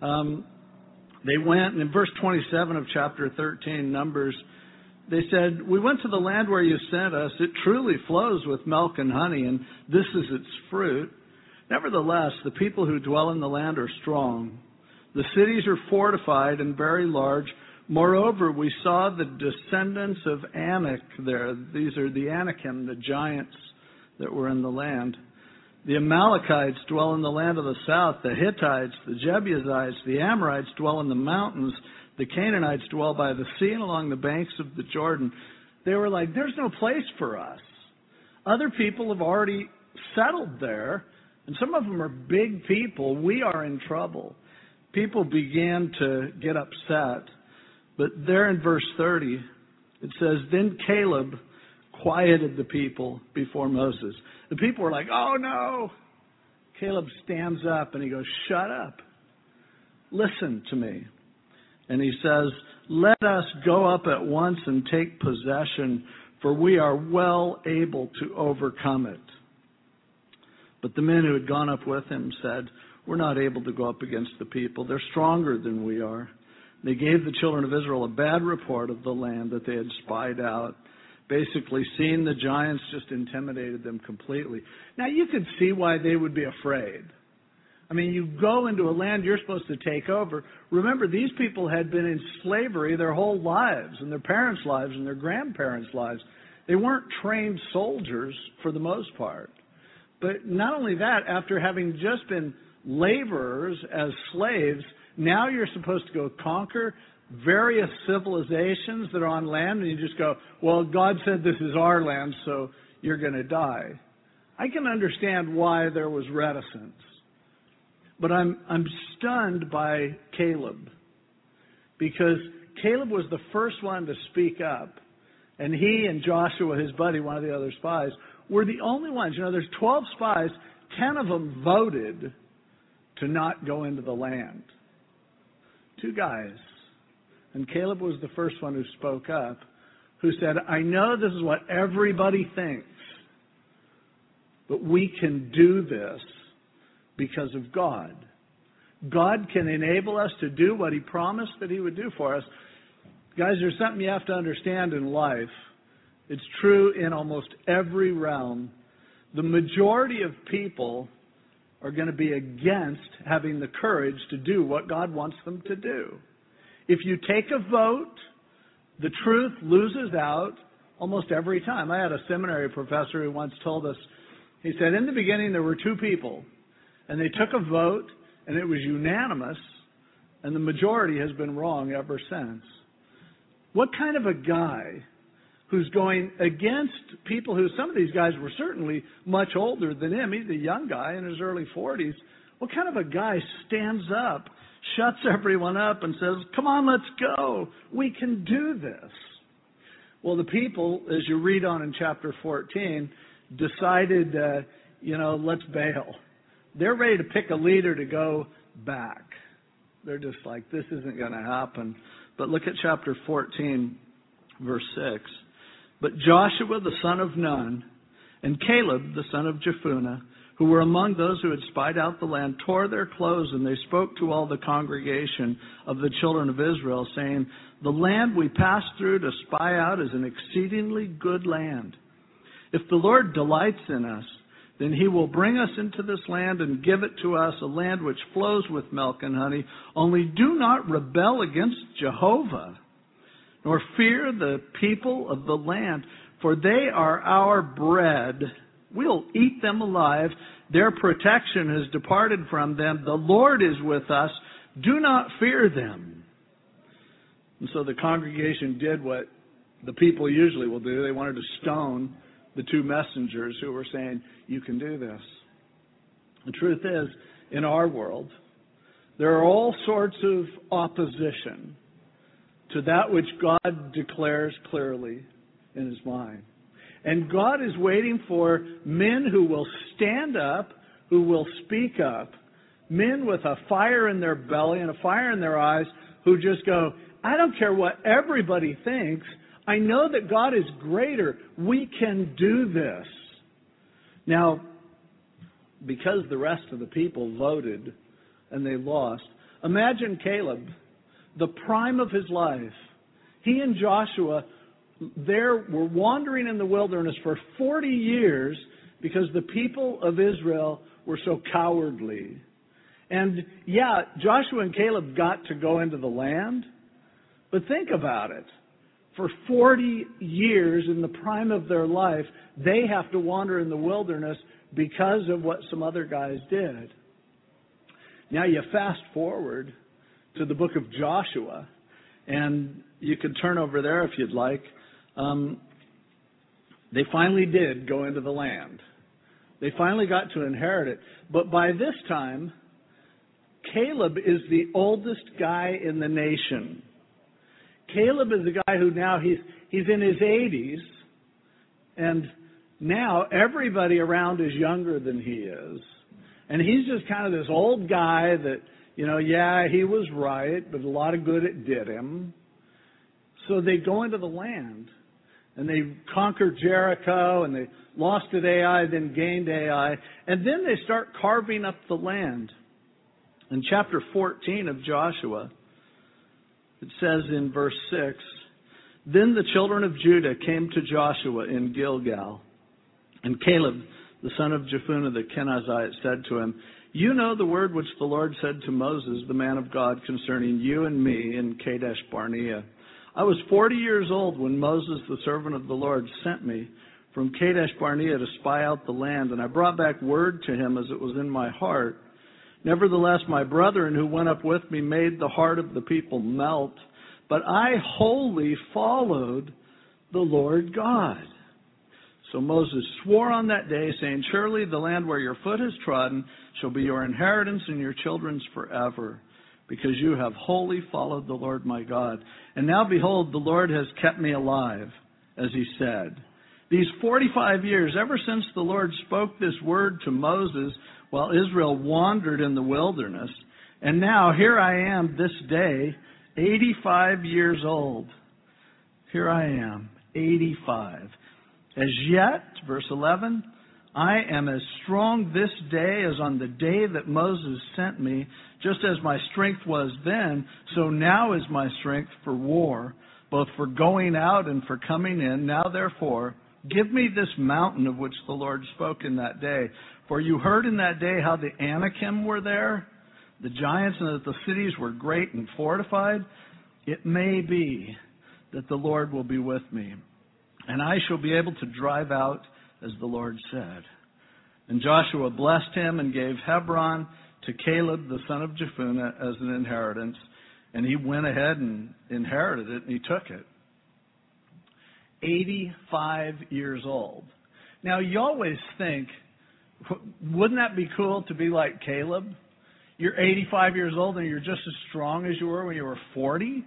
they went, and in verse 27 of chapter 13, Numbers, they said, we went to the land where you sent us. It truly flows with milk and honey, and this is its fruit. Nevertheless, the people who dwell in the land are strong. The cities are fortified and very large. Moreover, we saw the descendants of Anak there. These are the Anakim, the giants that were in the land. The Amalekites dwell in the land of the south. The Hittites, the Jebusites, the Amorites dwell in the mountains. The Canaanites dwell by the sea and along the banks of the Jordan. They were like, there's no place for us. Other people have already settled there, and some of them are big people. We are in trouble. People began to get upset. But there in verse 30, it says, then Caleb quieted the people before Moses. The people were like, oh no. Caleb stands up and he goes, "Shut up. Listen to me." And he says, "Let us go up at once and take possession, for we are well able to overcome it." But the men who had gone up with him said, "We're not able to go up against the people. They're stronger than we are." They gave the children of Israel a bad report of the land that they had spied out. Basically, seeing the giants just intimidated them completely. Now, you could see why they would be afraid. I mean, you go into a land you're supposed to take over. Remember, these people had been in slavery their whole lives, and their parents' lives, and their grandparents' lives. They weren't trained soldiers for the most part. But not only that, after having just been laborers as slaves, now you're supposed to go conquer various civilizations that are on land, and you just go, "Well, God said this is our land, so you're going to die." I can understand why there was reticence. But I'm stunned by Caleb, because Caleb was the first one to speak up. And he and Joshua, his buddy, one of the other spies, were the only ones. You know, there's 12 spies, 10 of them voted to not go into the land. 2 guys. And Caleb was the first one who spoke up, who said, "I know this is what everybody thinks, but we can do this because of God. God can enable us to do what He promised that He would do for us." Guys, there's something you have to understand in life. It's true in almost every realm. The majority of people are going to be against having the courage to do what God wants them to do. If you take a vote, the truth loses out almost every time. I had a seminary professor who once told us, he said, in the beginning there were 2 people, and they took a vote, and it was unanimous, and the majority has been wrong ever since. What kind of a guy who's going against people who, some of these guys were certainly much older than him, he's a young guy in his early 40s, what kind of a guy stands up, shuts everyone up and says, "Come on, let's go. We can do this"? Well, the people, as you read on in chapter 14, decided, let's bail. They're ready to pick a leader to go back. They're just like, this isn't going to happen. But look at chapter 14, verse 6. But Joshua the son of Nun and Caleb the son of Jephunneh, who were among those who had spied out the land, tore their clothes, and they spoke to all the congregation of the children of Israel, saying, "The land we passed through to spy out is an exceedingly good land. If the Lord delights in us, then He will bring us into this land and give it to us, a land which flows with milk and honey. Only do not rebel against Jehovah, nor fear the people of the land, for they are our bread. We'll eat them alive. Their protection has departed from them. The Lord is with us. Do not fear them." And so the congregation did what the people usually will do. They wanted to stone the 2 messengers who were saying, "You can do this." The truth is, in our world, there are all sorts of opposition to that which God declares clearly in His mind. And God is waiting for men who will stand up, who will speak up, men with a fire in their belly and a fire in their eyes, who just go, "I don't care what everybody thinks. I know that God is greater. We can do this." Now, because the rest of the people voted and they lost, imagine Caleb, the prime of his life. He and Joshua were wandering in the wilderness for 40 years because the people of Israel were so cowardly. And yeah, Joshua and Caleb got to go into the land, but think about it. For 40 years in the prime of their life, they have to wander in the wilderness because of what some other guys did. Now you fast forward to the book of Joshua, and you can turn over there if you'd like. They finally did go into the land. They finally got to inherit it. But by this time, Caleb is the oldest guy in the nation. Caleb is a guy who now he's in his 80s, and now everybody around is younger than he is. And he's just kind of this old guy that, yeah, he was right, but a lot of good it did him. So they go into the land, and they conquered Jericho, and they lost at Ai, then gained Ai, and then they start carving up the land. In chapter 14 of Joshua, it says in verse 6, "Then the children of Judah came to Joshua in Gilgal, and Caleb, the son of Jephunneh the Kenizzite, said to him, 'You know the word which the Lord said to Moses, the man of God, concerning you and me in Kadesh Barnea. I was 40 years old when Moses, the servant of the Lord, sent me from Kadesh Barnea to spy out the land, and I brought back word to him as it was in my heart. Nevertheless, my brethren who went up with me made the heart of the people melt, but I wholly followed the Lord God.' So Moses swore on that day, saying, 'Surely the land where your foot has trodden shall be your inheritance and your children's forever, because you have wholly followed the Lord my God. And now behold, the Lord has kept me alive, as he said. These 45 years, ever since the Lord spoke this word to Moses while Israel wandered in the wilderness, and now here I am this day, 85 years old. Here I am, 85. As yet," verse 11, "I am as strong this day as on the day that Moses sent me. Just as my strength was then, so now is my strength for war, both for going out and for coming in. Now therefore, give me this mountain of which the Lord spoke in that day. For you heard in that day how the Anakim were there, the giants, and that the cities were great and fortified. It may be that the Lord will be with me, and I shall be able to drive out as the Lord said." And Joshua blessed him and gave Hebron to Caleb, the son of Jephunneh, as an inheritance. And he went ahead and inherited it, and he took it. 85 years old. Now, you always think, wouldn't that be cool to be like Caleb? You're 85 years old and you're just as strong as you were when you were 40?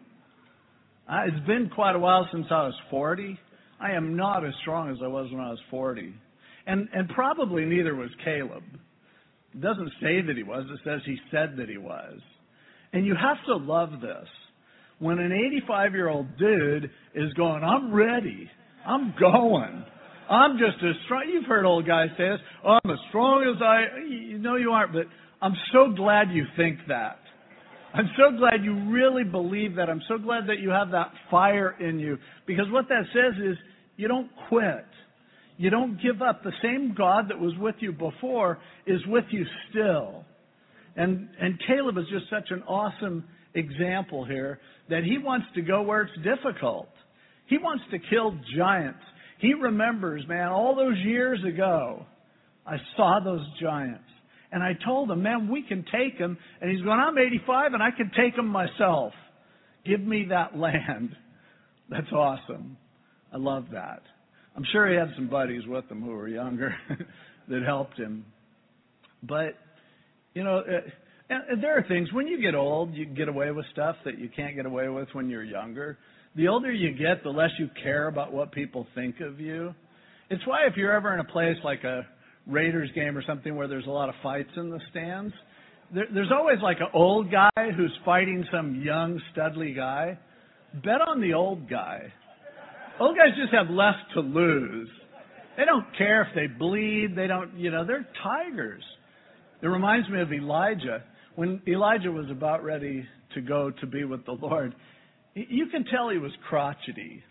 It's been quite a while since I was 40. I am not as strong as I was when I was 40. And probably neither was Caleb. It doesn't say that he was. It says he said that he was. And you have to love this. When an 85-year-old dude is going, "I'm ready. I'm going. I'm just as strong." You've heard old guys say this. "Oh, I'm as strong as you know you aren't." But I'm so glad you think that. I'm so glad you really believe that. I'm so glad that you have that fire in you. Because what that says is you don't quit. You don't give up. The same God that was with you before is with you still. And Caleb is just such an awesome example here that he wants to go where it's difficult. He wants to kill giants. He remembers, man, all those years ago, I saw those giants. And I told him, man, we can take them. And he's going, I'm 85 and I can take them myself. Give me that land. That's awesome. I love that. I'm sure he had some buddies with him who were younger that helped him. But, you know, there are things, when you get old, you get away with stuff that you can't get away with when you're younger. The older you get, the less you care about what people think of you. It's why if you're ever in a place like a Raiders game or something where there's a lot of fights in the stands, there's always like an old guy who's fighting some young, studly guy. Bet on the old guy. Old guys just have less to lose. They don't care if they bleed. They don't, they're tigers. It reminds me of Elijah. When Elijah was about ready to go to be with the Lord, you can tell he was crotchety.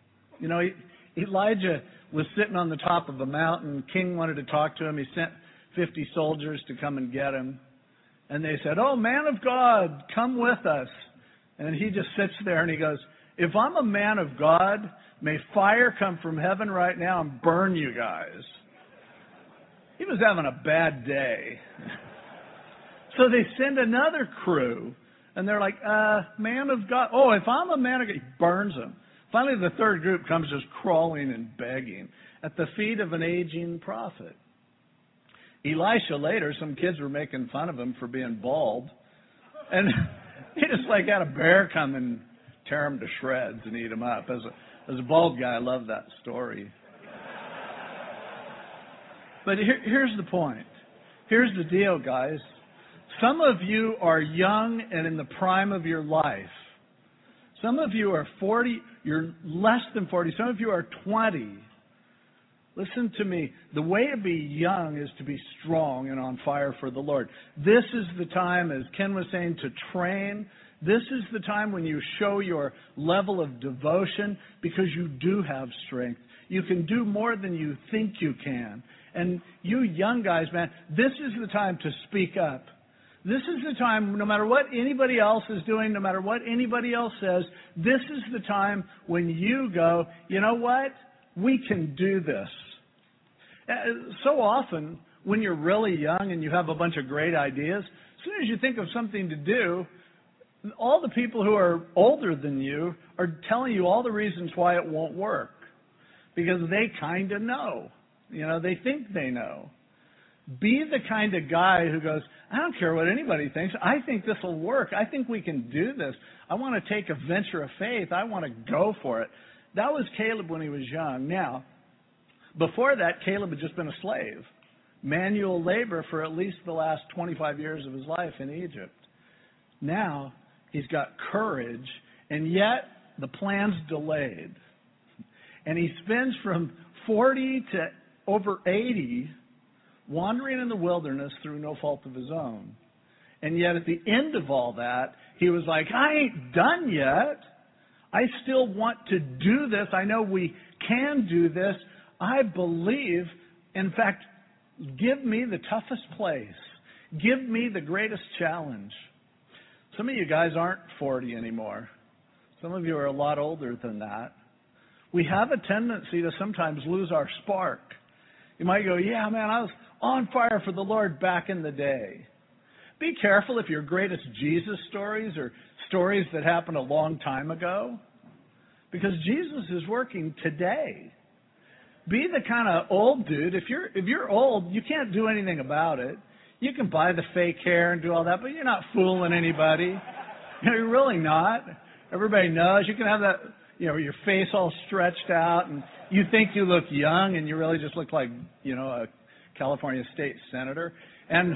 Elijah was sitting on the top of a mountain. King wanted to talk to him. He sent 50 soldiers to come and get him. And they said, "Oh, man of God, come with us." And he just sits there and he goes, "If I'm a man of God, may fire come from heaven right now and burn you guys." He was having a bad day. So they send another crew, and they're like, man of God. Oh, if I'm a man of God, he burns them. Finally, the third group comes just crawling and begging at the feet of an aging prophet. Elisha later, some kids were making fun of him for being bald. And he just had a bear come and tear him to shreds and eat him up. As a bald guy, I love that story. But here's the point. Here's the deal, guys. Some of you are young and in the prime of your life. Some of you are 40, you're less than 40. Some of you are 20. Listen to me. The way to be young is to be strong and on fire for the Lord. This is the time, as Ken was saying, to train. This is the time when you show your level of devotion because you do have strength. You can do more than you think you can. And you young guys, man, this is the time to speak up. This is the time, no matter what anybody else is doing, no matter what anybody else says, this is the time when you go, you know what? We can do this. So often, when you're really young and you have a bunch of great ideas, as soon as you think of something to do, all the people who are older than you are telling you all the reasons why it won't work. Because they kind of know. You know, they think they know. Be the kind of guy who goes, I don't care what anybody thinks. I think this will work. I think we can do this. I want to take a venture of faith. I want to go for it. That was Caleb when he was young. Now, before that, Caleb had just been a slave. Manual labor for at least the last 25 years of his life in Egypt. Now, he's got courage, and yet the plan's delayed. And he spends from 40 to over 80 wandering in the wilderness through no fault of his own. And yet at the end of all that, he was like, I ain't done yet. I still want to do this. I know we can do this. I believe, in fact, give me the toughest place. Give me the greatest challenge. Some of you guys aren't 40 anymore. Some of you are a lot older than that. We have a tendency to sometimes lose our spark. You might go, yeah, man, I was on fire for the Lord back in the day. Be careful if your greatest Jesus stories are stories that happened a long time ago, because Jesus is working today. Be the kind of old dude. If you're old, you can't do anything about it. You can buy the fake hair and do all that, but you're not fooling anybody. You're really not. Everybody knows. You can have that, your face all stretched out, and you think you look young, and you really just look like, a California state senator. And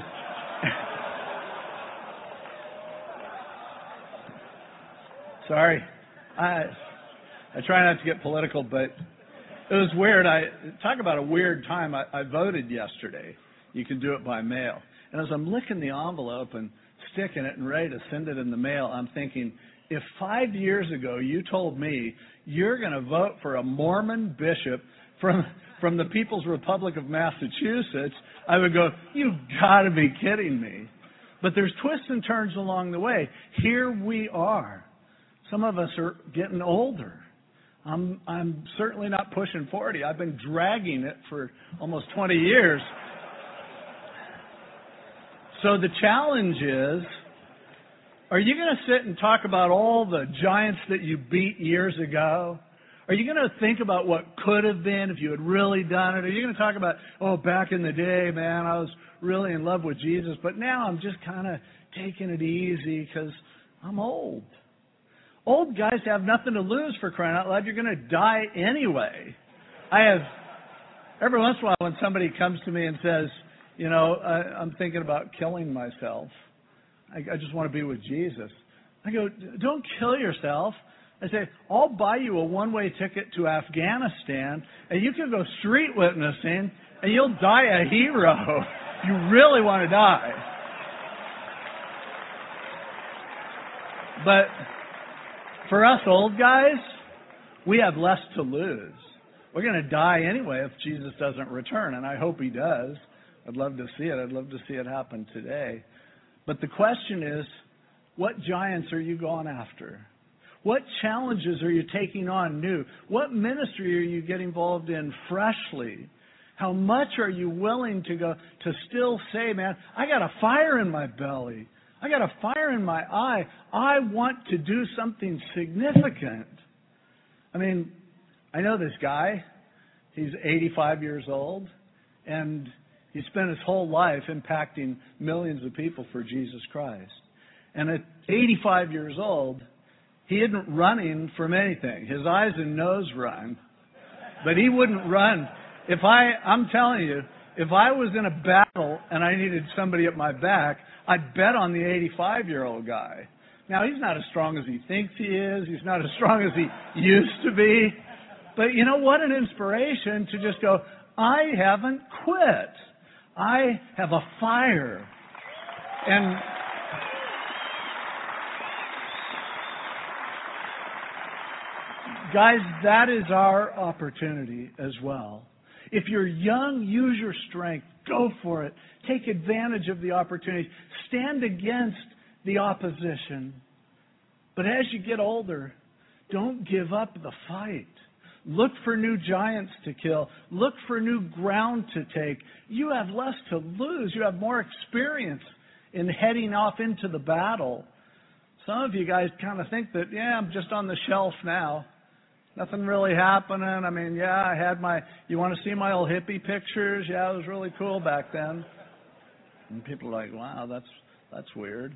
sorry, I try not to get political, but it was weird. Talk about a weird time. I voted yesterday. You can do it by mail. And as I'm licking the envelope and sticking it and ready to send it in the mail, I'm thinking, if 5 years ago you told me you're going to vote for a Mormon bishop from the People's Republic of Massachusetts, I would go, you've got to be kidding me. But there's twists and turns along the way. Here we are. Some of us are getting older. I'm certainly not pushing 40. I've been dragging it for almost 20 years. So the challenge is, are you going to sit and talk about all the giants that you beat years ago? Are you going to think about what could have been if you had really done it? Are you going to talk about, back in the day, man, I was really in love with Jesus, but now I'm just kind of taking it easy because I'm old. Old guys have nothing to lose, for crying out loud. You're going to die anyway. Every once in a while when somebody comes to me and says, I'm thinking about killing myself. I just want to be with Jesus. I go, don't kill yourself. I say, I'll buy you a one-way ticket to Afghanistan, and you can go street witnessing, and you'll die a hero. You really want to die. But for us old guys, we have less to lose. We're going to die anyway if Jesus doesn't return, and I hope he does. I'd love to see it. I'd love to see it happen today. But the question is, what giants are you going after? What challenges are you taking on new? What ministry are you getting involved in freshly? How much are you willing to go to still say, man, I got a fire in my belly. I got a fire in my eye. I want to do something significant. I mean, I know this guy. He's 85 years old, and he spent his whole life impacting millions of people for Jesus Christ. And at 85 years old, he isn't running from anything. His eyes and nose run. But he wouldn't run. I'm telling you, If I was in a battle and I needed somebody at my back, I'd bet on the 85-year-old guy. Now, he's not as strong as he thinks he is. He's not as strong as he used to be. But you know what? An inspiration to just go, I haven't quit. I have a fire. And guys, that is our opportunity as well. If you're young, use your strength. Go for it. Take advantage of the opportunity. Stand against the opposition. But as you get older, don't give up the fight. Look for new giants to kill. Look for new ground to take. You have less to lose. You have more experience in heading off into the battle. Some of you guys kind of think that, yeah, I'm just on the shelf now. Nothing really happening. I mean, yeah, I had you want to see my old hippie pictures? Yeah, it was really cool back then. And people are like, wow, that's weird.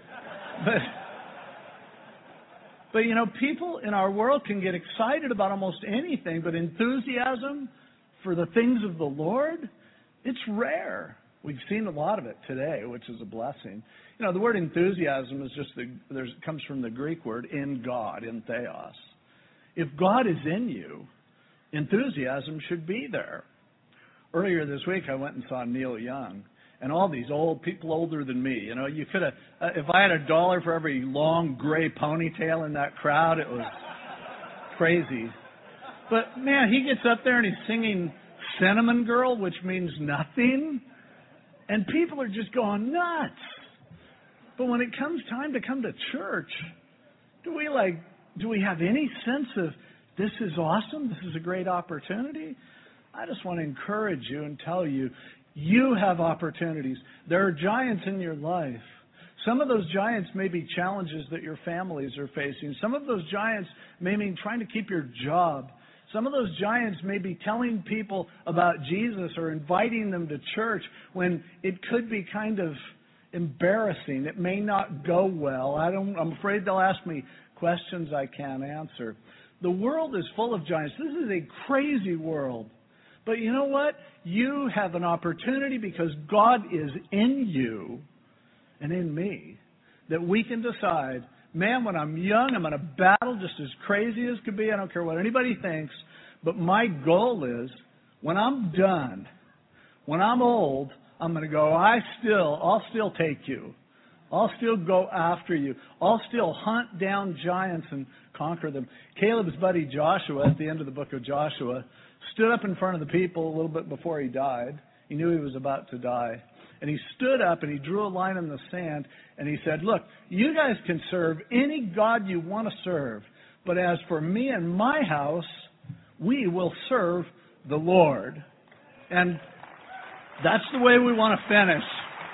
But you know, people in our world can get excited about almost anything, but enthusiasm for the things of the Lord, it's rare. We've seen a lot of it today, which is a blessing. You know, the word enthusiasm is comes from the Greek word in God, in theos. If God is in you, enthusiasm should be there. Earlier this week, I went and saw Neil Young, and all these old people older than me. You know, you could have, if I had $1 for every long gray ponytail in that crowd, it was crazy. But man, he gets up there and he's singing Cinnamon Girl, which means nothing, and people are just going nuts. But when it comes time to come to church, do we have any sense of this is awesome, this is a great opportunity? I just want to encourage you and tell you, you have opportunities. There are giants in your life. Some of those giants may be challenges that your families are facing. Some of those giants may mean trying to keep your job. Some of those giants may be telling people about Jesus or inviting them to church when it could be kind of embarrassing. It may not go well. I'm afraid they'll ask me questions I can't answer. The world is full of giants. This is a crazy world. But you know what? You have an opportunity because God is in you and in me that we can decide, man, when I'm young, I'm going to battle just as crazy as could be. I don't care what anybody thinks. But my goal is, when I'm done, when I'm old, I'm going to go, I'll still take you. I'll still go after you. I'll still hunt down giants and conquer them. Caleb's buddy Joshua, at the end of the book of Joshua, stood up in front of the people a little bit before he died. He knew he was about to die. And he stood up and he drew a line in the sand and he said, look, you guys can serve any God you want to serve. But as for me and my house, we will serve the Lord. And that's the way we want to finish.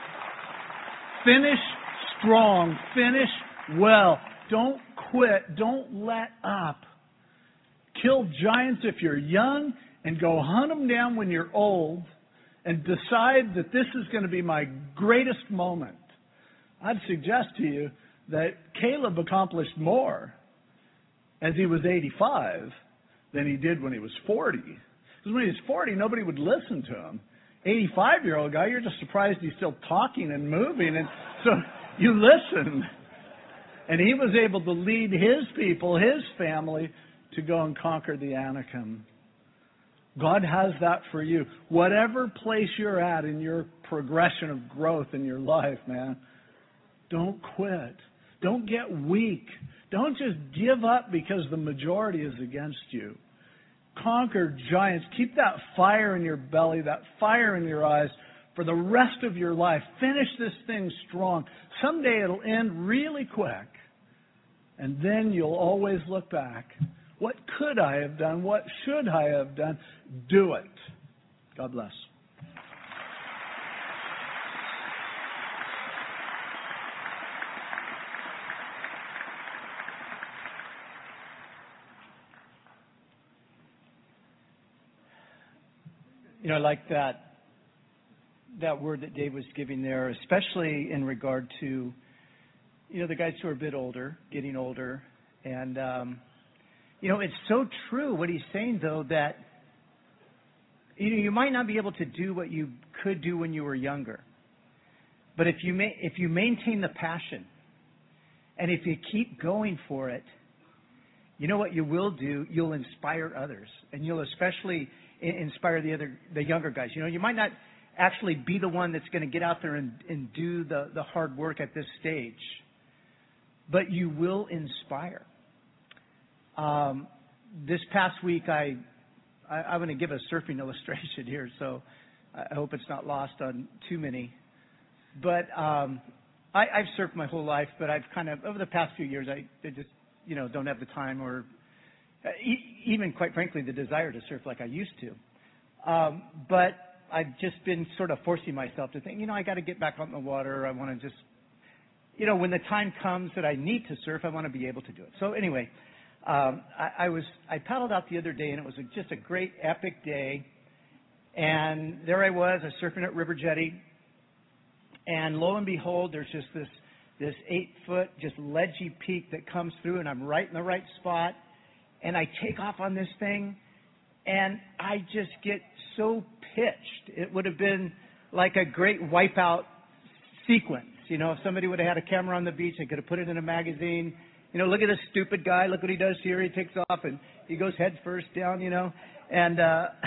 Finish strong. Finish well. Don't quit. Don't let up. Kill giants if you're young and go hunt them down when you're old and decide that this is going to be my greatest moment. I'd suggest to you that Caleb accomplished more as he was 85 than he did when he was 40. Because when he was 40, nobody would listen to him. 85-year-old guy, you're just surprised he's still talking and moving. And so you listen. And he was able to lead his people, his family, to go and conquer the Anakim. God has that for you. Whatever place you're at in your progression of growth in your life, man, don't quit. Don't get weak. Don't just give up because the majority is against you. Conquer giants. Keep that fire in your belly, that fire in your eyes for the rest of your life. Finish this thing strong. Someday it'll end really quick. And then you'll always look back. What could I have done? What should I have done? Do it. God bless. You know, I like that word that Dave was giving there, especially in regard to, you know, the guys who are a bit older, getting older. And, you know, it's so true what he's saying, though, that You might not be able to do what you could do when you were younger. But if you maintain the passion, and if you keep going for it, you know what you will do? You'll inspire others, and you'll especially inspire the younger guys. You might not actually be the one that's going to get out there and do the hard work at this stage, but you will inspire. This past week, I'm going to give a surfing illustration here, so I hope it's not lost on too many. But I've surfed my whole life, but I've kind of, over the past few years, I just, don't have the time or even, quite frankly, the desire to surf like I used to. But I've just been sort of forcing myself to think, I got to get back on the water. I want to just, when the time comes that I need to surf, I want to be able to do it. So anyway, I paddled out the other day, and it was just a great, epic day. And there I was surfing at River Jetty. And lo and behold, there's just this 8-foot, just ledgy peak that comes through, and I'm right in the right spot. And I take off on this thing, and I just get so pitched. It would have been like a great wipeout sequence. If somebody would have had a camera on the beach, they could have put it in a magazine. Look at this stupid guy. Look what he does here. He takes off, and he goes head first down, And,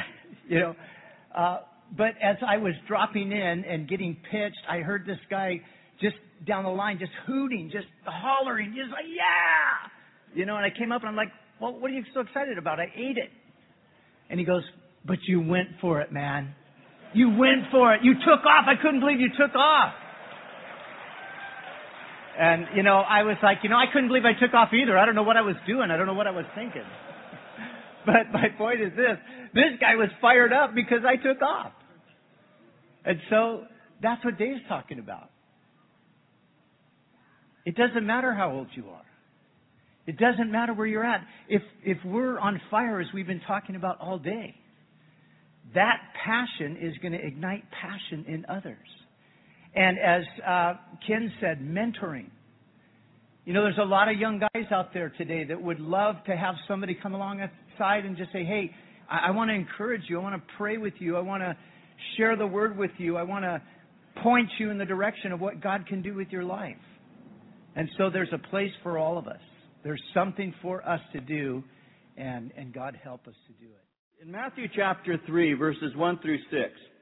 but as I was dropping in and getting pitched, I heard this guy just down the line just hooting, just hollering, just like, yeah! And I came up, and I'm like, well, what are you so excited about? I ate it. And he goes, but you went for it, man. You went for it. You took off. I couldn't believe you took off. And, I was like, I couldn't believe I took off either. I don't know what I was doing. I don't know what I was thinking. But my point is this guy was fired up because I took off. And so that's what Dave's talking about. It doesn't matter how old you are. It doesn't matter where you're at. If we're on fire, as we've been talking about all day, that passion is going to ignite passion in others. And as Ken said, mentoring. There's a lot of young guys out there today that would love to have somebody come alongside and just say, hey, I want to encourage you. I want to pray with you. I want to share the word with you. I want to point you in the direction of what God can do with your life. And so there's a place for all of us. There's something for us to do, and God help us to do it. In Matthew chapter 3, verses 1 through 6,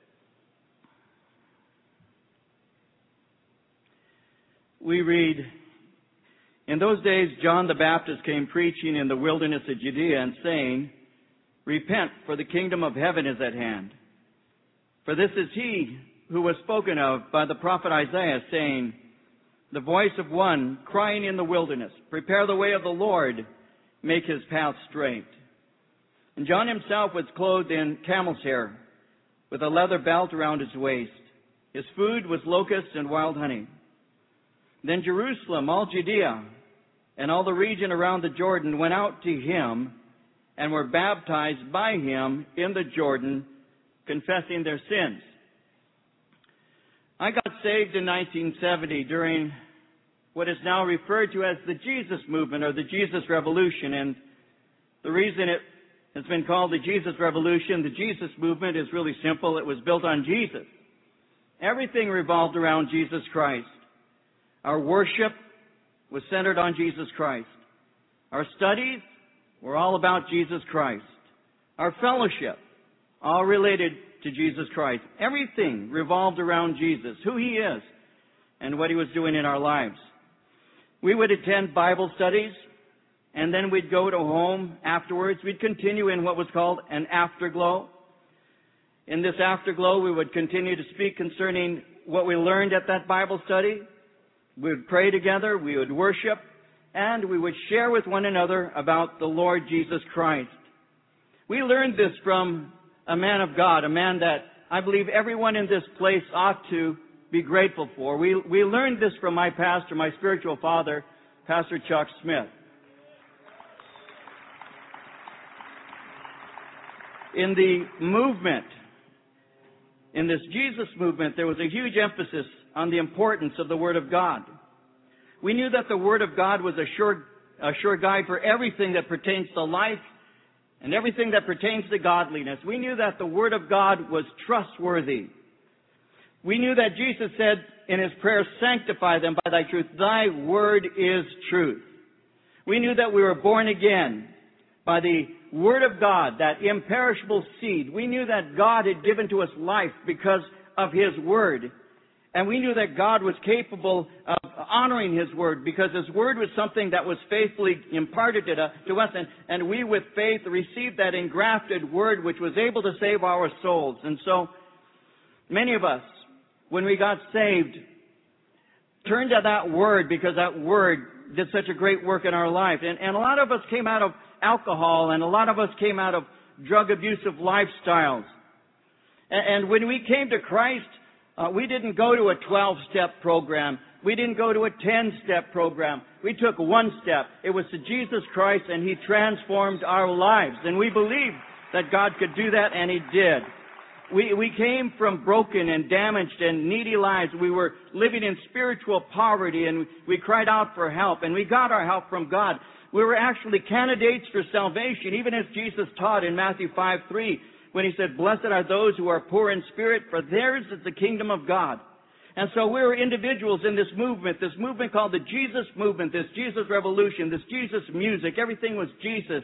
we read, in those days John the Baptist came preaching in the wilderness of Judea and saying, repent, for the kingdom of heaven is at hand. For this is he who was spoken of by the prophet Isaiah, saying, the voice of one crying in the wilderness, prepare the way of the Lord, make his path straight. And John himself was clothed in camel's hair, with a leather belt around his waist. His food was locusts and wild honey. Then Jerusalem, all Judea, and all the region around the Jordan went out to him and were baptized by him in the Jordan, confessing their sins. I got saved in 1970 during what is now referred to as the Jesus movement or the Jesus Revolution. And the reason it has been called the Jesus Revolution, the Jesus movement, is really simple. It was built on Jesus. Everything revolved around Jesus Christ. Our worship was centered on Jesus Christ. Our studies were all about Jesus Christ. Our fellowship, all related to Jesus Christ. Everything revolved around Jesus, who he is, and what he was doing in our lives. We would attend Bible studies, and then we'd go to home afterwards. We'd continue in what was called an afterglow. In this afterglow, we would continue to speak concerning what we learned at that Bible study. We would pray together, we would worship, and we would share with one another about the Lord Jesus Christ. We learned this from a man of God, a man that I believe everyone in this place ought to be grateful for. We learned this from my pastor, my spiritual father, Pastor Chuck Smith. In the movement, in this Jesus movement, there was a huge emphasis on the importance of the Word of God. We knew that the Word of God was a sure guide for everything that pertains to life and everything that pertains to godliness. We knew that the Word of God was trustworthy. We knew that Jesus said in His prayer, sanctify them by Thy truth. Thy Word is truth. We knew that we were born again by the Word of God, that imperishable seed. We knew that God had given to us life because of His Word. And we knew that God was capable of honoring His Word because His Word was something that was faithfully imparted to us. And we, with faith, received that engrafted Word which was able to save our souls. And so, many of us, when we got saved, turned to that Word because that Word did such a great work in our life. And a lot of us came out of alcohol, and a lot of us came out of drug abusive lifestyles. And when we came to Christ, we didn't go to a 12-step program. We didn't go to a 10-step program. We took one step. It was to Jesus Christ, and He transformed our lives. And we believed that God could do that, and He did. We came from broken and damaged and needy lives. We were living in spiritual poverty, and we cried out for help, and we got our help from God. We were actually candidates for salvation, even as Jesus taught in Matthew 5:3, when He said, blessed are those who are poor in spirit, for theirs is the kingdom of God. And so we were individuals in this movement called the Jesus movement, this Jesus revolution, this Jesus music. Everything was Jesus.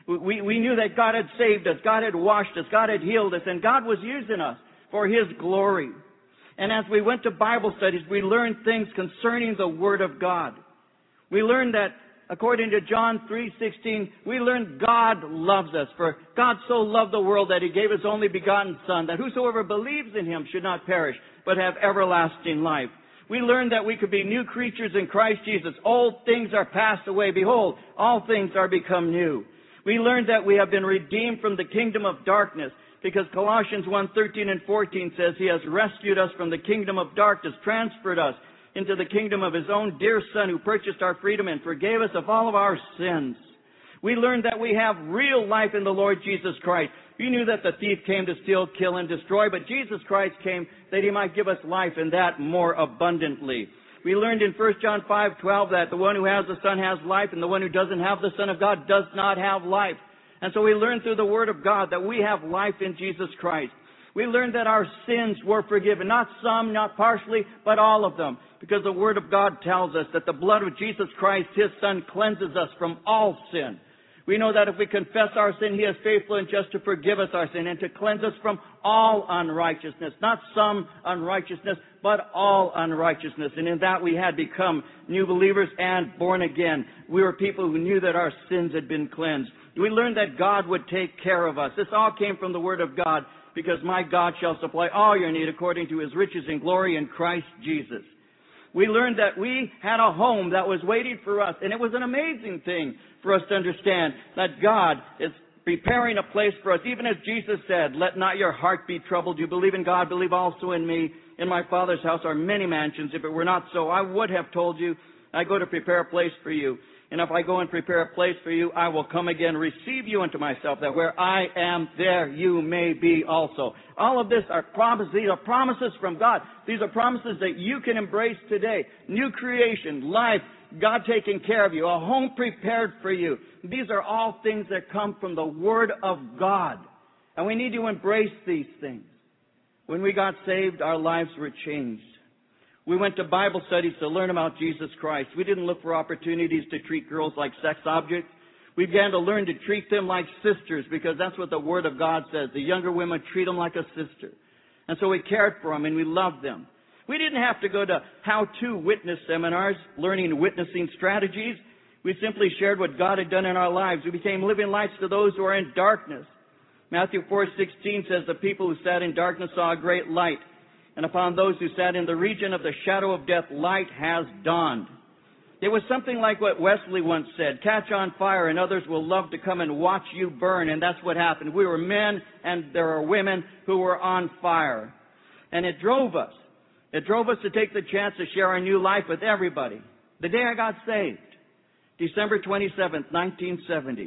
We knew that God had saved us, God had washed us, God had healed us, and God was using us for His glory. And as we went to Bible studies, we learned things concerning the Word of God. We learned that, according to John 3:16, we learned God loves us. For God so loved the world that He gave His only begotten Son, that whosoever believes in Him should not perish, but have everlasting life. We learned that we could be new creatures in Christ Jesus. Old things are passed away. Behold, all things are become new. We learned that we have been redeemed from the kingdom of darkness, because Colossians 1:13 and 14 says He has rescued us from the kingdom of darkness, transferred us into the kingdom of His own dear Son, who purchased our freedom and forgave us of all of our sins. We learned that we have real life in the Lord Jesus Christ. We knew that the thief came to steal, kill, and destroy, but Jesus Christ came that He might give us life, and that more abundantly. We learned in 1 John 5:12 that the one who has the Son has life, and the one who doesn't have the Son of God does not have life. And so we learned through the Word of God that we have life in Jesus Christ. We learned that our sins were forgiven, not some, not partially, but all of them, because the Word of God tells us that the blood of Jesus Christ, His Son, cleanses us from all sin. We know that if we confess our sin, He is faithful and just to forgive us our sin and to cleanse us from all unrighteousness. Not some unrighteousness, but all unrighteousness. And in that we had become new believers and born again. We were people who knew that our sins had been cleansed. We learned that God would take care of us. This all came from the Word of God, because my God shall supply all your need according to His riches and glory in Christ Jesus. We learned that we had a home that was waiting for us, and it was an amazing thing for us to understand that God is preparing a place for us. Even as Jesus said, let not your heart be troubled. You believe in God, believe also in me. In my Father's house are many mansions. If it were not so, I would have told you, I go to prepare a place for you. And if I go and prepare a place for you, I will come again, receive you unto myself, that where I am, there you may be also. All of this are promises. These are promises from God. These are promises that you can embrace today. New creation, life, God taking care of you, a home prepared for you. These are all things that come from the Word of God. And we need to embrace these things. When we got saved, our lives were changed. We went to Bible studies to learn about Jesus Christ. We didn't look for opportunities to treat girls like sex objects. We began to learn to treat them like sisters, because that's what the Word of God says. The younger women, treat them like a sister. And so we cared for them and we loved them. We didn't have to go to how-to witness seminars, learning witnessing strategies. We simply shared what God had done in our lives. We became living lights to those who are in darkness. Matthew 4:16 says, the people who sat in darkness saw a great light. And upon those who sat in the region of the shadow of death, light has dawned. It was something like what Wesley once said, catch on fire and others will love to come and watch you burn. And that's what happened. We were men and there were women who were on fire. And it drove us. It drove us to take the chance to share our new life with everybody. The day I got saved, December 27th, 1970,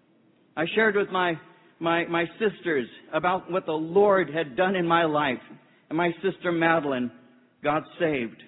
I shared with my sisters about what the Lord had done in my life. And my sister Madeline got saved.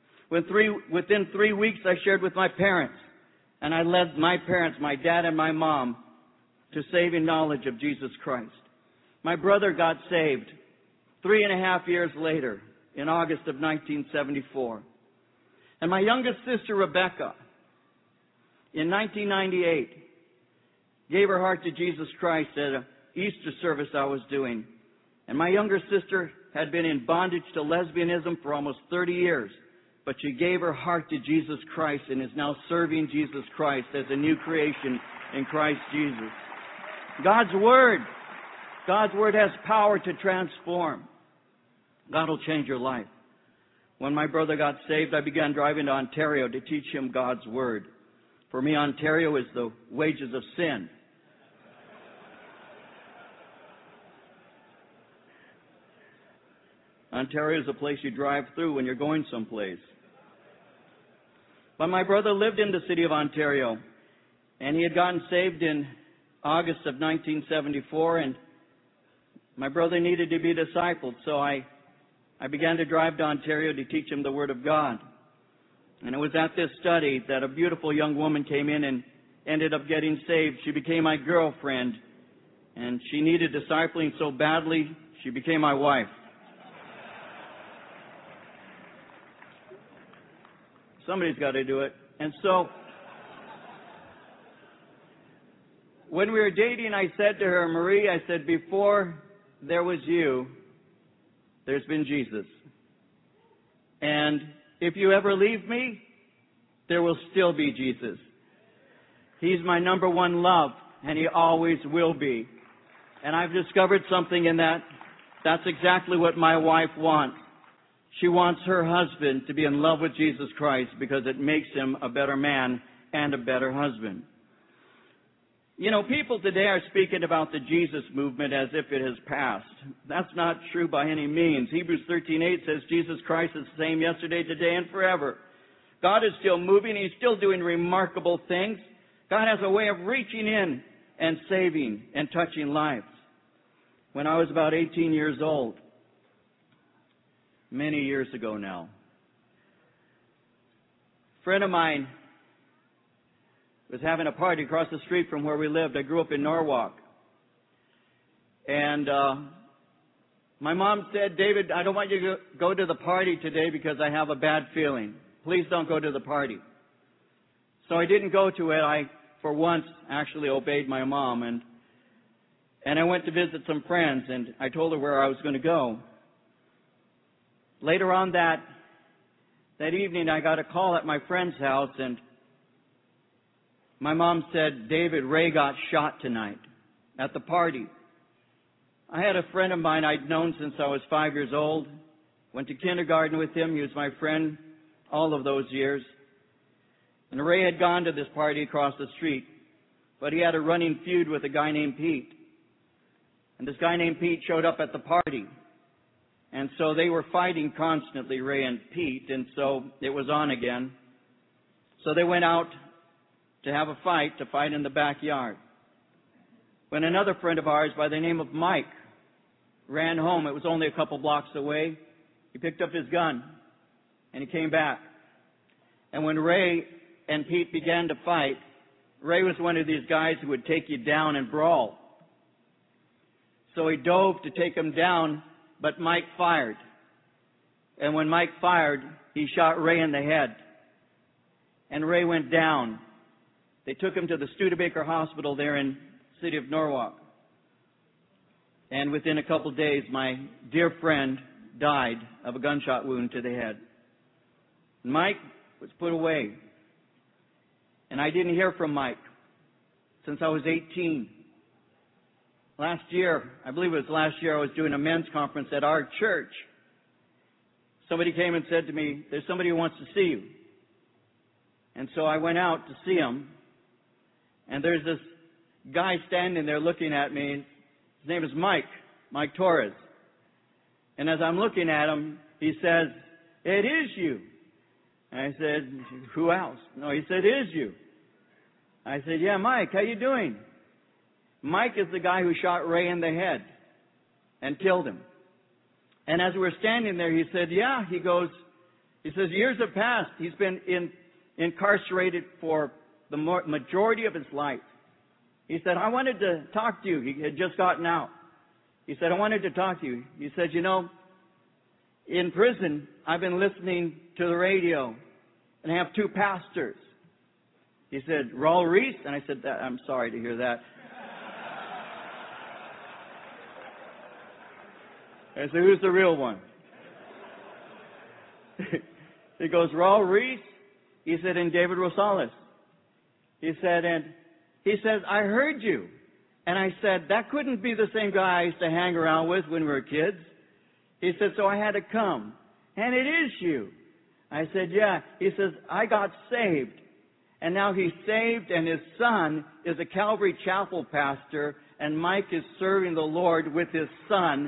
Within 3 weeks, I shared with my parents. And I led my parents, my dad and my mom, to saving knowledge of Jesus Christ. My brother got saved 3.5 years later in August of 1974. And my youngest sister, Rebecca, in 1998, gave her heart to Jesus Christ at an Easter service I was doing. And my younger sister had been in bondage to lesbianism for almost 30 years. But she gave her heart to Jesus Christ and is now serving Jesus Christ as a new creation in Christ Jesus. God's Word has power to transform. God will change your life. When my brother got saved, I began driving to Ontario to teach him God's Word. For me, Ontario is the wages of sin. Ontario is a place you drive through when you're going someplace. But my brother lived in the city of Ontario, and he had gotten saved in August of 1974, and my brother needed to be discipled, so I began to drive to Ontario to teach him the Word of God. And it was at this study that a beautiful young woman came in and ended up getting saved. She became my girlfriend, and she needed discipling so badly, she became my wife. Somebody's got to do it. And so, when we were dating, I said to her, Marie, I said, before there was you, there's been Jesus. And if you ever leave me, there will still be Jesus. He's my number one love, and He always will be. And I've discovered something in that. That's exactly what my wife wants. She wants her husband to be in love with Jesus Christ because it makes him a better man and a better husband. You know, people today are speaking about the Jesus movement as if it has passed. That's not true by any means. Hebrews 13:8 says Jesus Christ is the same yesterday, today, and forever. God is still moving. He's still doing remarkable things. God has a way of reaching in and saving and touching lives. When I was about 18 years old, many years ago now, a friend of mine was having a party across the street from where we lived. I grew up in Norwalk. And my mom said, David, I don't want you to go to the party today because I have a bad feeling. Please don't go to the party. So I didn't go to it. I, for once, actually obeyed my mom. And I went to visit some friends, and I told her where I was going to go. Later on that evening, I got a call at my friend's house, and my mom said, David, Ray got shot tonight at the party. I had a friend of mine I'd known since I was 5 years old. Went to kindergarten with him. He was my friend all of those years. And Ray had gone to this party across the street, but he had a running feud with a guy named Pete. And this guy named Pete showed up at the party. And so they were fighting constantly, Ray and Pete, and so it was on again. So they went out to have a fight, to fight in the backyard. When another friend of ours by the name of Mike ran home, it was only a couple blocks away, he picked up his gun and he came back. And when Ray and Pete began to fight, Ray was one of these guys who would take you down and brawl. So he dove to take him down, but Mike fired. And when Mike fired, he shot Ray in the head. And Ray went down. They took him to the Studebaker Hospital there in the city of Norwalk. And within a couple of days, my dear friend died of a gunshot wound to the head. Mike was put away. And I didn't hear from Mike since I was 18. Last year, I believe it was last year, I was doing a men's conference at our church. Somebody came and said to me, there's somebody who wants to see you. And so I went out to see him. And there's this guy standing there looking at me. His name is Mike Torres. And as I'm looking at him, he says, it is you. And I said, who else? No, he said, it is you. I said, yeah, Mike, how you doing? Mike is the guy who shot Ray in the head and killed him. And as we were standing there, he said, yeah, he says, years have passed. He's been incarcerated for the majority of his life. He said, I wanted to talk to you. He had just gotten out. He said, I wanted to talk to you. He said, you know, in prison, I've been listening to the radio, and I have two pastors. He said, Raul Reese? And I said, I'm sorry to hear that. I said, who's the real one? He goes, Raul Reese? He said, and David Rosales. He said, and he says, I heard you. And I said, that couldn't be the same guy I used to hang around with when we were kids. He said, so I had to come. And it is you. I said, yeah. He says, I got saved. And now he's saved, and his son is a Calvary Chapel pastor, and Mike is serving the Lord with his son.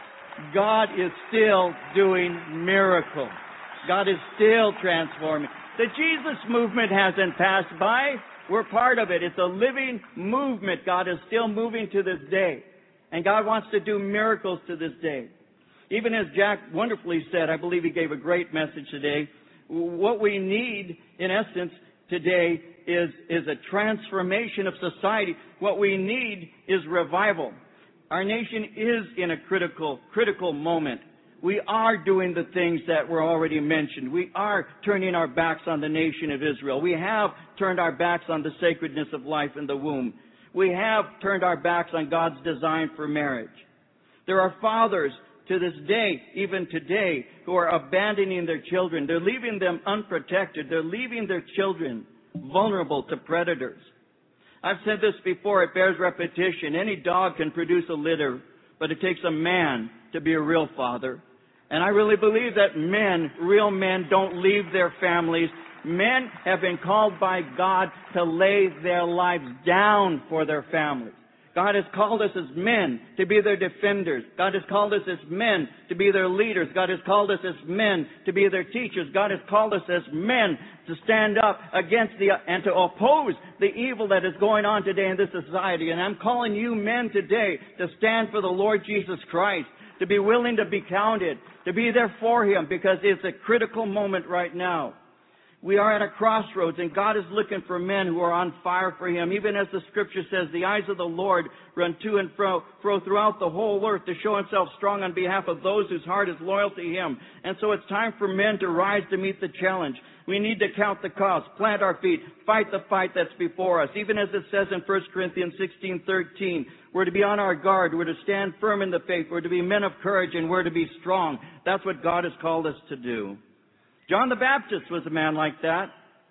God is still doing miracles. God is still transforming. The Jesus movement hasn't passed by. We're part of it. It's a living movement. God is still moving to this day. And God wants to do miracles to this day. Even as Jack wonderfully said, I believe he gave a great message today, what we need, in essence, today is a transformation of society. What we need is revival. Our nation is in a critical moment. We are doing the things that were already mentioned. We are turning our backs on the nation of Israel. We have turned our backs on the sacredness of life in the womb. We have turned our backs on God's design for marriage. There are fathers to this day, even today, who are abandoning their children. They're leaving them unprotected. They're leaving their children vulnerable to predators. I've said this before, it bears repetition. Any dog can produce a litter, but it takes a man to be a real father. And I really believe that men, real men, don't leave their families. Men have been called by God to lay their lives down for their families. God has called us as men to be their defenders. God has called us as men to be their leaders. God has called us as men to be their teachers. God has called us as men to stand up against and to oppose the evil that is going on today in this society. And I'm calling you men today to stand for the Lord Jesus Christ, to be willing to be counted, to be there for Him, because it's a critical moment right now. We are at a crossroads, and God is looking for men who are on fire for Him. Even as the Scripture says, the eyes of the Lord run to and fro throughout the whole earth to show Himself strong on behalf of those whose heart is loyal to Him. And so it's time for men to rise to meet the challenge. We need to count the cost, plant our feet, fight the fight that's before us. Even as it says in 1 Corinthians 16:13, we're to be on our guard, we're to stand firm in the faith, we're to be men of courage, and we're to be strong. That's what God has called us to do. John the Baptist was a man like that.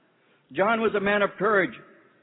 John was a man of courage.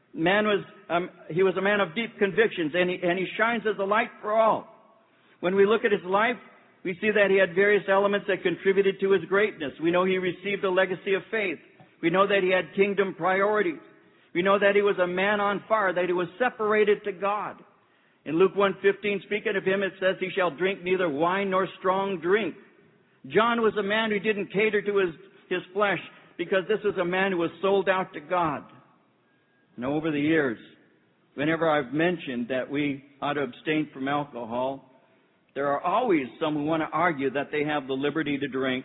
He was a man of deep convictions, and he shines as a light for all. When we look at his life, we see that he had various elements that contributed to his greatness. We know he received a legacy of faith. We know that he had kingdom priorities. We know that he was a man on fire, that he was separated to God. In Luke 1:15, speaking of him, it says, he shall drink neither wine nor strong drink. John was a man who didn't cater to his flesh, because this was a man who was sold out to God. Now, over the years, whenever I've mentioned that we ought to abstain from alcohol, there are always some who want to argue that they have the liberty to drink.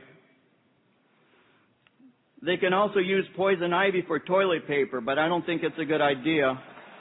They can also use poison ivy for toilet paper, but I don't think it's a good idea.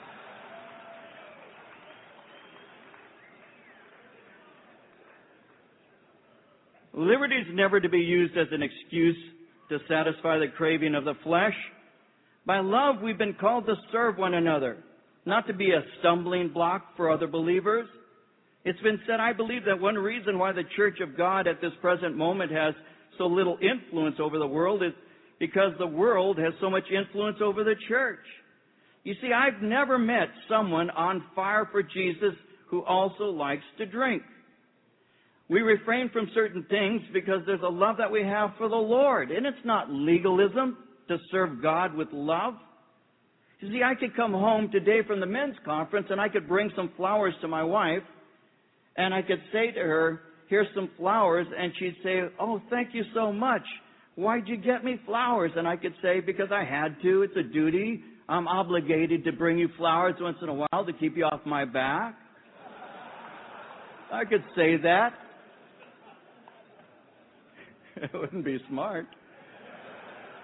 Liberty is never to be used as an excuse to satisfy the craving of the flesh. By love, we've been called to serve one another, not to be a stumbling block for other believers. It's been said, I believe, that one reason why the Church of God at this present moment has so little influence over the world is because the world has so much influence over the church. You see, I've never met someone on fire for Jesus who also likes to drink. We refrain from certain things because there's a love that we have for the Lord. And it's not legalism to serve God with love. You see, I could come home today from the men's conference and I could bring some flowers to my wife. And I could say to her, here's some flowers. And she'd say, oh, thank you so much. Why'd you get me flowers? And I could say, because I had to. It's a duty. I'm obligated to bring you flowers once in a while to keep you off my back. I could say that. It wouldn't be smart.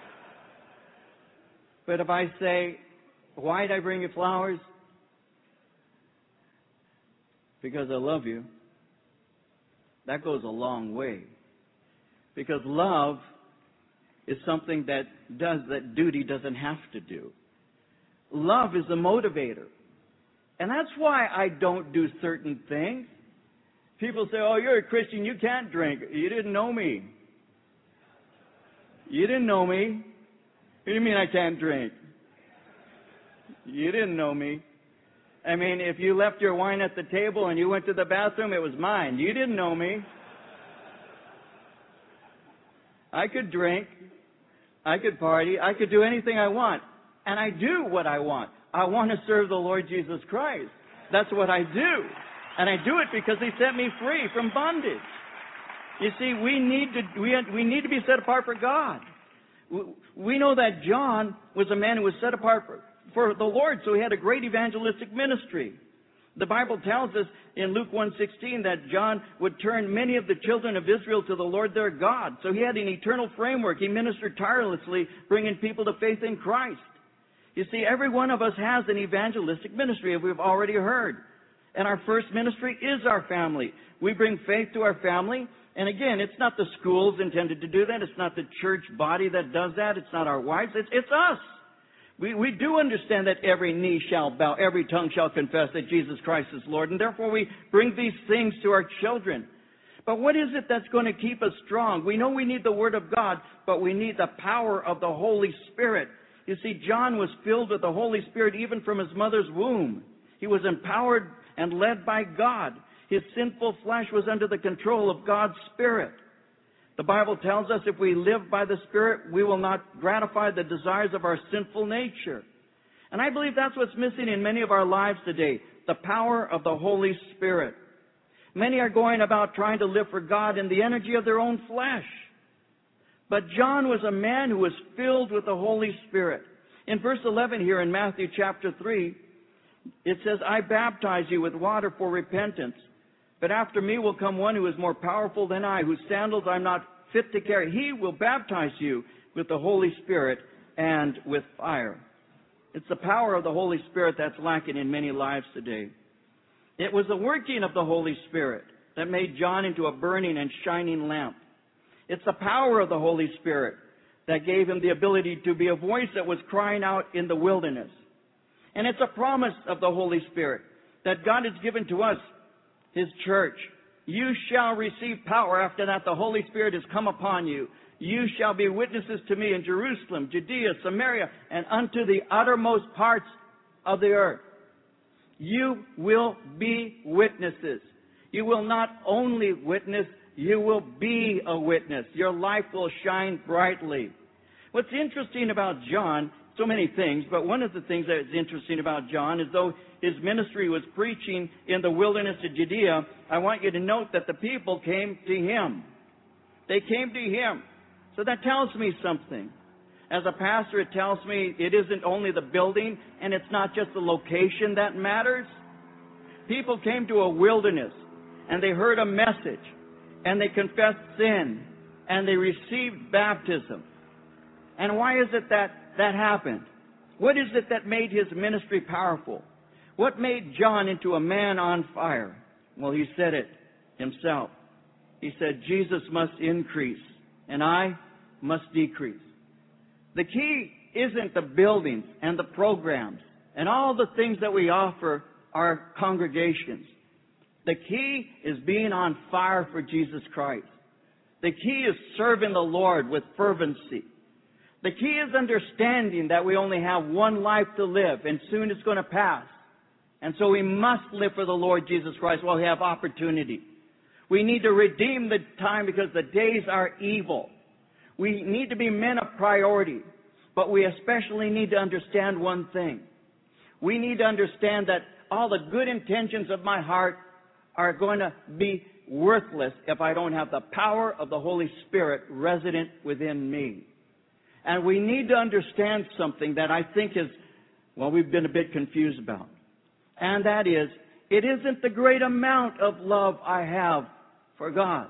But if I say, why did I bring you flowers? because I love you, that goes a long way. Because love is something that duty doesn't have to do. Love is a motivator. And that's why I don't do certain things. People say, oh, you're a Christian, you can't drink. You didn't know me. You didn't know me. What do you mean I can't drink? You didn't know me. I mean, if you left your wine at the table and you went to the bathroom, it was mine. You didn't know me. I could drink. I could party. I could do anything I want. And I do what I want. I want to serve the Lord Jesus Christ. That's what I do. And I do it because He set me free from bondage. You see, we need to be set apart for God. We know that John was a man who was set apart for the Lord, so he had a great evangelistic ministry. The Bible tells us in Luke 1:16 that John would turn many of the children of Israel to the Lord their God. So he had an eternal framework. He ministered tirelessly, bringing people to faith in Christ. You see, every one of us has an evangelistic ministry, as we've already heard. And our first ministry is our family. We bring faith to our family. And again, it's not the schools intended to do that. It's not the church body that does that. It's not our wives. It's us. We do understand that every knee shall bow, every tongue shall confess that Jesus Christ is Lord, and therefore we bring these things to our children. But what is it that's going to keep us strong? We know we need the Word of God, but we need the power of the Holy Spirit. You see, John was filled with the Holy Spirit even from his mother's womb. He was empowered and led by God. His sinful flesh was under the control of God's Spirit. The Bible tells us if we live by the Spirit, we will not gratify the desires of our sinful nature. And I believe that's what's missing in many of our lives today, the power of the Holy Spirit. Many are going about trying to live for God in the energy of their own flesh. But John was a man who was filled with the Holy Spirit. In verse 11 here in Matthew chapter 3, it says, I baptize you with water for repentance. But after me will come one who is more powerful than I, whose sandals I'm not fit to carry. He will baptize you with the Holy Spirit and with fire. It's the power of the Holy Spirit that's lacking in many lives today. It was the working of the Holy Spirit that made John into a burning and shining lamp. It's the power of the Holy Spirit that gave him the ability to be a voice that was crying out in the wilderness. And it's a promise of the Holy Spirit that God has given to us, His church. You shall receive power. After that, the Holy Spirit has come upon you. You shall be witnesses to me in Jerusalem, Judea, Samaria, and unto the uttermost parts of the earth. You will be witnesses. You will not only witness, you will be a witness. Your life will shine brightly. What's interesting about John, so many things, but one of the things that is interesting about John is though his ministry was preaching in the wilderness of Judea, I want you to note that the people came to him. They came to him. So that tells me something. As a pastor, it tells me it isn't only the building and it's not just the location that matters. People came to a wilderness and they heard a message and they confessed sin and they received baptism. And why is it that happened? What is it that made his ministry powerful? What made John into a man on fire? Well, he said it himself. He said, Jesus must increase and I must decrease. The key isn't the buildings and the programs and all the things that we offer our congregations. The key is being on fire for Jesus Christ. The key is serving the Lord with fervency. The key is understanding that we only have one life to live and soon it's going to pass. And so we must live for the Lord Jesus Christ while we have opportunity. We need to redeem the time because the days are evil. We need to be men of priority. But we especially need to understand one thing. We need to understand that all the good intentions of my heart are going to be worthless if I don't have the power of the Holy Spirit resident within me. And we need to understand something that I think is, well, we've been a bit confused about. And that is, it isn't the great amount of love I have for God.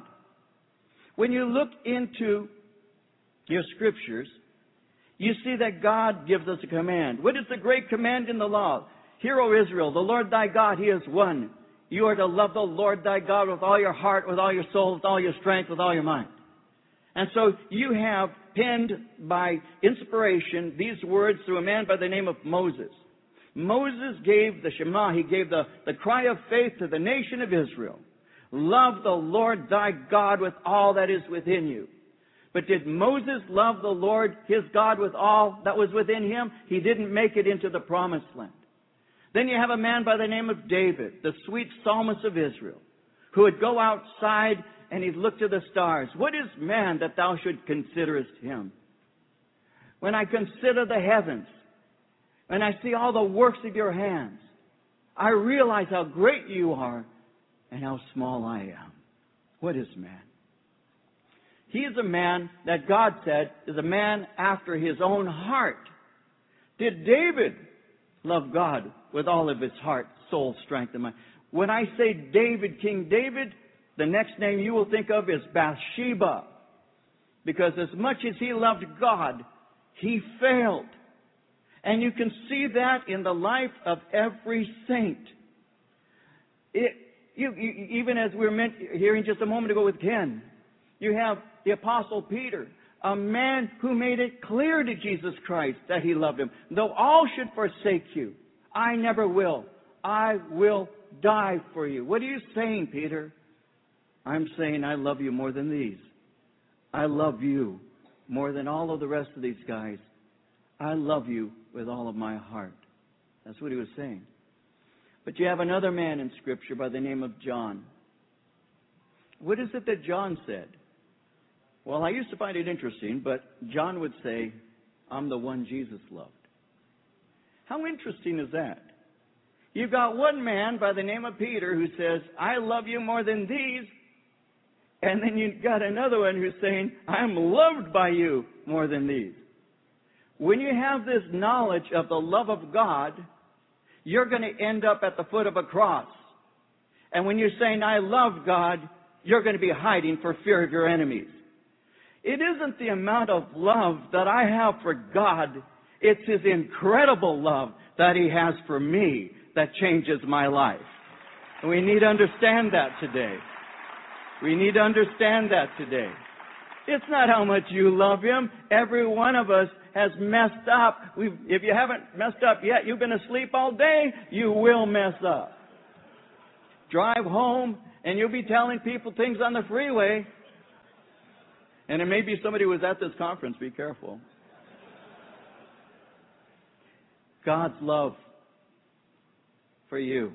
When you look into your scriptures, you see that God gives us a command. What is the great command in the law? Hear, O Israel, the Lord thy God, He is one. You are to love the Lord thy God with all your heart, with all your soul, with all your strength, with all your mind. And so you have penned by inspiration these words through a man by the name of Moses. Moses gave the Shema, he gave the cry of faith to the nation of Israel. Love the Lord thy God with all that is within you. But did Moses love the Lord, his God, with all that was within him? He didn't make it into the promised land. Then you have a man by the name of David, the sweet psalmist of Israel, who would go outside and he'd look to the stars. What is man that thou should considerest him? When I consider the heavens, when I see all the works of your hands, I realize how great you are and how small I am. What is man? He is a man that God said is a man after his own heart. Did David love God with all of his heart, soul, strength, and mind? When I say David, King David, the next name you will think of is Bathsheba. Because as much as he loved God, he failed. And you can see that in the life of every saint. Even as we were hearing just a moment ago with Ken, you have the Apostle Peter, a man who made it clear to Jesus Christ that he loved him. Though all should forsake you, I never will. I will die for you. What are you saying, Peter? I'm saying I love you more than these. I love you more than all of the rest of these guys. I love you with all of my heart. That's what he was saying. But you have another man in Scripture by the name of John. What is it that John said? Well, I used to find it interesting, but John would say, I'm the one Jesus loved. How interesting is that? You've got one man by the name of Peter who says, I love you more than these. And then you've got another one who's saying, I'm loved by you more than these. When you have this knowledge of the love of God, you're going to end up at the foot of a cross. And when you're saying, I love God, you're going to be hiding for fear of your enemies. It isn't the amount of love that I have for God. It's His incredible love that He has for me that changes my life. And we need to understand that today. We need to understand that today. It's not how much you love Him. Every one of us has messed up. If you haven't messed up yet, you've been asleep all day, you will mess up. Drive home and you'll be telling people things on the freeway. And it may be somebody who was at this conference. Be careful. God's love for you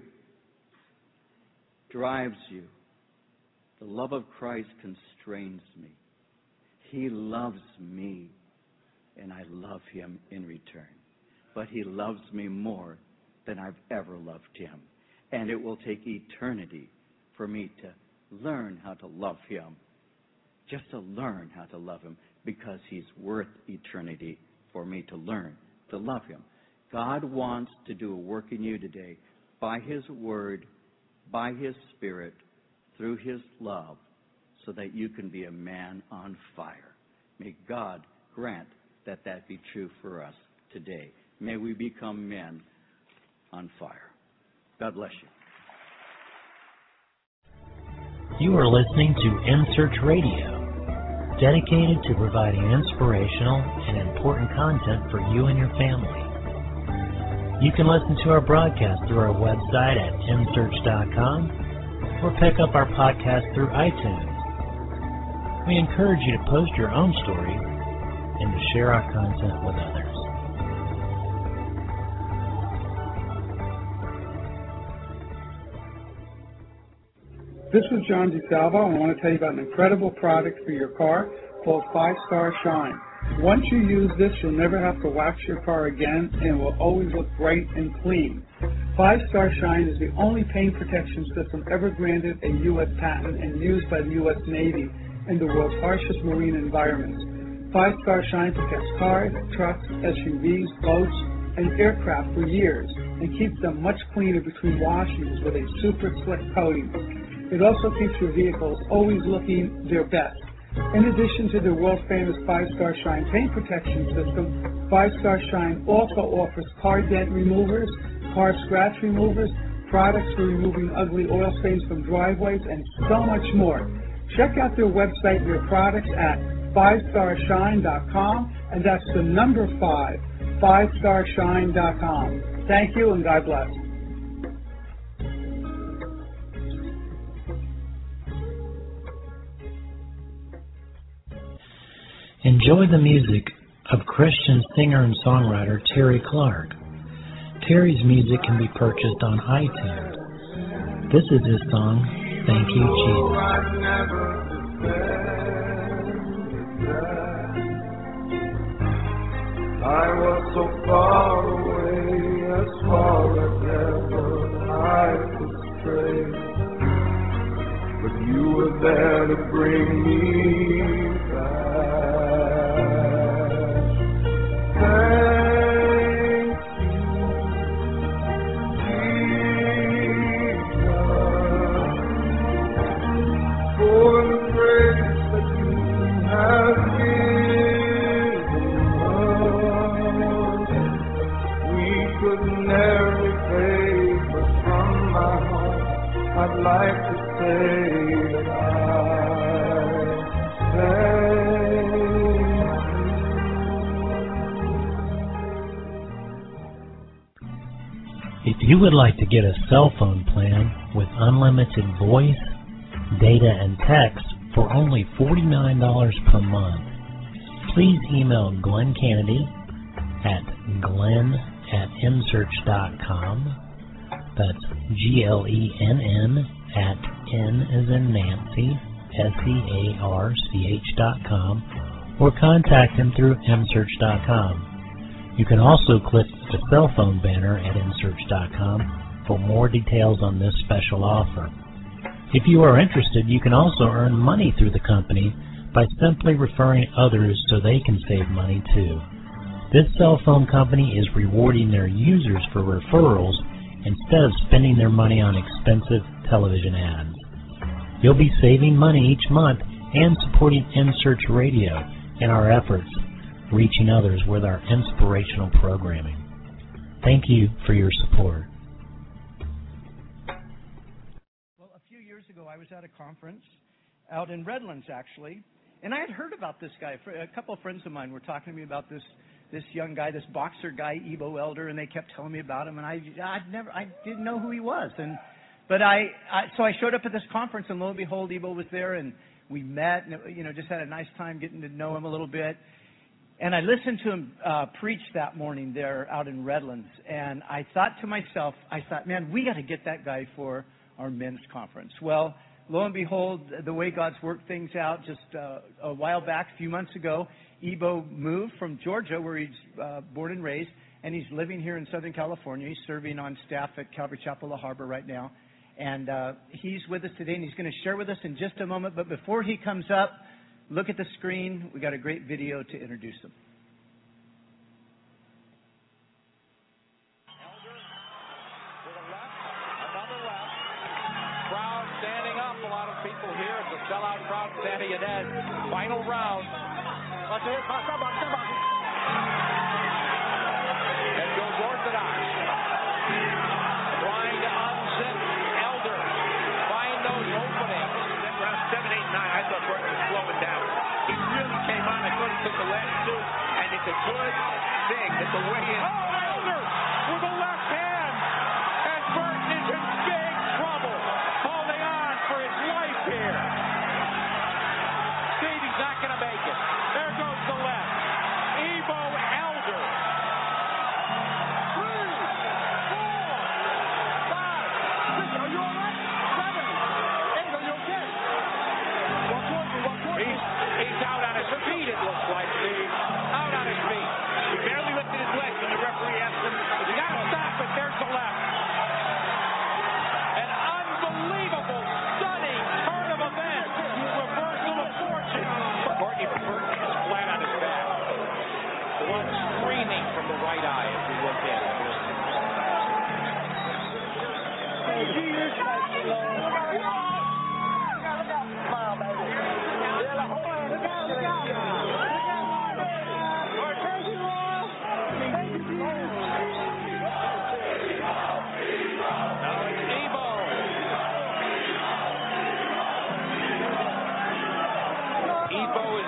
drives you. The love of Christ constrains me. He loves me, and I love Him in return. But He loves me more than I've ever loved Him. And it will take eternity for me to learn how to love Him. Just to learn how to love Him, because He's worth eternity for me to learn to love Him. God wants to do a work in you today by His Word, by His Spirit, through His love, so that you can be a man on fire. May God grant that that be true for us today. May we become men on fire. God bless you. You are listening to M-Search Radio, dedicated to providing inspirational and important content for you and your family. You can listen to our broadcast through our website at msearch.com or pick up our podcast through iTunes. We encourage you to post your own stories and to share our content with others. This is John DeSalvo, and I want to tell you about an incredible product for your car called 5-Star Shine. Once you use this, you'll never have to wax your car again, and it will always look bright and clean. 5-Star Shine is the only paint protection system ever granted a U.S. patent and used by the U.S. Navy in the world's harshest marine environments. 5-Star Shine protects cars, trucks, SUVs, boats, and aircraft for years and keeps them much cleaner between washings with a super slick coating. It also keeps your vehicles always looking their best. In addition to the world-famous 5-Star Shine paint protection system, 5-Star Shine also offers car dent removers, car scratch removers, products for removing ugly oil stains from driveways, and so much more. Check out their website and their products at 5starshine.com, and that's the number 5, 5starshine.com. Thank you, and God bless. Enjoy the music of Christian singer and songwriter Terry Clark. Terry's music can be purchased on iTunes. This is his song, Thank You, Jesus. I was so far away, as far as ever I could stray, but you were there to bring me back. Thank you, Jesus, for the grace that you have given. We could never repay, but from my heart I'd like to say that I thank you. If you would like to get a cell phone plan with unlimited voice, data, and text for only $49 per month, please email Glenn Kennedy at glenn@nsearch.com. That's GLENN at N as in Nancy, SEARCH.com, or contact him through msearch.com. You can also click the cell phone banner at msearch.com for more details on this special offer. If you are interested, you can also earn money through the company by simply referring others so they can save money too. This cell phone company is rewarding their users for referrals instead of spending their money on expensive television ads. You'll be saving money each month and supporting InSearch Radio in our efforts, reaching others with our inspirational programming. Thank you for your support. Well, a few years ago, I was at a conference out in Redlands, actually, and I had heard about this guy. A couple of friends of mine were talking to me about this young guy, this boxer guy, Ebo Elder, and they kept telling me about him, and I didn't know who he was. So I showed up at this conference, and lo and behold, Ebo was there, and we met, and just had a nice time getting to know him a little bit. And I listened to him preach that morning there out in Redlands, and I thought to myself, man, we got to get that guy for our men's conference. Well, lo and behold, the way God's worked things out, just a while back, a few months ago, Ebo moved from Georgia, where he's born and raised, and he's living here in Southern California. He's serving on staff at Calvary Chapel La Harbor right now. And he's with us today, and he's going to share with us in just a moment. But before he comes up, look at the screen. We got a great video to introduce him. Elder to the left, another left. Crowd standing up. A lot of people here. It's a sellout crowd standing in Ed. Final round. Let's hear it. It goes orthodox. Trying to unzip Elder. Find those openings. Round 7, 8, 9. I thought Burton was slowing down. He really came on. I thought he took the last two. And it's a good thing that the way in. Oh, Elder with a left hand. And Burton is in big trouble. Holding on for his life here. Stevie's not going to make it. There goes the left. Ebo Elder. 3, 4, 5, 6. Are you all right? 7, 8. Are you okay? He's out on his feet, it looks like, Steve. Out on his feet. He barely lifted his legs when the referee asked him, you got to stop it. There's the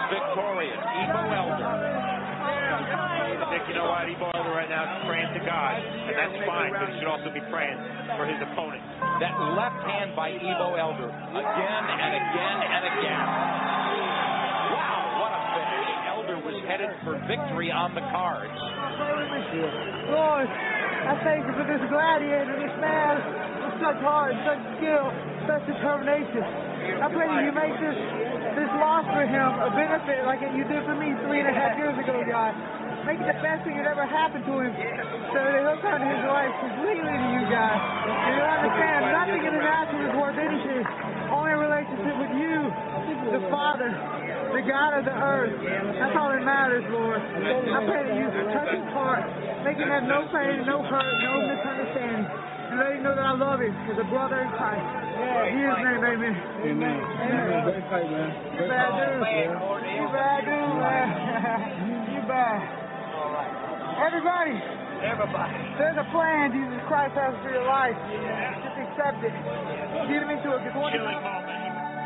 victorious. Ebo Elder. Nick, you know what? Ebo Elder right now is praying to God, and that's fine, but he should also be praying for his opponent. That left hand by Ebo Elder, again and again and again. Wow, what a finish. Elder was headed for victory on the cards. Lord, I thank you for this gladiator, this man with such heart, such skill, such determination. I pray that you make this loss for him a benefit like you did for me 3.5 years ago, God. Make it the best thing that ever happened to him so that he'll turn his life completely to you, God. And you'll understand nothing in the natural is worth anything. Only a relationship with you, the Father, the God of the earth. That's all that matters, Lord. I pray that you touch his heart, make him have no pain, no hurt, no misunderstanding. And let him know that I love him as a brother in Christ. In his name, amen. Amen. Great fight, man. You bad dude. You bad dude, man. You bad. Everybody, there's a plan Jesus Christ has for your life. Just accept it. Get him into a good one. Chilling moment.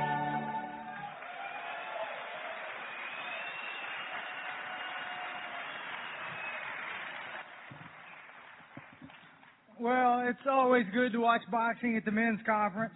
Well, it's always good to watch boxing at the men's conference.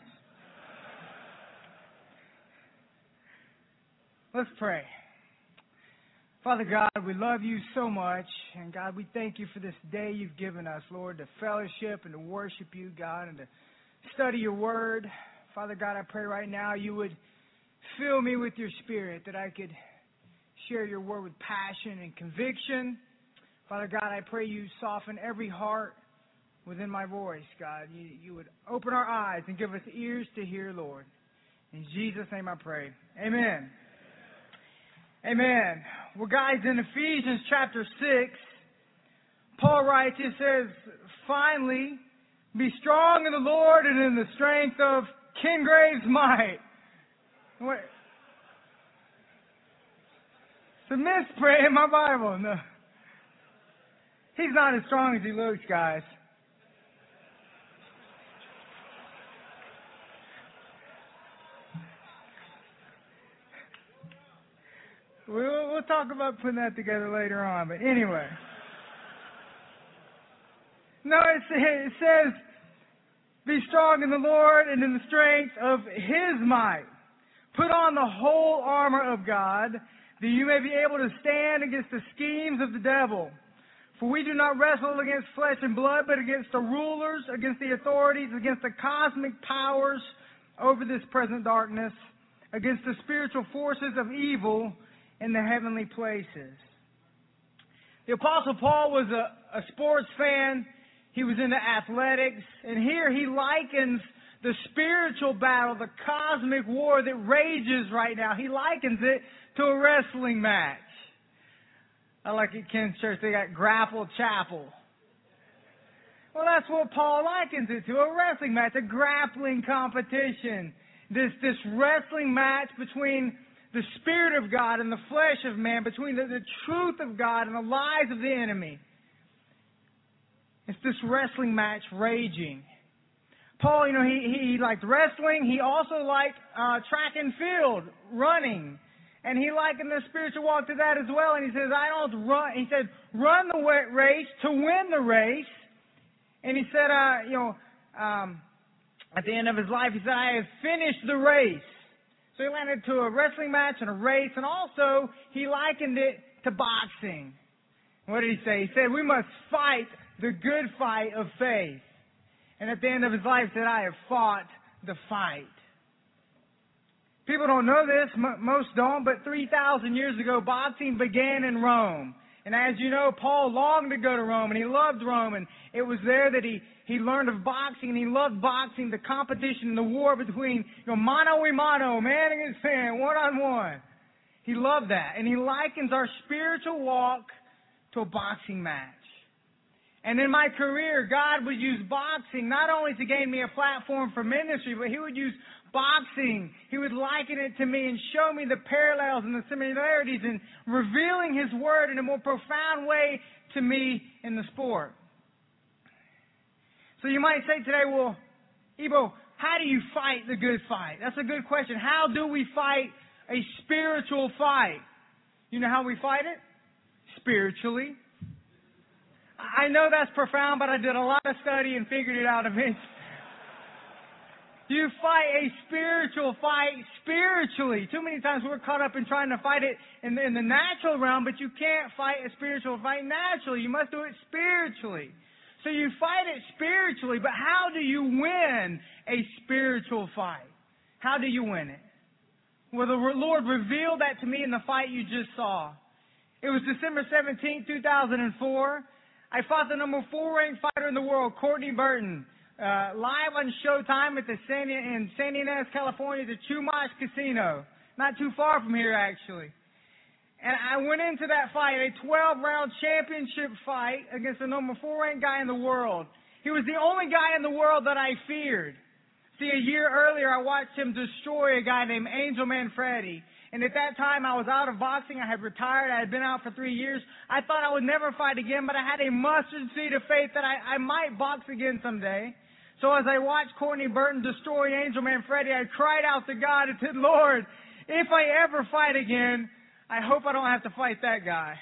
Let's pray. Father God, we love you so much. And God, we thank you for this day you've given us, Lord, to fellowship and to worship you, God, and to study your word. Father God, I pray right now you would fill me with your spirit, that I could share your word with passion and conviction. Father God, I pray you soften every heart within my voice, God. You would open our eyes and give us ears to hear, Lord. In Jesus' name I pray. Amen. Amen. Well, guys, in Ephesians chapter 6, Paul writes, it says, finally, be strong in the Lord and in the strength of King Graves' might. What? It's a misprint in my Bible. No. He's not as strong as he looks, guys. We'll talk about putting that together later on, but anyway. No, it says, be strong in the Lord and in the strength of His might. Put on the whole armor of God, that you may be able to stand against the schemes of the devil. For we do not wrestle against flesh and blood, but against the rulers, against the authorities, against the cosmic powers over this present darkness, against the spiritual forces of evil in the heavenly places. The Apostle Paul was a sports fan. He was into athletics. And here he likens the spiritual battle, the cosmic war that rages right now. He likens it to a wrestling match. I like at Ken's church, they got Grapple Chapel. Well, that's what Paul likens it to, a wrestling match, a grappling competition. This wrestling match between the Spirit of God and the flesh of man, between the truth of God and the lies of the enemy. It's this wrestling match raging. Paul, he liked wrestling. He also liked track and field, running. And he likened the spiritual walk to that as well. And he says, I don't run. He said, run the race to win the race. And he said, at the end of his life, he said, I have finished the race. So he landed to a wrestling match and a race, and also he likened it to boxing. What did he say? He said, we must fight the good fight of faith. And at the end of his life, he said, I have fought the fight. People don't know this, most don't, but 3,000 years ago, boxing began in Rome. And as you know, Paul longed to go to Rome, and he loved Rome, and it was there that he learned of boxing, and he loved boxing, the competition, the war between mano a mano, man against man, one-on-one. He loved that. And he likens our spiritual walk to a boxing match. And in my career, God would use boxing not only to gain me a platform for ministry, but He would use boxing. He would liken it to me and show me the parallels and the similarities and revealing His Word in a more profound way to me in the sport. So you might say today, well, Ebo, how do you fight the good fight? That's a good question. How do we fight a spiritual fight? You know how we fight it? Spiritually. I know that's profound, but I did a lot of study and figured it out eventually. You fight a spiritual fight spiritually. Too many times we're caught up in trying to fight it in the natural realm, but you can't fight a spiritual fight naturally. You must do it spiritually. So you fight it spiritually, but how do you win a spiritual fight? How do you win it? Well, the Lord revealed that to me in the fight you just saw. It was December 17, 2004. I fought the number 4 ranked fighter in the world, Courtney Burton, live on Showtime at in San Ynez, California, the Chumash Casino. Not too far from here, actually. And I went into that fight, a 12-round championship fight against the number 4 ranked guy in the world. He was the only guy in the world that I feared. See, a year earlier, I watched him destroy a guy named Angel Manfredi. And at that time, I was out of boxing. I had retired. I had been out for 3 years. I thought I would never fight again, but I had a mustard seed of faith that I might box again someday. So as I watched Courtney Burton destroy Angel Manfredi, I cried out to God and said, Lord, if I ever fight again, I hope I don't have to fight that guy.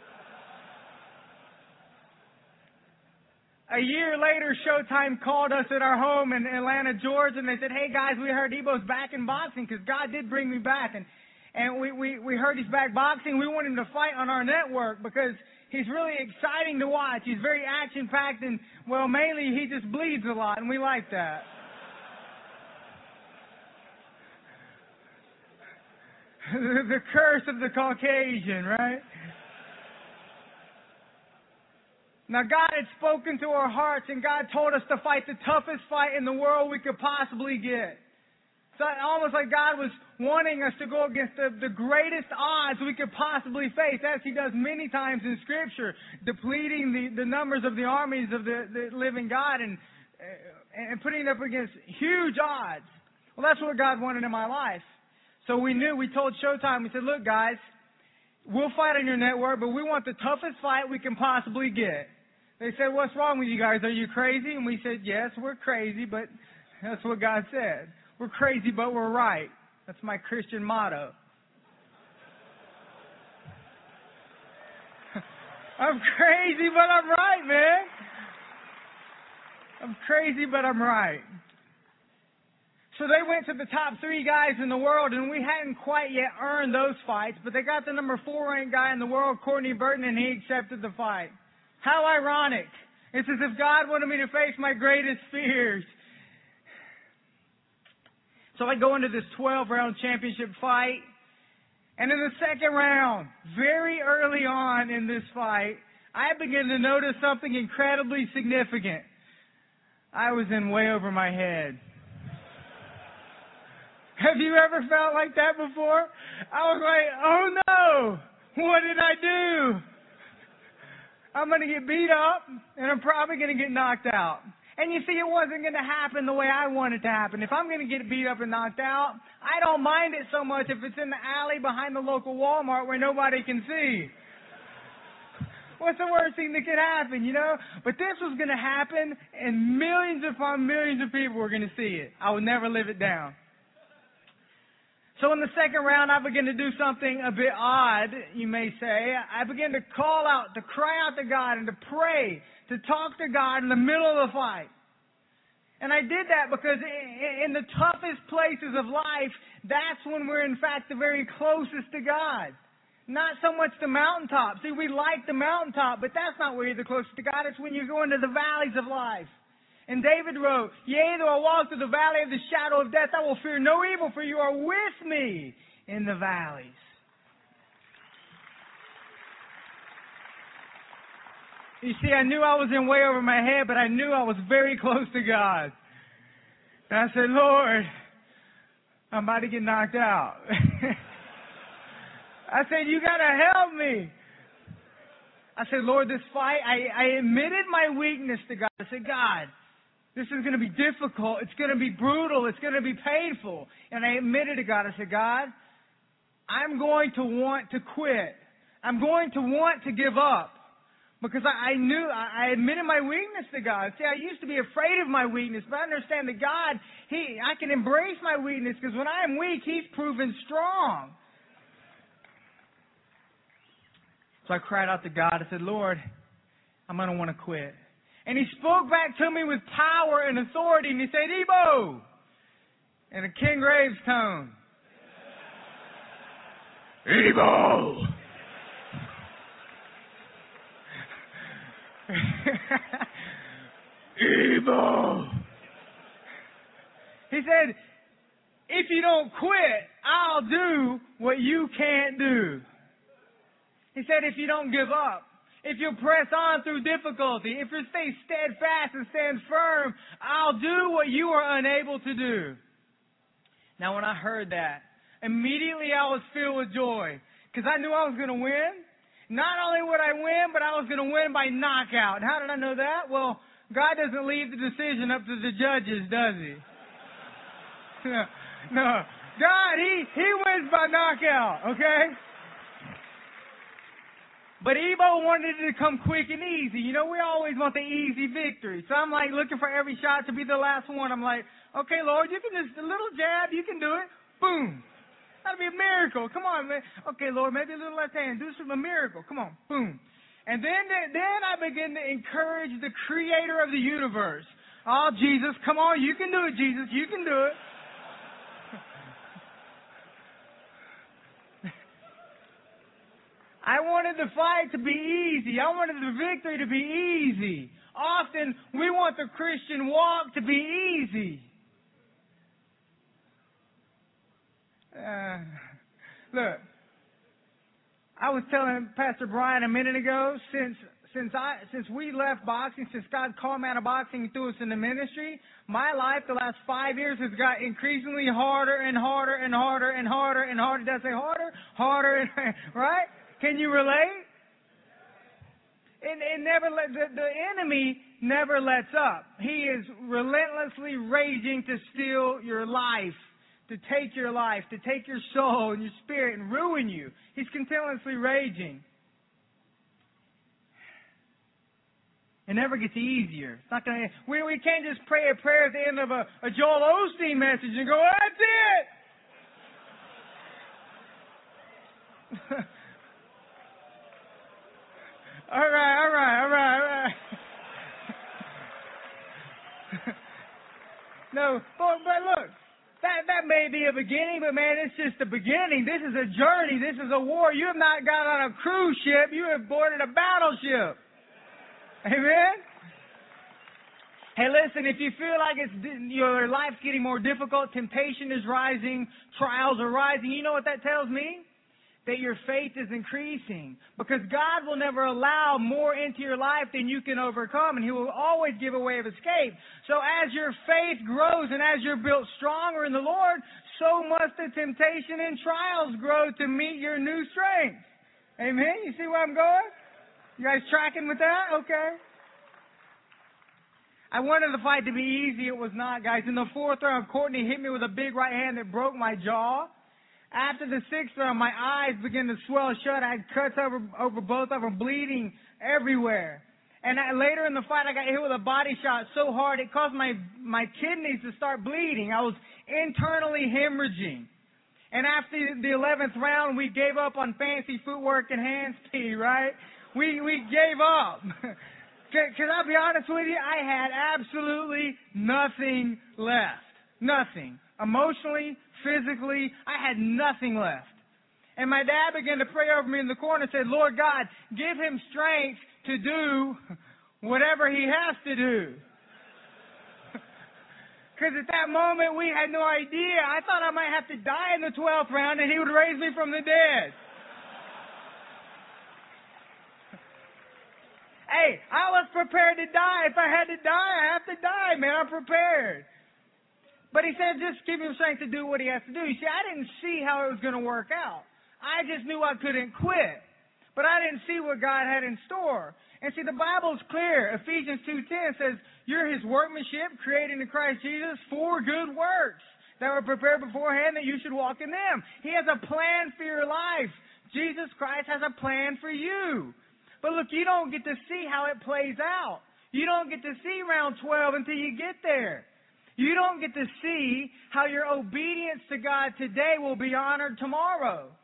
A year later, Showtime called us at our home in Atlanta, Georgia, and they said, hey, guys, we heard Ebo's back in boxing because God did bring me back. And we heard he's back boxing. We want him to fight on our network because he's really exciting to watch. He's very action-packed and, well, mainly he just bleeds a lot, and we like that. The curse of the Caucasian, right? Now, God had spoken to our hearts, and God told us to fight the toughest fight in the world we could possibly get. So almost like God was wanting us to go against the greatest odds we could possibly face, as He does many times in Scripture, depleting the numbers of the armies of the living God and putting it up against huge odds. Well, that's what God wanted in my life. So we told Showtime, we said, look, guys, we'll fight on your network, but we want the toughest fight we can possibly get. They said, what's wrong with you guys? Are you crazy? And we said, yes, we're crazy, but that's what God said. We're crazy, but we're right. That's my Christian motto. I'm crazy, but I'm right, man. I'm crazy, but I'm right. So they went to the top 3 guys in the world, and we hadn't quite yet earned those fights, but they got the number 4 ranked guy in the world, Courtney Burton, and he accepted the fight. How ironic. It's as if God wanted me to face my greatest fears. So I go into this 12-round championship fight, and in the second round, very early on in this fight, I begin to notice something incredibly significant. I was in way over my head. Have you ever felt like that before? I was like, oh no, what did I do? I'm going to get beat up, and I'm probably going to get knocked out. And you see, it wasn't going to happen the way I want it to happen. If I'm going to get beat up and knocked out, I don't mind it so much if it's in the alley behind the local Walmart where nobody can see. What's the worst thing that could happen, you know? But this was going to happen, and millions upon millions of people were going to see it. I would never live it down. So in the second round, I began to do something a bit odd, you may say. I began to call out, to cry out to God, and to pray, to talk to God in the middle of the fight. And I did that because in the toughest places of life, that's when we're in fact the very closest to God. Not so much the mountaintop. See, we like the mountaintop, but that's not where you're the closest to God. It's when you go into the valleys of life. And David wrote, yea, though I walk through the valley of the shadow of death, I will fear no evil, for you are with me in the valleys. You see, I knew I was in way over my head, but I knew I was very close to God. And I said, Lord, I'm about to get knocked out. I said, you got to help me. I said, Lord, this fight, I admitted my weakness to God. I said, God, this is going to be difficult. It's going to be brutal. It's going to be painful. And I admitted to God, I said, God, I'm going to want to quit. I'm going to want to give up. Because I admitted my weakness to God. See, I used to be afraid of my weakness, but I understand that God, I can embrace my weakness because when I am weak, He's proven strong. So I cried out to God. I said, Lord, I'm going to want to quit. And he spoke back to me with power and authority, and he said, Ebo, in a King Graves tone. Ebo! Ebo! He said, if you don't quit, I'll do what you can't do. He said, if you don't give up, if you press on through difficulty, if you stay steadfast and stand firm, I'll do what you are unable to do. Now, when I heard that, immediately I was filled with joy because I knew I was going to win. Not only would I win, but I was going to win by knockout. How did I know that? Well, God doesn't leave the decision up to the judges, does he? No. God, he wins by knockout, okay? But Ebo wanted it to come quick and easy. You know, we always want the easy victory. So I'm like looking for every shot to be the last one. I'm like, okay, Lord, you can just, a little jab, you can do it. Boom. That'd be a miracle. Come on, man. Okay, Lord, maybe a little left hand. Do a miracle. Come on. Boom. And then I begin to encourage the creator of the universe. Oh, Jesus, come on. You can do it, Jesus. You can do it. I wanted the fight to be easy. I wanted the victory to be easy. Often, we want the Christian walk to be easy. Look, I was telling Pastor Brian a minute ago, since we left boxing, since God called me out of boxing and threw us in the ministry, my life the last 5 years has got increasingly harder and harder and harder and harder and harder. Did I say harder? Harder and right? Can you relate? It never the enemy never lets up. He is relentlessly raging to steal your life, to take your life, to take your soul and your spirit and ruin you. He's continuously raging. It never gets easier. It's not gonna. We can't just pray a prayer at the end of a Joel Osteen message and go, that's it. All right. No, but look, that may be a beginning, but man, it's just the beginning. This is a journey. This is a war. You have not got on a cruise ship. You have boarded a battleship. Amen? Hey, listen, if you feel like your life's getting more difficult, temptation is rising, trials are rising, you know what that tells me? That your faith is increasing. Because God will never allow more into your life than you can overcome, and He will always give a way of escape. So as your faith grows and as you're built stronger in the Lord, so must the temptation and trials grow to meet your new strength. Amen? You see where I'm going? You guys tracking with that? Okay. I wanted the fight to be easy. It was not, guys. In the 4th round, Courtney hit me with a big right hand that broke my jaw. After the 6th round, my eyes began to swell shut. I had cuts over both of them, bleeding everywhere. And later in the fight, I got hit with a body shot so hard it caused my kidneys to start bleeding. I was internally hemorrhaging. And after the 11th round, we gave up on fancy footwork and hand speed, right? We gave up. Because I'll be honest with you, I had absolutely nothing left. Nothing. Emotionally, physically, I had nothing left. And my dad began to pray over me in the corner and said, Lord God, give him strength to do whatever he has to do. Because at that moment, we had no idea. I thought I might have to die in the 12th round and he would raise me from the dead. Hey, I was prepared to die. If I had to die, I have to die, man. I'm prepared. But he said, just give him strength to do what he has to do. You see, I didn't see how it was going to work out. I just knew I couldn't quit. But I didn't see what God had in store. And see, the Bible's clear. Ephesians 2:10 says, you're His workmanship, created in Christ Jesus for good works that were prepared beforehand that you should walk in them. He has a plan for your life. Jesus Christ has a plan for you. But look, you don't get to see how it plays out. You don't get to see round 12 until you get there. You don't get to see how your obedience to God today will be honored tomorrow.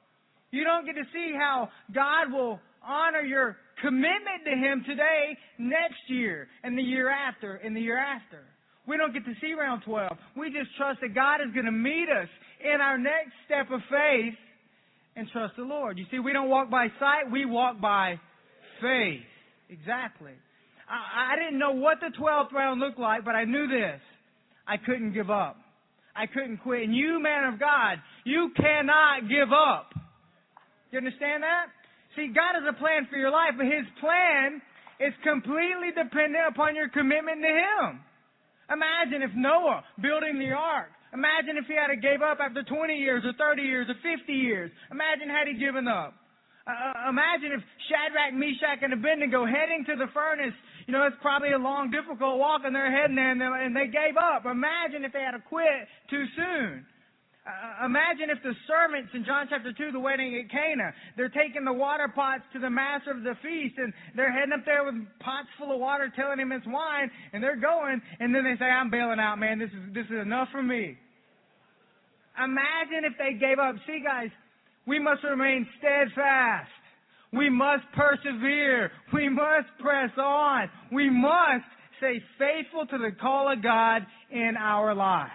You don't get to see how God will honor your commitment to Him today, next year, and the year after, and the year after. We don't get to see round 12. We just trust that God is going to meet us in our next step of faith and trust the Lord. You see, we don't walk by sight, we walk by faith. Exactly. I didn't know what the 12th round looked like, but I knew this. I couldn't give up. I couldn't quit. And you, man of God, you cannot give up. You understand that? See, God has a plan for your life, but His plan is completely dependent upon your commitment to Him. Imagine if Noah building the ark, imagine if he had gave up after 20 years or 30 years or 50 years. Imagine had he given up. Imagine if Shadrach, Meshach, and Abednego heading to the furnace, it's probably a long, difficult walk, and they're heading there, and they gave up. Imagine if they had to quit too soon. Imagine if the servants in John chapter 2, the wedding at Cana, they're taking the water pots to the master of the feast, and they're heading up there with pots full of water, telling him it's wine, and they're going, and then they say, I'm bailing out, man. This is enough for me. Imagine if they gave up. See, guys, we must remain steadfast. We must persevere. We must press on. We must stay faithful to the call of God in our lives.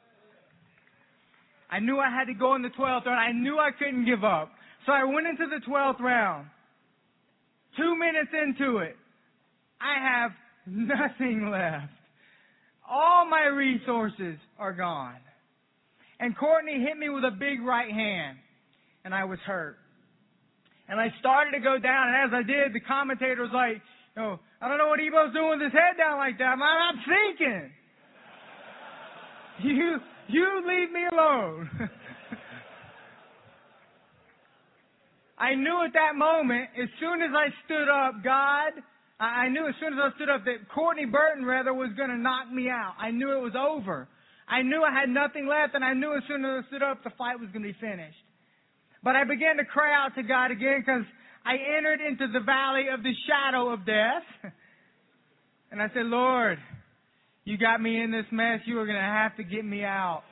I knew I had to go in the 12th round. I knew I couldn't give up. So I went into the 12th round. 2 minutes into it, I have nothing left. All my resources are gone. And Courtney hit me with a big right hand, and I was hurt. And I started to go down, and as I did, the commentator was like, I don't know what Ebo's doing with his head down like that. I'm thinking. You leave me alone. I knew at that moment, as soon as I stood up, I knew as soon as I stood up that Courtney Burton, was going to knock me out. I knew it was over. I knew I had nothing left, and I knew as soon as I stood up, the fight was going to be finished. But I began to cry out to God again because I entered into the valley of the shadow of death. And I said, Lord, you got me in this mess. You are going to have to get me out.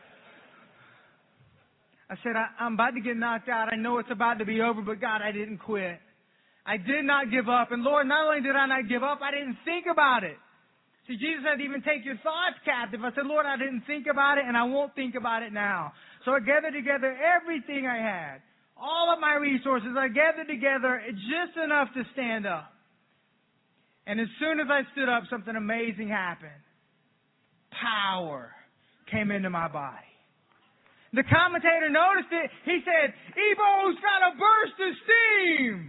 I said, I'm about to get knocked out. I know it's about to be over, but God, I didn't quit. I did not give up. And Lord, not only did I not give up, I didn't think about it. See, Jesus had to even take your thoughts captive. I said, Lord, I didn't think about it, and I won't think about it now. So I gathered together everything I had, all of my resources. I gathered together just enough to stand up. And as soon as I stood up, something amazing happened. Power came into my body. The commentator noticed it. He said, Ebo's got a burst of steam.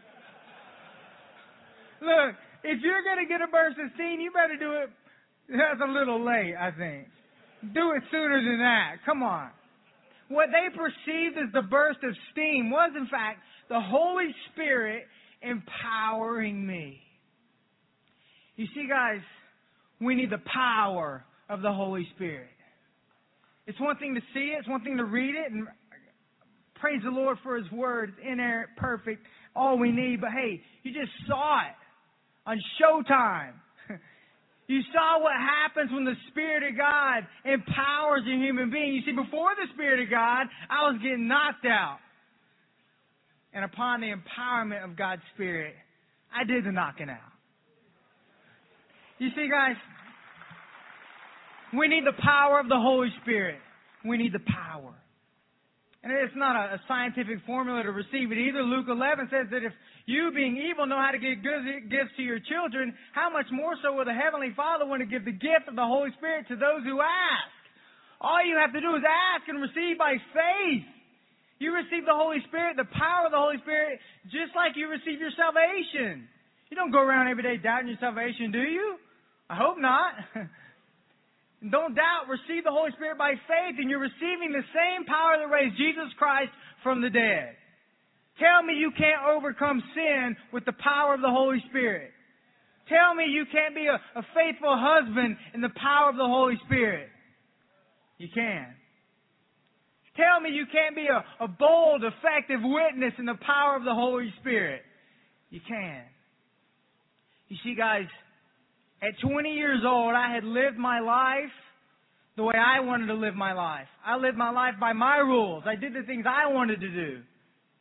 Look, if you're going to get a burst of steam, you better do it. That's a little late, I think. Do it sooner than that. Come on. What they perceived as the burst of steam was, in fact, the Holy Spirit empowering me. You see, guys, we need the power of the Holy Spirit. It's one thing to see it. It's one thing to read it. And praise the Lord for His Word. It's inerrant, perfect, all we need. But hey, you just saw it on Showtime. You saw what happens when the Spirit of God empowers a human being. You see, before the Spirit of God, I was getting knocked out. And upon the empowerment of God's Spirit, I did the knocking out. You see, guys, we need the power of the Holy Spirit. We need the power. And it's not a scientific formula to receive it either. Luke 11 says that if you, being evil, know how to give good gifts to your children, how much more so will the Heavenly Father want to give the gift of the Holy Spirit to those who ask? All you have to do is ask and receive by faith. You receive the Holy Spirit, the power of the Holy Spirit, just like you receive your salvation. You don't go around every day doubting your salvation, do you? I hope not. Don't doubt, receive the Holy Spirit by faith, and you're receiving the same power that raised Jesus Christ from the dead. Tell me you can't overcome sin with the power of the Holy Spirit. Tell me you can't be a faithful husband in the power of the Holy Spirit. You can. Tell me you can't be a bold, effective witness in the power of the Holy Spirit. You can. You see, guys, at 20 years old, I had lived my life the way I wanted to live my life. I lived my life by my rules. I did the things I wanted to do.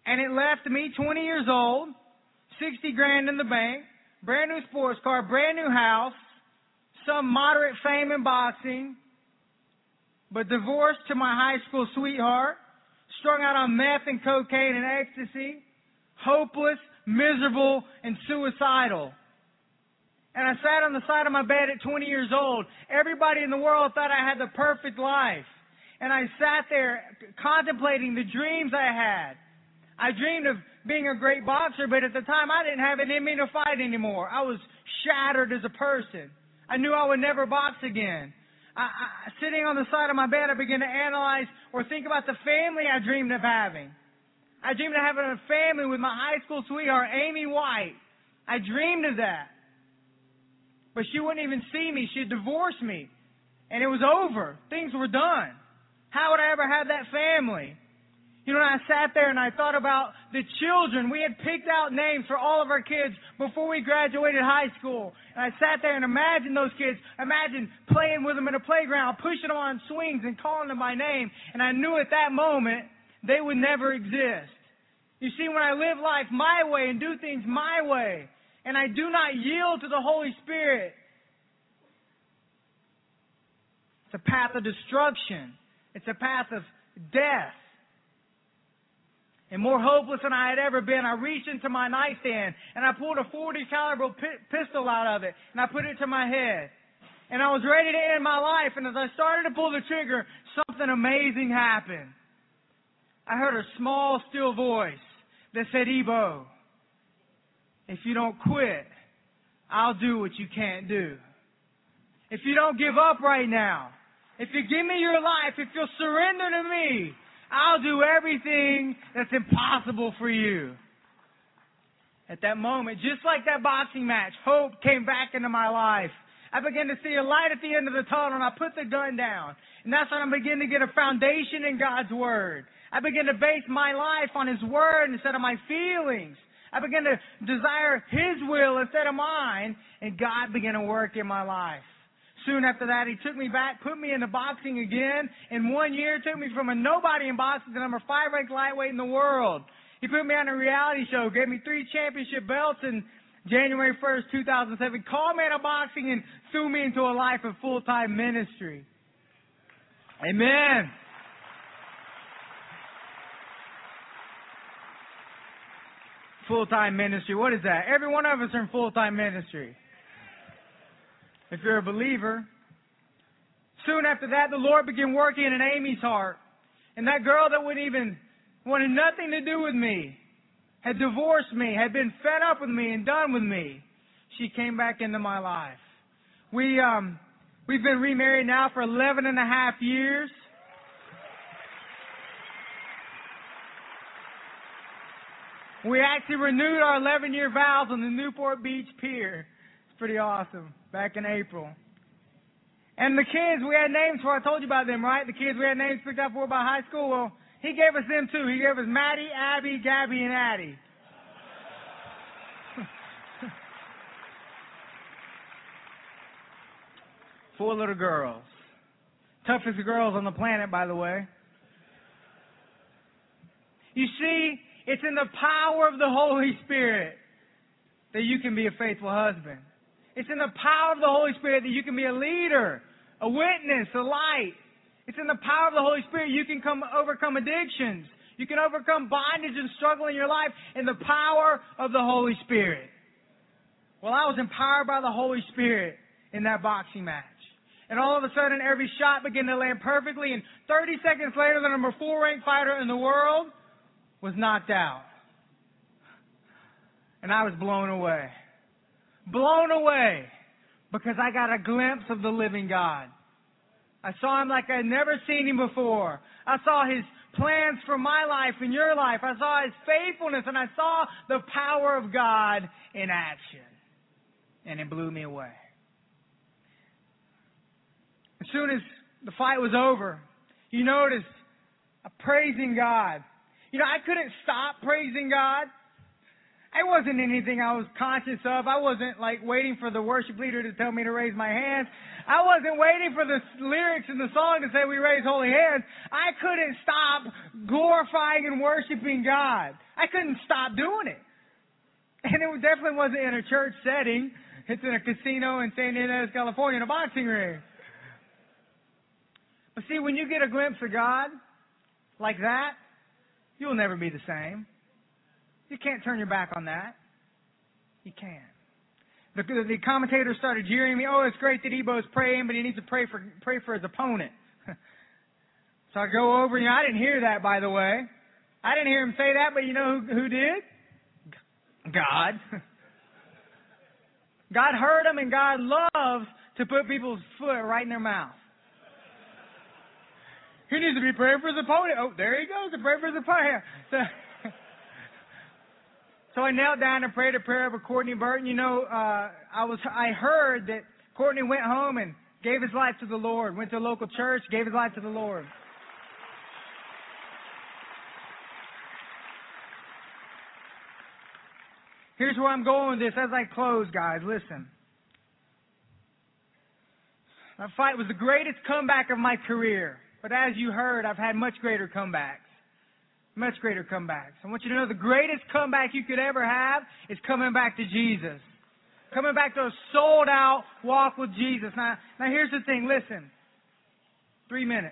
And it left me 20 years old, 60 grand in the bank, brand new sports car, brand new house, some moderate fame in boxing, but divorced to my high school sweetheart, strung out on meth and cocaine and ecstasy, hopeless, miserable, and suicidal. And I sat on the side of my bed at 20 years old. Everybody in the world thought I had the perfect life. And I sat there contemplating the dreams I had. I dreamed of being a great boxer, but at the time I didn't have it in me to fight anymore. I was shattered as a person. I knew I would never box again. Sitting on the side of my bed, I began to analyze or think about the family I dreamed of having. I dreamed of having a family with my high school sweetheart, Amy White. I dreamed of that. But she wouldn't even see me. She had divorced me. And it was over. Things were done. How would I ever have that family? You know, I sat there and I thought about the children. We had picked out names for all of our kids before we graduated high school. And I sat there and imagined those kids. Imagine playing with them in a playground, pushing them on swings and calling them by name. And I knew at that moment they would never exist. You see, when I live life my way and do things my way, and I do not yield to the Holy Spirit, it's a path of destruction. It's a path of death. And more hopeless than I had ever been, I reached into my nightstand and I pulled a .40 caliber pistol out of it and I put it to my head. And I was ready to end my life. And as I started to pull the trigger, something amazing happened. I heard a small, still voice that said, "Ebo, if you don't quit, I'll do what you can't do. If you don't give up right now, if you give me your life, if you'll surrender to me, I'll do everything that's impossible for you." At that moment, just like that boxing match, hope came back into my life. I began to see a light at the end of the tunnel, and I put the gun down. And that's when I began to get a foundation in God's Word. I began to base my life on His Word instead of my feelings. I began to desire His will instead of mine, and God began to work in my life. Soon after that, He took me back, put me into boxing again. In 1 year, took me from a nobody in boxing to number 5 ranked lightweight in the world. He put me on a reality show, gave me 3 championship belts, and January 1st, 2007, called me out of boxing and threw me into a life of full-time ministry. Amen. Full-time ministry. What is that? Every one of us are in full-time ministry. If you're a believer. Soon after that, the Lord began working in Amy's heart. And that girl that wanted nothing to do with me, had divorced me, had been fed up with me and done with me, she came back into my life. We've been remarried now for 11 and a half years. We actually renewed our 11-year vows on the Newport Beach Pier. It's pretty awesome. Back in April. And the kids, we had names for, I told you about them, right? The kids we had names picked out for by high school. Well, he gave us them too. He gave us Maddie, Abby, Gabby, and Addie. Four little girls. Toughest girls on the planet, by the way. You see, it's in the power of the Holy Spirit that you can be a faithful husband. It's in the power of the Holy Spirit that you can be a leader, a witness, a light. It's in the power of the Holy Spirit you can overcome addictions. You can overcome bondage and struggle in your life in the power of the Holy Spirit. Well, I was empowered by the Holy Spirit in that boxing match. And all of a sudden, every shot began to land perfectly. And 30 seconds later, the number 4 ranked fighter in the world was knocked out. And I was blown away. Blown away because I got a glimpse of the living God. I saw Him like I'd never seen Him before. I saw His plans for my life and your life. I saw His faithfulness, and I saw the power of God in action. And it blew me away. As soon as the fight was over, you noticed I'm praising God. You know, I couldn't stop praising God. It wasn't anything I was conscious of. I wasn't like waiting for the worship leader to tell me to raise my hands. I wasn't waiting for the lyrics in the song to say we raise holy hands. I couldn't stop glorifying and worshiping God. I couldn't stop doing it. And it definitely wasn't in a church setting. It's in a casino in San Diego, California, in a boxing ring. But see, when you get a glimpse of God like that, you'll never be the same. You can't turn your back on that. You can't. The commentators started jeering me. Oh, it's great that Ebo's praying, but he needs to pray for his opponent. So I go over. I didn't hear that, by the way. I didn't hear him say that, but you know who did? God. God heard him, and God loves to put people's foot right in their mouth. He needs to be praying for his opponent. Oh, there he goes to pray for his opponent. So I knelt down and prayed a prayer for Courtney Burton. You know, I heard that Courtney went home and gave his life to the Lord. Went to a local church, gave his life to the Lord. Here's where I'm going with this as I close, guys. Listen. That fight was the greatest comeback of my career. But as you heard, I've had much greater comebacks. Much greater comebacks. I want you to know the greatest comeback you could ever have is coming back to Jesus. Coming back to a sold-out walk with Jesus. Now here's the thing. Listen. 3 minutes.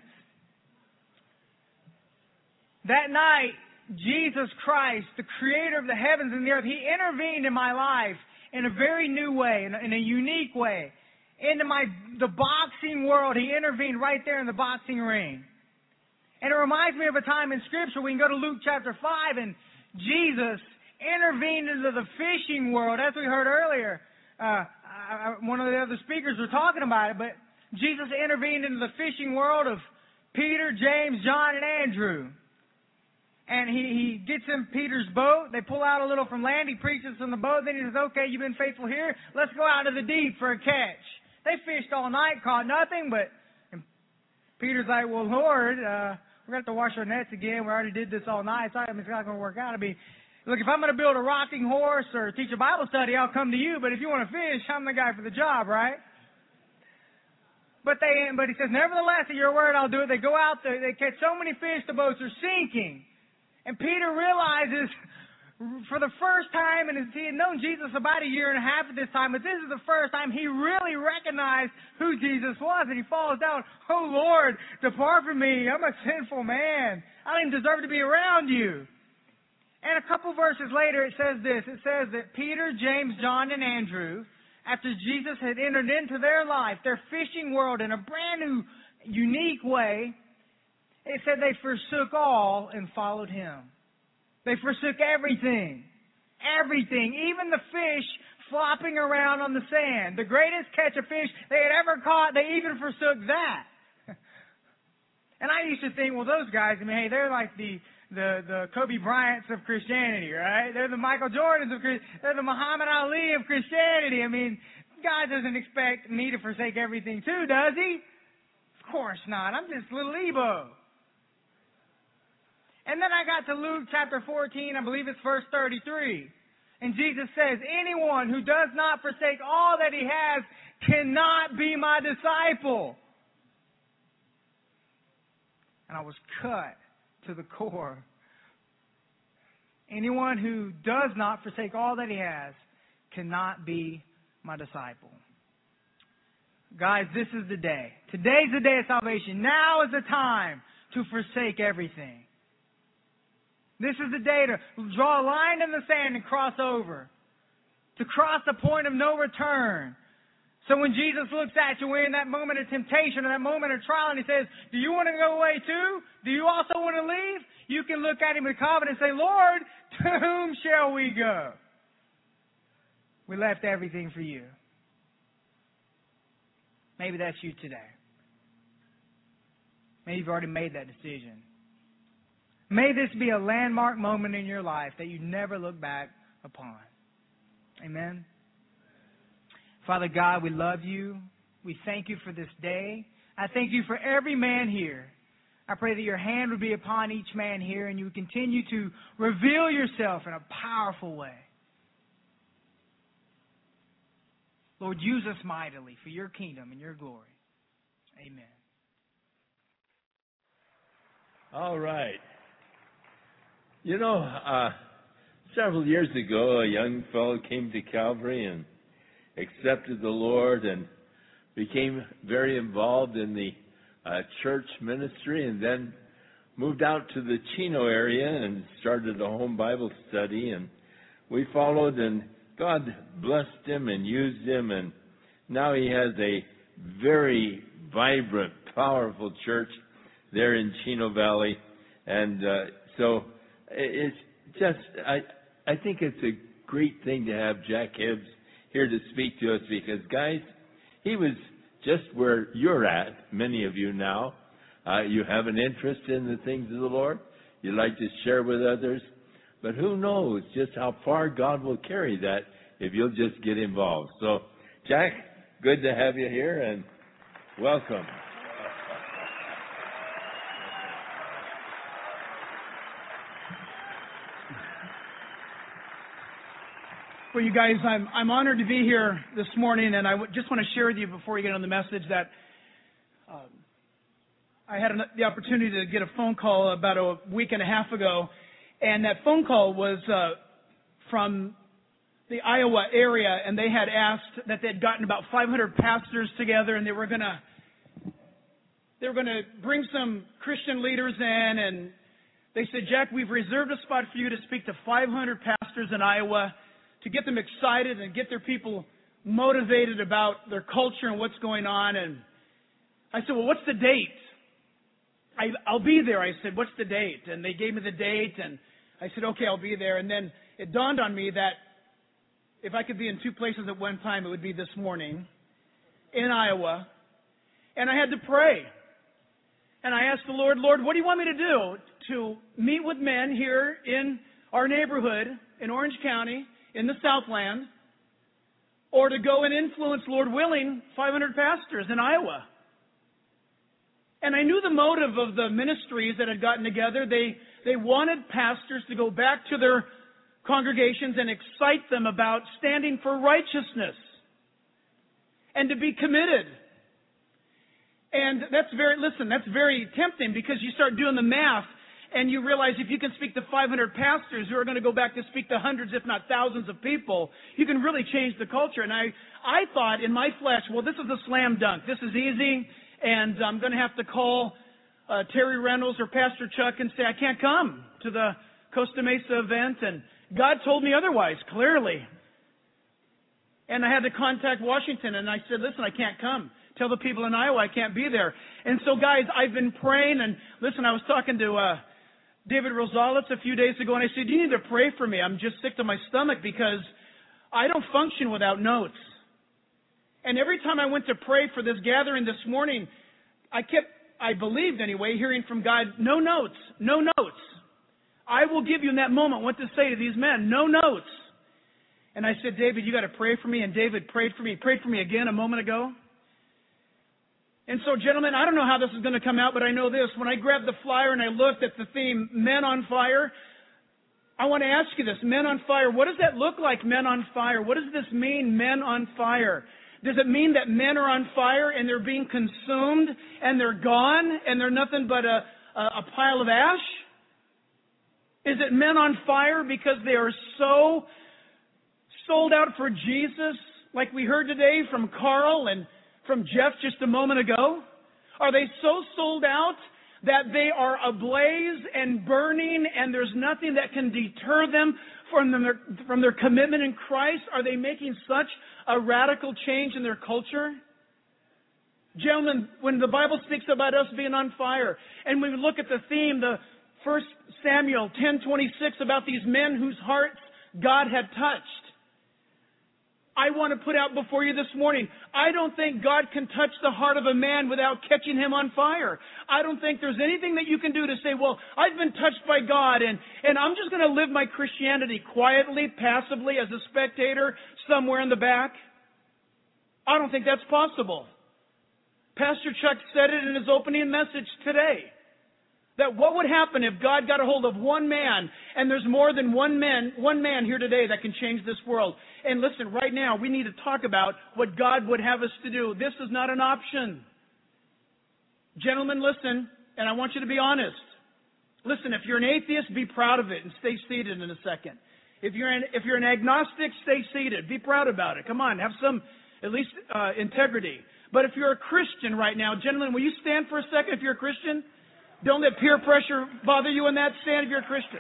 That night, Jesus Christ, the creator of the heavens and the earth, He intervened in my life in a very new way, in a unique way. Into the boxing world, He intervened right there in the boxing ring. And it reminds me of a time in Scripture. We can go to Luke chapter 5, and Jesus intervened into the fishing world, as we heard earlier. One of the other speakers were talking about it, but Jesus intervened into the fishing world of Peter, James, John, and Andrew. And he gets in Peter's boat. They pull out a little from land. He preaches from the boat. Then he says, okay, you've been faithful here. Let's go out to the deep for a catch. They fished all night, caught nothing, but Peter's like, well, Lord, we're going to have to wash our nets again. We already did this all night. It's not going to work out. Look, if I'm going to build a rocking horse or teach a Bible study, I'll come to you. But if you want to fish, I'm the guy for the job, right? But he says, nevertheless, at your word, I'll do it. They go out there. They catch so many fish, the boats are sinking. And Peter realizes for the first time, and he had known Jesus about 1.5 years at this time, but this is the first time he really recognized who Jesus was. And he falls down, oh Lord, depart from me. I'm a sinful man. I don't even deserve to be around you. And a couple verses later it says this. It says that Peter, James, John, and Andrew, after Jesus had entered into their life, their fishing world in a brand new, unique way, it said they forsook all and followed Him. They forsook everything. Everything. Even the fish flopping around on the sand. The greatest catch of fish they had ever caught, they even forsook that. And I used to think, well, those guys, hey, they're like the Kobe Bryants of Christianity, right? They're the Michael Jordans of Christianity. They're the Muhammad Ali of Christianity. God doesn't expect me to forsake everything too, does He? Of course not. I'm just little Ebo. And then I got to Luke chapter 14, I believe it's verse 33. And Jesus says, anyone who does not forsake all that he has cannot be my disciple. And I was cut to the core. Anyone who does not forsake all that he has cannot be my disciple. Guys, this is the day. Today's the day of salvation. Now is the time to forsake everything. This is the day to draw a line in the sand and cross over. To cross the point of no return. So when Jesus looks at you in that moment of temptation or that moment of trial and He says, do you want to go away too? Do you also want to leave? You can look at Him with confidence and say, Lord, to whom shall we go? We left everything for you. Maybe that's you today. Maybe you've already made that decision. May this be a landmark moment in your life that you never look back upon. Amen. Father God, we love You. We thank You for this day. I thank You for every man here. I pray that Your hand would be upon each man here and You would continue to reveal Yourself in a powerful way. Lord, use us mightily for your kingdom and your glory. Amen. All right. You know, several years ago, a young fellow came to Calvary and accepted the Lord and became very involved in the church ministry, and then moved out to the Chino area and started a home Bible study. And we followed, and God blessed him and used him, and now he has a very vibrant, powerful church there in Chino Valley. And so it's just, I think it's a great thing to have Jack Hibbs here to speak to us, because, guys, he was just where you're at, many of you now. You have an interest in the things of the Lord. You like to share with others. But who knows just how far God will carry that if you'll just get involved. So, Jack, good to have you here, and welcome. Well, you guys, I'm honored to be here this morning, and I just want to share with you before we get on the message that I had the opportunity to get a phone call about a week and a half ago, and that phone call was from the Iowa area, and they had asked that they had gotten about 500 pastors together, and they were going to bring some Christian leaders in, and they said, Jack, we've reserved a spot for you to speak to 500 pastors in Iowa, to get them excited and get their people motivated about their culture and what's going on. And I said, well, what's the date? I'll be there. I said, what's the date? And they gave me the date, and I said, okay, I'll be there. And then it dawned on me that if I could be in two places at one time, it would be this morning in Iowa. And I had to pray. And I asked the Lord, what do you want me to do? To meet with men here in our neighborhood in Orange County, in the Southland, or to go and influence, Lord willing, 500 pastors in Iowa. And I knew the motive of the ministries that had gotten together. They wanted pastors to go back to their congregations and excite them about standing for righteousness and to be committed. And that's very tempting, because you start doing the math and you realize if you can speak to 500 pastors who are going to go back to speak to hundreds, if not thousands of people, you can really change the culture. And I thought in my flesh, well, this is a slam dunk. This is easy, and I'm going to have to call Terry Reynolds or Pastor Chuck and say, I can't come to the Costa Mesa event. And God told me otherwise, clearly. And I had to contact Washington, and I said, listen, I can't come. Tell the people in Iowa I can't be there. And so, guys, I've been praying, and listen, I was talking to David Rosales a few days ago, and I said, you need to pray for me. I'm just sick to my stomach because I don't function without notes. And every time I went to pray for this gathering this morning, I believed anyway, hearing from God, no notes, no notes. I will give you in that moment what to say to these men, no notes. And I said, David, you got to pray for me. And David prayed for me. He prayed for me again a moment ago. And so, gentlemen, I don't know how this is going to come out, but I know this. When I grabbed the flyer and I looked at the theme, Men on Fire, I want to ask you this. Men on Fire, what does that look like, men on fire? What does this mean, men on fire? Does it mean that men are on fire and they're being consumed and they're gone and they're nothing but a pile of ash? Is it men on fire because they are so sold out for Jesus, like we heard today from Carl and from Jeff just a moment ago? Are they so sold out that they are ablaze and burning and there's nothing that can deter them from their commitment in Christ? Are they making such a radical change in their culture? Gentlemen, when the Bible speaks about us being on fire, and when we look at the theme, the 1 Samuel 10:26, about these men whose hearts God had touched, I want to put out before you this morning, I don't think God can touch the heart of a man without catching him on fire. I don't think there's anything that you can do to say, well, I've been touched by God and I'm just going to live my Christianity quietly, passively, as a spectator somewhere in the back. I don't think that's possible. Pastor Chuck said it in his opening message today. That what would happen if God got a hold of one man, and there's more than one man here today that can change this world. And listen, right now, we need to talk about what God would have us to do. This is not an option. Gentlemen, listen, and I want you to be honest. Listen, if you're an atheist, be proud of it and stay seated in a second. If you're an agnostic, stay seated. Be proud about it. Come on, have some, at least, integrity. But if you're a Christian right now, gentlemen, will you stand for a second if you're a Christian? Don't let peer pressure bother you in that. Stand if you're a Christian.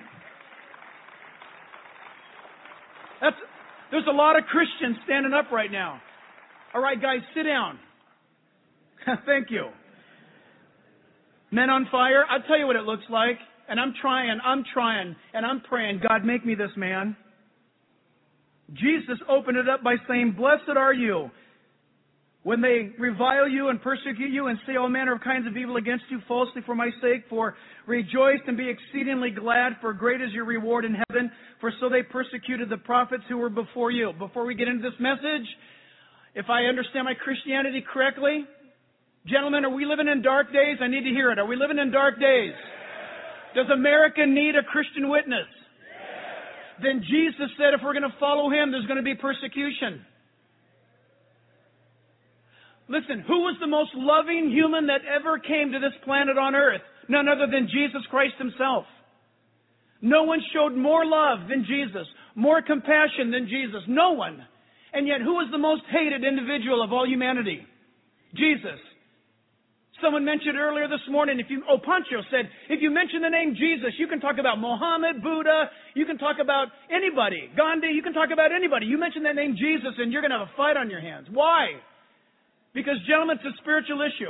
There's a lot of Christians standing up right now. All right, guys, sit down. Thank you. Men on fire, I'll tell you what it looks like. And I'm trying, and I'm praying, God, make me this man. Jesus opened it up by saying, blessed are you when they revile you and persecute you and say all manner of kinds of evil against you falsely for my sake. For rejoice and be exceedingly glad, for great is your reward in heaven. For so they persecuted the prophets who were before you. Before we get into this message, if I understand my Christianity correctly, gentlemen, are we living in dark days? I need to hear it. Are we living in dark days? Does America need a Christian witness? Then Jesus said if we're going to follow Him, there's going to be persecution. Listen, who was the most loving human that ever came to this planet on earth? None other than Jesus Christ Himself. No one showed more love than Jesus, more compassion than Jesus. No one. And yet, who was the most hated individual of all humanity? Jesus. Someone mentioned earlier this morning, Pancho said, if you mention the name Jesus, you can talk about Muhammad, Buddha, you can talk about anybody, Gandhi, you can talk about anybody. You mention that name Jesus and you're going to have a fight on your hands. Why? Because, gentlemen, it's a spiritual issue.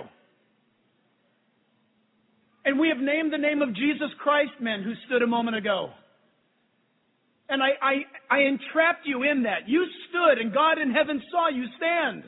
And we have named the name of Jesus Christ, men who stood a moment ago. And I entrapped you in that. You stood and God in heaven saw you stand.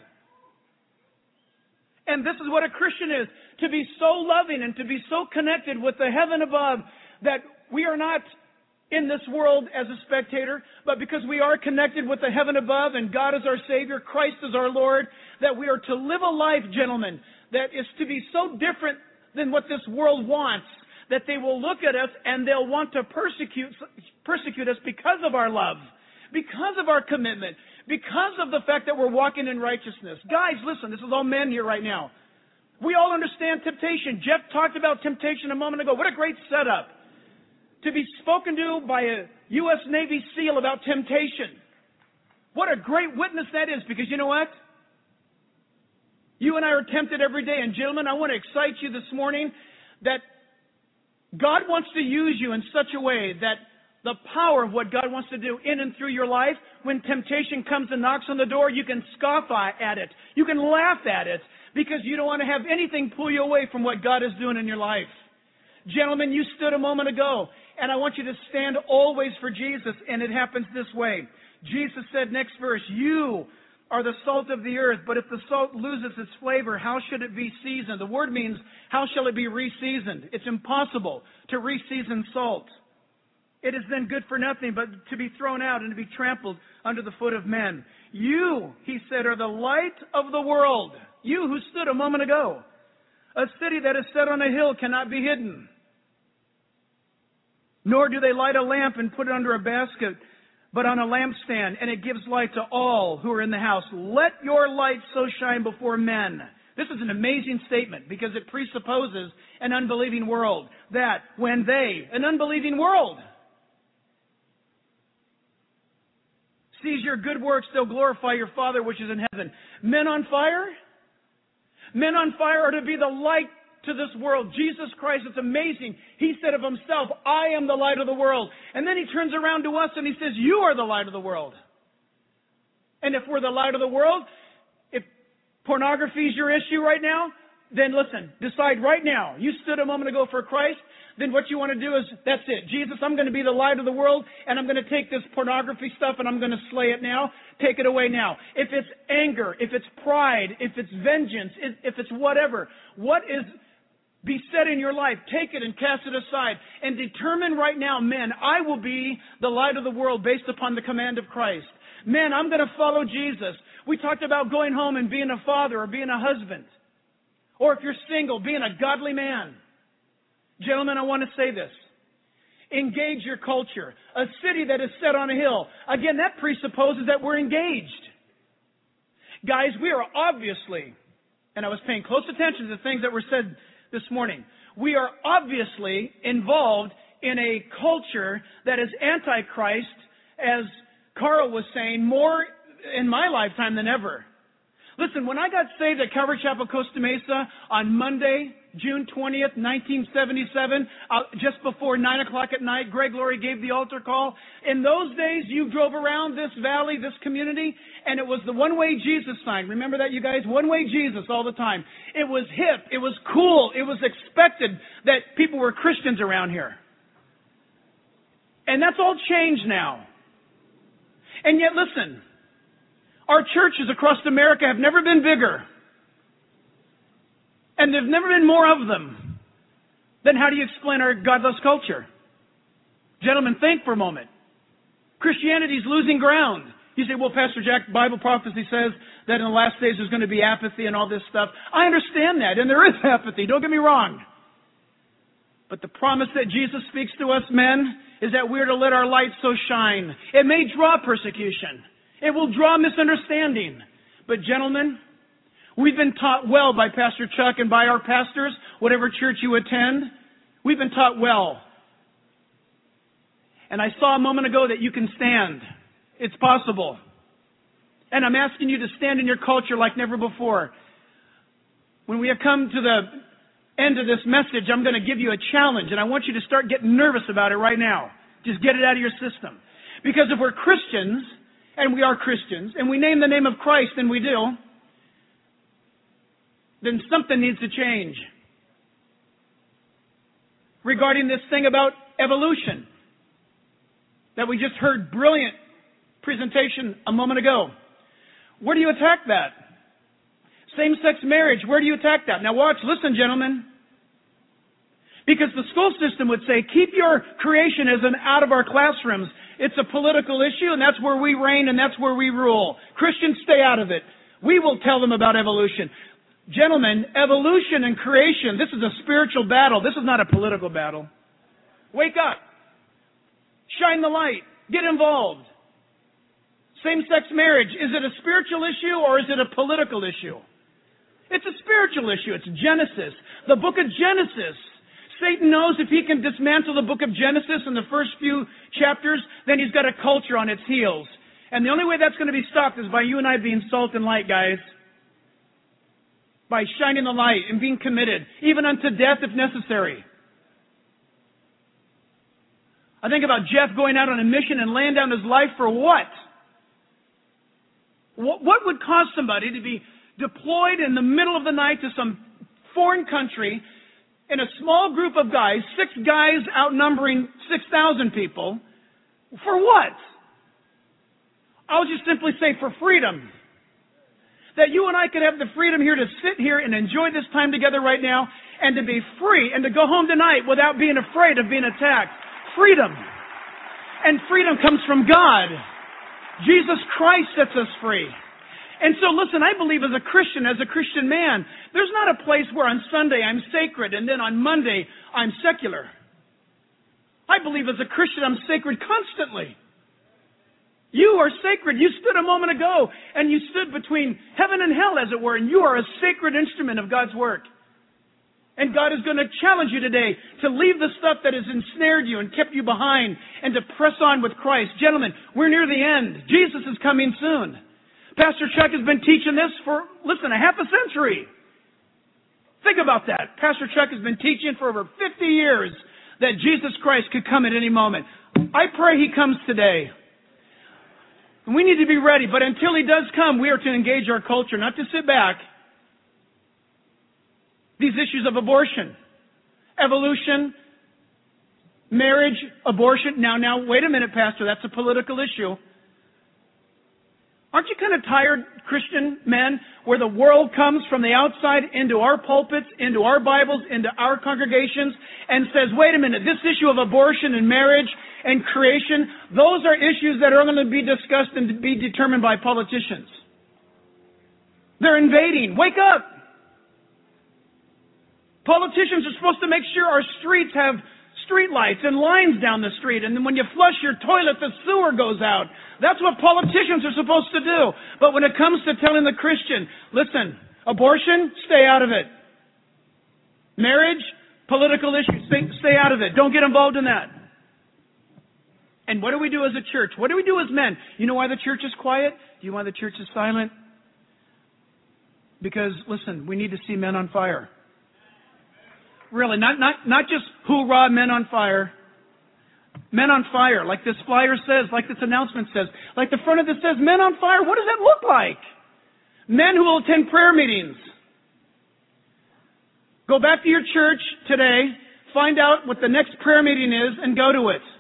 And this is what a Christian is, to be so loving and to be so connected with the heaven above that we are not in this world as a spectator, but because we are connected with the heaven above and God is our Savior, Christ is our Lord, that we are to live a life, gentlemen, that is to be so different than what this world wants, that they will look at us and they'll want to persecute us because of our love, because of our commitment, because of the fact that we're walking in righteousness. Guys, listen, this is all men here right now. We all understand temptation. Jeff talked about temptation a moment ago. What a great setup to be spoken to by a U.S. Navy SEAL about temptation. What a great witness that is, because you know what? You and I are tempted every day. And gentlemen, I want to excite you this morning that God wants to use you in such a way that the power of what God wants to do in and through your life, when temptation comes and knocks on the door, you can scoff at it. You can laugh at it because you don't want to have anything pull you away from what God is doing in your life. Gentlemen, you stood a moment ago, and I want you to stand always for Jesus, and it happens this way. Jesus said, next verse, you are the salt of the earth, but if the salt loses its flavor, how should it be seasoned? The word means, how shall it be reseasoned? It's impossible to reseason salt. It is then good for nothing but to be thrown out and to be trampled under the foot of men. You, he said, are the light of the world. You who stood a moment ago. A city that is set on a hill cannot be hidden. Nor do they light a lamp and put it under a basket, but on a lampstand, and it gives light to all who are in the house. Let your light so shine before men. This is an amazing statement because it presupposes an unbelieving world. That when an unbelieving world, sees your good works, they'll glorify your Father which is in heaven. Men on fire? Men on fire are to be the light to this world. Jesus Christ, it's amazing. He said of Himself, I am the light of the world. And then He turns around to us and He says, you are the light of the world. And if we're the light of the world, if pornography is your issue right now, then listen, decide right now. You stood a moment ago for Christ. Then what you want to do is, that's it. Jesus, I'm going to be the light of the world, and I'm going to take this pornography stuff and I'm going to slay it now. Take it away now. If it's anger, if it's pride, if it's vengeance, if it's whatever, what is beset in your life, take it and cast it aside. And determine right now, men, I will be the light of the world based upon the command of Christ. Men, I'm going to follow Jesus. We talked about going home and being a father or being a husband. Or if you're single, being a godly man. Gentlemen, I want to say this. Engage your culture. A city that is set on a hill. Again, that presupposes that we're engaged. Guys, we are obviously, and I was paying close attention to the things that were said this morning, we are obviously involved in a culture that is antichrist, as Carl was saying, more in my lifetime than ever. Listen, when I got saved at Calvary Chapel, Costa Mesa on Monday, June 20th, 1977, just before 9 o'clock at night, Greg Laurie gave the altar call. In those days, you drove around this valley, this community, and it was the one-way Jesus sign. Remember that, you guys? One-way Jesus all the time. It was hip. It was cool. It was expected that people were Christians around here. And that's all changed now. And yet, listen, our churches across America have never been bigger. And there's never been more of them. Then how do you explain our godless culture? Gentlemen, think for a moment. Christianity's losing ground. You say, well, Pastor Jack, Bible prophecy says that in the last days there's going to be apathy and all this stuff. I understand that, and there is apathy. Don't get me wrong. But the promise that Jesus speaks to us, men, is that we're to let our light so shine. It may draw persecution. It will draw misunderstanding. But gentlemen, we've been taught well by Pastor Chuck and by our pastors, whatever church you attend. We've been taught well. And I saw a moment ago that you can stand. It's possible. And I'm asking you to stand in your culture like never before. When we have come to the end of this message, I'm going to give you a challenge, and I want you to start getting nervous about it right now. Just get it out of your system. Because if we're Christians, and we are Christians, and we name the name of Christ, and we do, then something needs to change. Regarding this thing about evolution, that we just heard brilliant presentation a moment ago. Where do you attack that? Same-sex marriage, where do you attack that? Now watch, listen, gentlemen. Because the school system would say, keep your creationism out of our classrooms. It's a political issue, and that's where we reign, and that's where we rule. Christians, stay out of it. We will tell them about evolution. Gentlemen, evolution and creation, this is a spiritual battle. This is not a political battle. Wake up. Shine the light. Get involved. Same-sex marriage, is it a spiritual issue or is it a political issue? It's a spiritual issue. It's Genesis. The book of Genesis. Satan knows if he can dismantle the book of Genesis in the first few chapters, then he's got a culture on its heels. And the only way that's going to be stopped is by you and I being salt and light, guys. By shining the light and being committed, even unto death if necessary. I think about Jeff going out on a mission and laying down his life for what? What would cause somebody to be deployed in the middle of the night to some foreign country in a small group of guys, 6 guys outnumbering 6,000 people, for what? I'll just simply say for freedom. That you and I could have the freedom here to sit here and enjoy this time together right now and to be free and to go home tonight without being afraid of being attacked. Freedom. And freedom comes from God. Jesus Christ sets us free. And so listen, I believe as a Christian man, there's not a place where on Sunday I'm sacred and then on Monday I'm secular. I believe as a Christian I'm sacred constantly. You are sacred. You stood a moment ago and you stood between heaven and hell, as it were, and you are a sacred instrument of God's work. And God is going to challenge you today to leave the stuff that has ensnared you and kept you behind and to press on with Christ. Gentlemen, we're near the end. Jesus is coming soon. Pastor Chuck has been teaching this for, listen, a half a century. Think about that. Pastor Chuck has been teaching for over 50 years that Jesus Christ could come at any moment. I pray he comes today. And we need to be ready. But until he does come, we are to engage our culture, not to sit back. These issues of abortion, evolution, marriage, abortion. Now, wait a minute, Pastor. That's a political issue. Aren't you kind of tired, Christian men, where the world comes from the outside into our pulpits, into our Bibles, into our congregations, and says, wait a minute, this issue of abortion and marriage and creation, those are issues that are going to be discussed and be determined by politicians. They're invading. Wake up! Politicians are supposed to make sure our streets have street lights and lines down the street, and then when you flush your toilet, the sewer goes out. That's what politicians are supposed to do. But when it comes to telling the Christian, listen, abortion, stay out of it. Marriage, political issues, stay out of it. Don't get involved in that. And what do we do as a church? What do we do as men? You know why the church is quiet? Do you know why the church is silent? Because, listen, we need to see men on fire. Really, not just hoorah, men on fire. Men on fire, like this flyer says, like this announcement says, like the front of this says, men on fire. What does that look like? Men who will attend prayer meetings. Go back to your church today, find out what the next prayer meeting is, and go to it.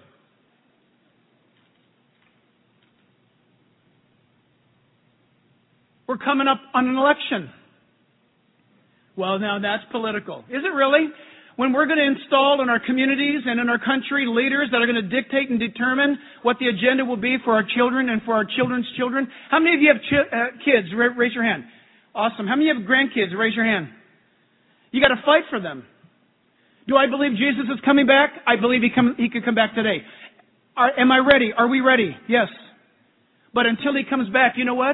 We're coming up on an election. Well, now that's political. Is it really? When we're going to install in our communities and in our country leaders that are going to dictate and determine what the agenda will be for our children and for our children's children. How many of you have kids? Raise your hand. Awesome. How many of you have grandkids? Raise your hand. You got to fight for them. Do I believe Jesus is coming back? I believe he could come back today. Am I ready? Are we ready? Yes. But until he comes back, you know what?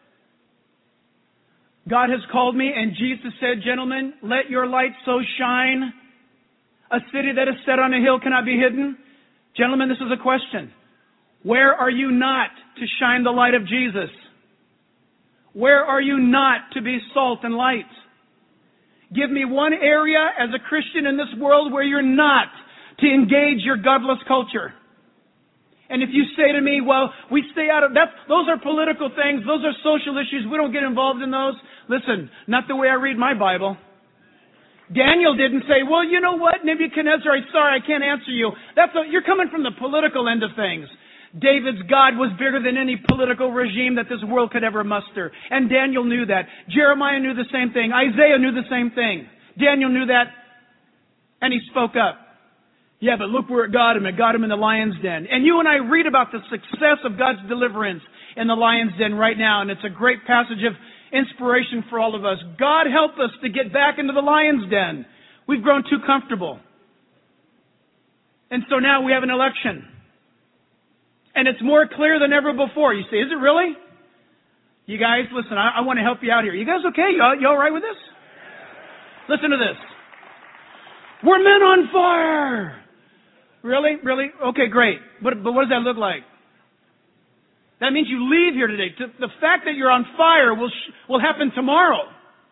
God has called me, and Jesus said, gentlemen, let your light so shine. A city that is set on a hill cannot be hidden. Gentlemen, this is a question. Where are you not to shine the light of Jesus? Where are you not to be salt and light? Give me one area as a Christian in this world where you're not to engage your godless culture. And if you say to me, well, we stay out of that, those are political things, those are social issues, we don't get involved in those. Listen, not the way I read my Bible. Daniel didn't say, well, you know what, Nebuchadnezzar, sorry, I can't answer you. You're coming from the political end of things. David's God was bigger than any political regime that this world could ever muster. And Daniel knew that. Jeremiah knew the same thing. Isaiah knew the same thing. Daniel knew that, and he spoke up. Yeah, but look where it got him. It got him in the lion's den. And you and I read about the success of God's deliverance in the lion's den right now, and it's a great passage of inspiration for all of us. God help us to get back into the lion's den. We've grown too comfortable. And so now we have an election. And it's more clear than ever before. You say, is it really? You guys, listen, I want to help you out here. You guys okay? You all right with this? Listen to this. We're men on fire. Really? Really? Okay, great. But what does that look like? That means you leave here today. The fact that you're on fire will happen tomorrow.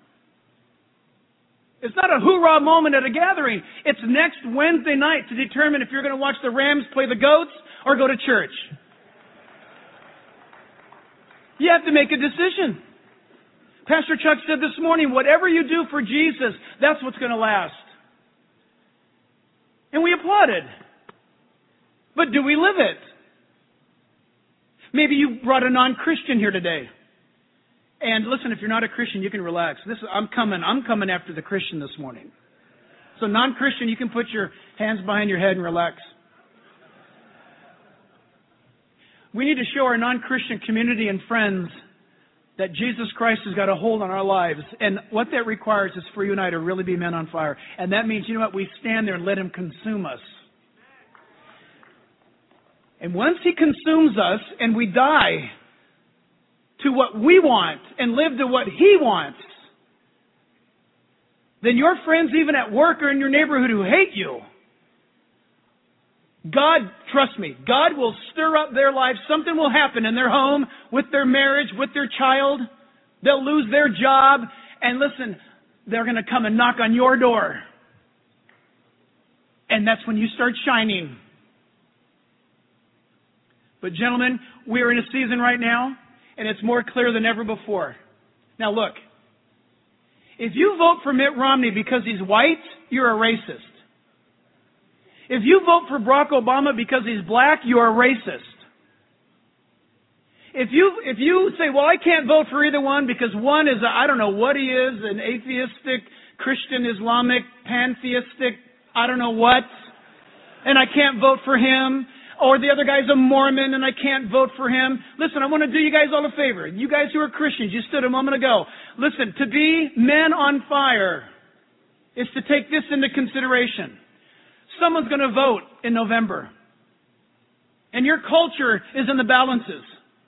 It's not a hoorah moment at a gathering. It's next Wednesday night to determine if you're going to watch the Rams play the Goats or go to church. You have to make a decision. Pastor Chuck said this morning, whatever you do for Jesus, that's what's going to last. And we applauded. But do we live it? Maybe you brought a non-Christian here today. And listen, if you're not a Christian, you can relax. I'm coming after the Christian this morning. So non-Christian, you can put your hands behind your head and relax. We need to show our non-Christian community and friends that Jesus Christ has got a hold on our lives. And what that requires is for you and I to really be men on fire. And that means, you know what, we stand there and let Him consume us. And once He consumes us and we die to what we want and live to what He wants, then your friends, even at work or in your neighborhood who hate you, God, trust me, God will stir up their lives. Something will happen in their home, with their marriage, with their child. They'll lose their job. And listen, they're going to come and knock on your door. And that's when you start shining. But gentlemen, we're in a season right now, and it's more clear than ever before. Now look, if you vote for Mitt Romney because he's white, you're a racist. If you vote for Barack Obama because he's black, you're a racist. If you say, well, I can't vote for either one because one is, I don't know what he is, an atheistic, Christian, Islamic, pantheistic, I don't know what, and I can't vote for him, or the other guy's a Mormon and I can't vote for him. Listen, I want to do you guys all a favor. You guys who are Christians, you stood a moment ago. Listen, to be men on fire, is to take this into consideration. Someone's going to vote in November, and your culture is in the balances.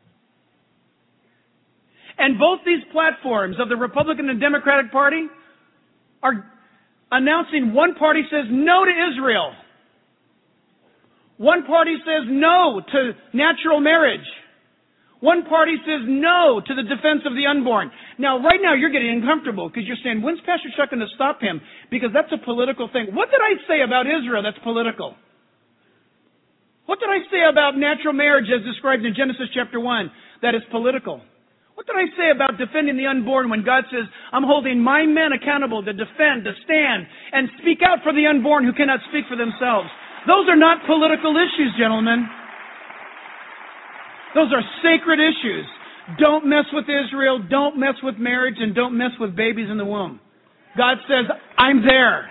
And both these platforms of the Republican and Democratic Party are announcing one party says no to Israel. One party says no to natural marriage. One party says no to the defense of the unborn. Now, right now, you're getting uncomfortable because you're saying, when's Pastor Chuck going to stop him? Because that's a political thing. What did I say about Israel that's political? What did I say about natural marriage as described in Genesis chapter 1 that is political? What did I say about defending the unborn when God says, I'm holding my men accountable to defend, to stand, and speak out for the unborn who cannot speak for themselves? Those are not political issues, gentlemen. Those are sacred issues. Don't mess with Israel, don't mess with marriage, and don't mess with babies in the womb. God says, I'm there.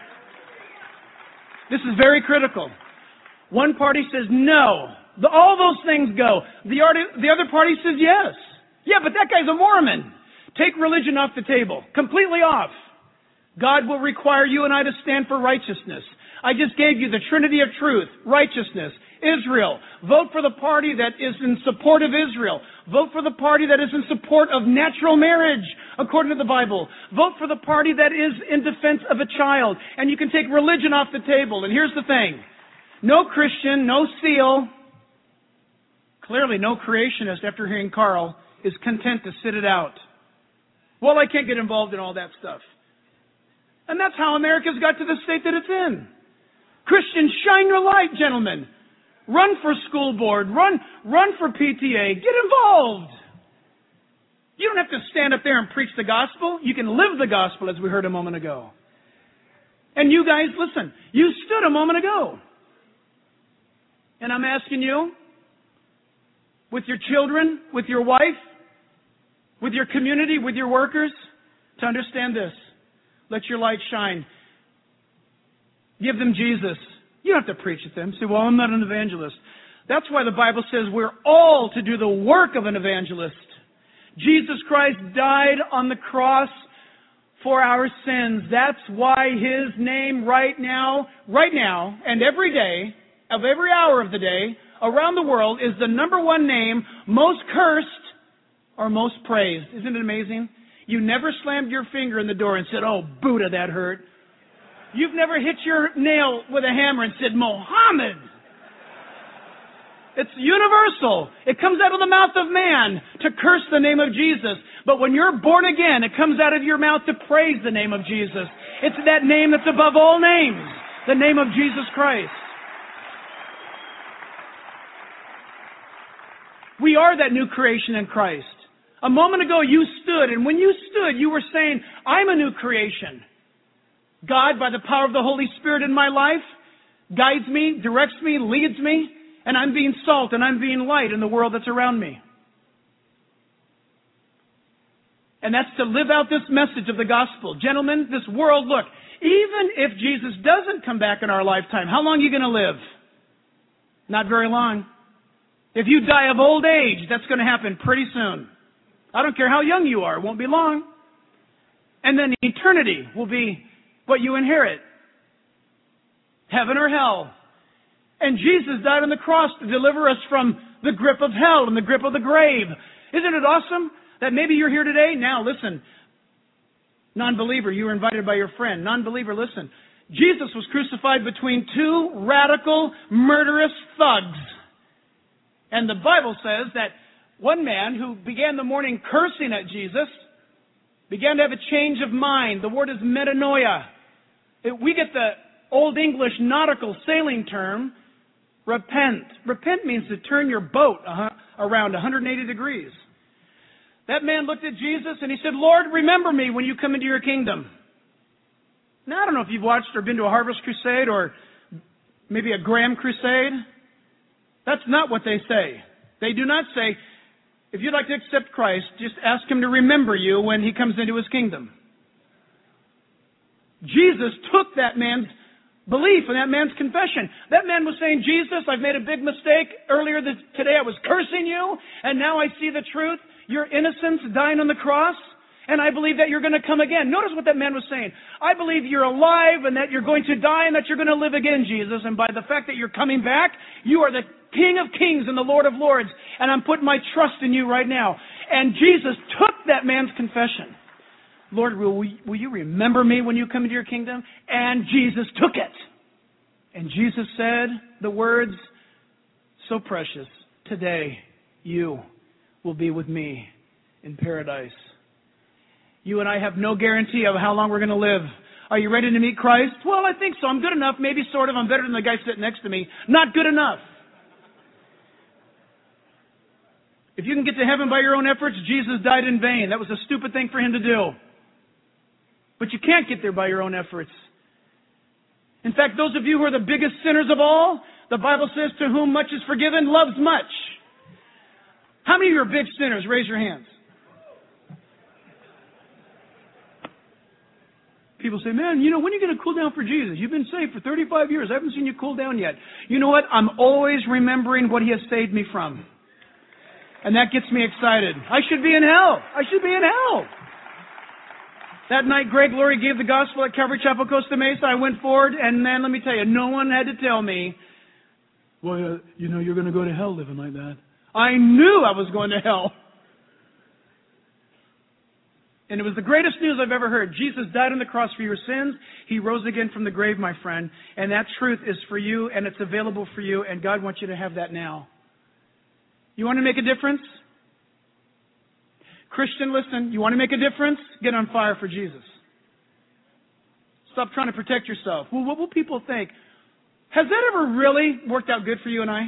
This is very critical. One party says no. All those things go. The other party says yes. Yeah, but that guy's a Mormon. Take religion off the table. Completely off. God will require you and I to stand for righteousness. I just gave you the Trinity of truth, righteousness, Israel. Vote for the party that is in support of Israel. Vote for the party that is in support of natural marriage, according to the Bible. Vote for the party that is in defense of a child. And you can take religion off the table. And here's the thing. No Christian, no seal, clearly no creationist, after hearing Carl, is content to sit it out. Well, I can't get involved in all that stuff. And that's how America's got to the state that it's in. Christians, shine your light, gentlemen. Run for school board. Run for PTA. Get involved. You don't have to stand up there and preach the gospel. You can live the gospel, as we heard a moment ago. And you guys, listen. You stood a moment ago. And I'm asking you, with your children, with your wife, with your community, with your workers, to understand this. Let your light shine. Give them Jesus. You don't have to preach at them. Say, well, I'm not an evangelist. That's why the Bible says we're all to do the work of an evangelist. Jesus Christ died on the cross for our sins. That's why His name right now, and every day, of every hour of the day, around the world, is the number one name, most cursed or most praised. Isn't it amazing? You never slammed your finger in the door and said, oh, Buddha, that hurt. You've never hit your nail with a hammer and said, Mohammed. It's universal. It comes out of the mouth of man to curse the name of Jesus. But when you're born again, it comes out of your mouth to praise the name of Jesus. It's that name that's above all names, the name of Jesus Christ. We are that new creation in Christ. A moment ago you stood, and when you stood, you were saying, I'm a new creation. God, by the power of the Holy Spirit in my life, guides me, directs me, leads me, and I'm being salt and I'm being light in the world that's around me. And that's to live out this message of the gospel. Gentlemen, this world, look, even if Jesus doesn't come back in our lifetime, how long are you going to live? Not very long. If you die of old age, that's going to happen pretty soon. I don't care how young you are, it won't be long. And then eternity will be what you inherit. Heaven or hell. And Jesus died on the cross to deliver us from the grip of hell and the grip of the grave. Isn't it awesome that maybe you're here today? Now listen, non-believer, you were invited by your friend. Non-believer, listen. Jesus was crucified between two radical, murderous thugs. And the Bible says that one man who began the morning cursing at Jesus began to have a change of mind. The word is metanoia. We get the Old English nautical sailing term, repent. Repent means to turn your boat around 180 degrees. That man looked at Jesus and he said, Lord, remember me when you come into your kingdom. Now, I don't know if you've watched or been to a Harvest Crusade or maybe a Graham Crusade. That's not what they say. They do not say, if you'd like to accept Christ, just ask Him to remember you when He comes into His kingdom. Jesus took that man's belief and that man's confession. That man was saying, Jesus, I've made a big mistake. Earlier today I was cursing you, and now I see the truth. Your innocence dying on the cross. And I believe that you're going to come again. Notice what that man was saying. I believe you're alive and that you're going to die and that you're going to live again, Jesus. And by the fact that you're coming back, you are the King of Kings and the Lord of Lords. And I'm putting my trust in you right now. And Jesus took that man's confession. Lord, will you remember me when you come into your kingdom? And Jesus took it. And Jesus said the words so precious, today you will be with me in paradise. You and I have no guarantee of how long we're going to live. Are you ready to meet Christ? Well, I think so. I'm good enough. Maybe sort of. I'm better than the guy sitting next to me. Not good enough. If you can get to heaven by your own efforts, Jesus died in vain. That was a stupid thing for him to do. But you can't get there by your own efforts. In fact, those of you who are the biggest sinners of all, the Bible says, to whom much is forgiven, loves much. How many of you are big sinners? Raise your hands. People say, man, when are you going to cool down for Jesus? You've been saved for 35 years. I haven't seen you cool down yet. You know what? I'm always remembering what he has saved me from. And that gets me excited. I should be in hell. I should be in hell. That night, Greg Laurie gave the gospel at Calvary Chapel, Costa Mesa. I went forward, and man, let me tell you, no one had to tell me, well, you're going to go to hell living like that. I knew I was going to hell. And it was the greatest news I've ever heard. Jesus died on the cross for your sins. He rose again from the grave, my friend. And that truth is for you, and it's available for you, and God wants you to have that now. You want to make a difference? Christian, listen, you want to make a difference? Get on fire for Jesus. Stop trying to protect yourself. Well, what will people think? Has that ever really worked out good for you and I?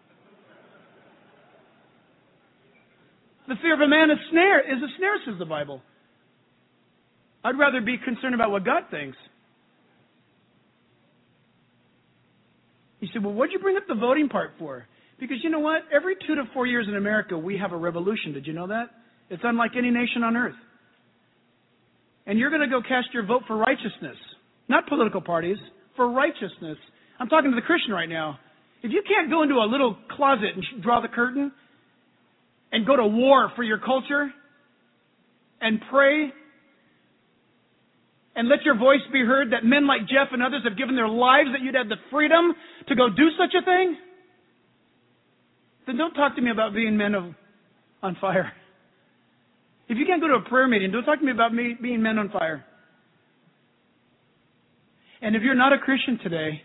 The fear of a man is a snare, says the Bible. I'd rather be concerned about what God thinks. You say, well, what'd you bring up the voting part for? Because you know what? Every 2 to 4 years in America, we have a revolution. Did you know that? It's unlike any nation on earth. And you're going to go cast your vote for righteousness. Not political parties, for righteousness. I'm talking to the Christian right now. If you can't go into a little closet and draw the curtain and go to war for your culture and pray and let your voice be heard that men like Jeff and others have given their lives that you'd have the freedom to go do such a thing, then don't talk to me about being men on fire. If you can't go to a prayer meeting, don't talk to me about being men on fire. And if you're not a Christian today,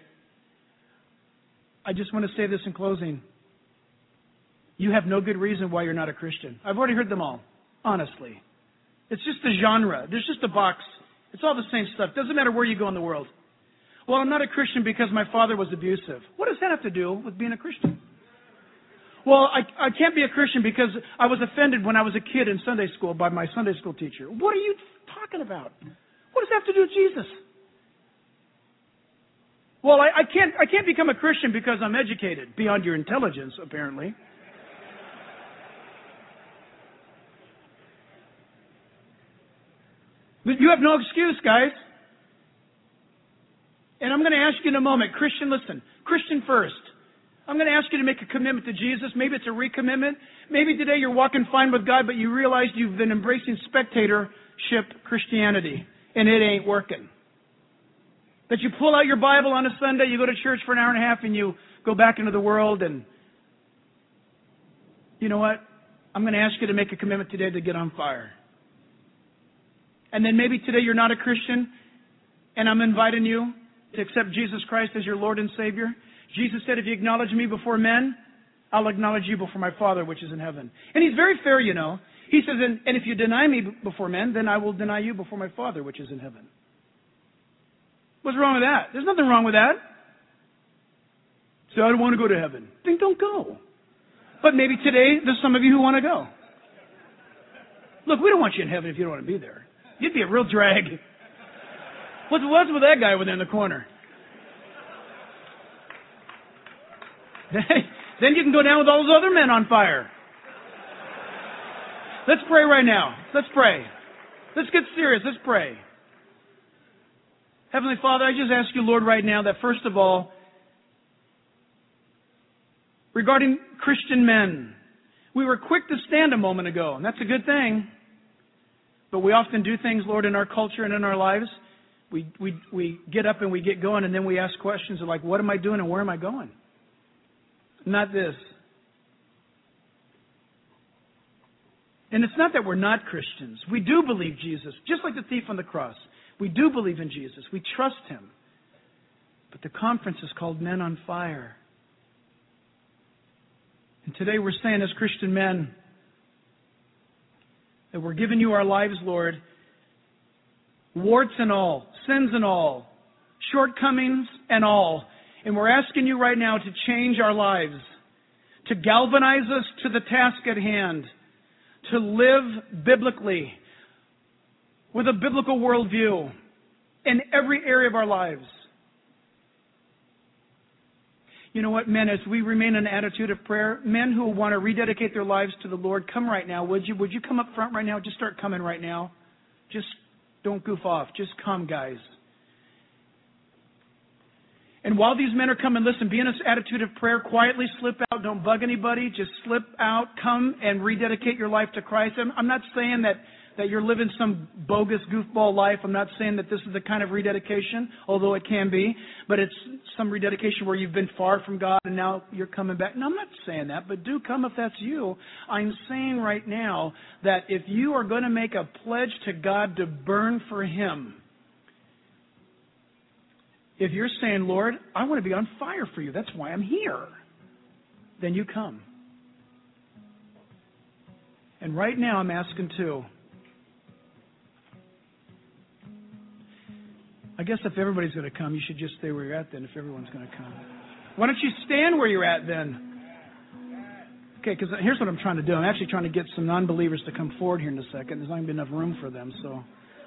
I just want to say this in closing. You have no good reason why you're not a Christian. I've already heard them all, honestly. It's just a genre. There's just a box. It's all the same stuff. Doesn't matter where you go in the world. Well, I'm not a Christian because my father was abusive. What does that have to do with being a Christian? Well, I can't be a Christian because I was offended when I was a kid in Sunday school by my Sunday school teacher. What are you talking about? What does that have to do with Jesus? Well, I can't become a Christian because I'm educated, beyond your intelligence, apparently. But you have no excuse, guys. And I'm going to ask you in a moment, Christian, listen, Christian first. I'm going to ask you to make a commitment to Jesus. Maybe it's a recommitment. Maybe today you're walking fine with God, but you realize you've been embracing spectatorship Christianity, and it ain't working. That you pull out your Bible on a Sunday, you go to church for an hour and a half, and you go back into the world, and you know what? I'm going to ask you to make a commitment today to get on fire. And then maybe today you're not a Christian, and I'm inviting you to accept Jesus Christ as your Lord and Savior. Jesus said, if you acknowledge me before men, I'll acknowledge you before my Father which is in heaven. And he's very fair, you know. He says, and if you deny me before men, then I will deny you before my Father which is in heaven. What's wrong with that? There's nothing wrong with that. So I don't want to go to heaven. Then don't go. But maybe today there's some of you who want to go. Look, we don't want you in heaven if you don't want to be there. You'd be a real drag. What's with that guy over there in the corner? Then you can go down with all those other men on fire. Let's pray right now. Let's pray. Let's get serious. Let's pray. Heavenly Father, I just ask you, Lord, right now that first of all, regarding Christian men, we were quick to stand a moment ago, and that's a good thing. But we often do things, Lord, in our culture and in our lives. We get up and we get going, and then we ask questions like, what am I doing and where am I going? Not this. And it's not that we're not Christians. We do believe Jesus, just like the thief on the cross. We do believe in Jesus. We trust Him. But the conference is called Men on Fire. And today we're saying as Christian men that we're giving you our lives, Lord, warts and all, sins and all, shortcomings and all. And we're asking you right now to change our lives, to galvanize us to the task at hand, to live biblically, with a biblical worldview in every area of our lives. You know what, men, as we remain in an attitude of prayer, men who want to rededicate their lives to the Lord, come right now. Would you come up front right now? Just start coming right now. Just don't goof off. Just come, guys. And while these men are coming, listen, be in this attitude of prayer. Quietly slip out. Don't bug anybody. Just slip out. Come and rededicate your life to Christ. I'm not saying that you're living some bogus goofball life. I'm not saying that this is the kind of rededication, although it can be. But it's some rededication where you've been far from God and now you're coming back. No, I'm not saying that, but do come if that's you. I'm saying right now that if you are going to make a pledge to God to burn for Him, if you're saying, Lord, I want to be on fire for you, that's why I'm here, then you come. And right now I'm asking too. I guess if everybody's going to come, you should just stay where you're at then, if everyone's going to come. Why don't you stand where you're at then? Okay, because here's what I'm trying to do. I'm actually trying to get some non-believers to come forward here in a second. There's not going to be enough room for them, so...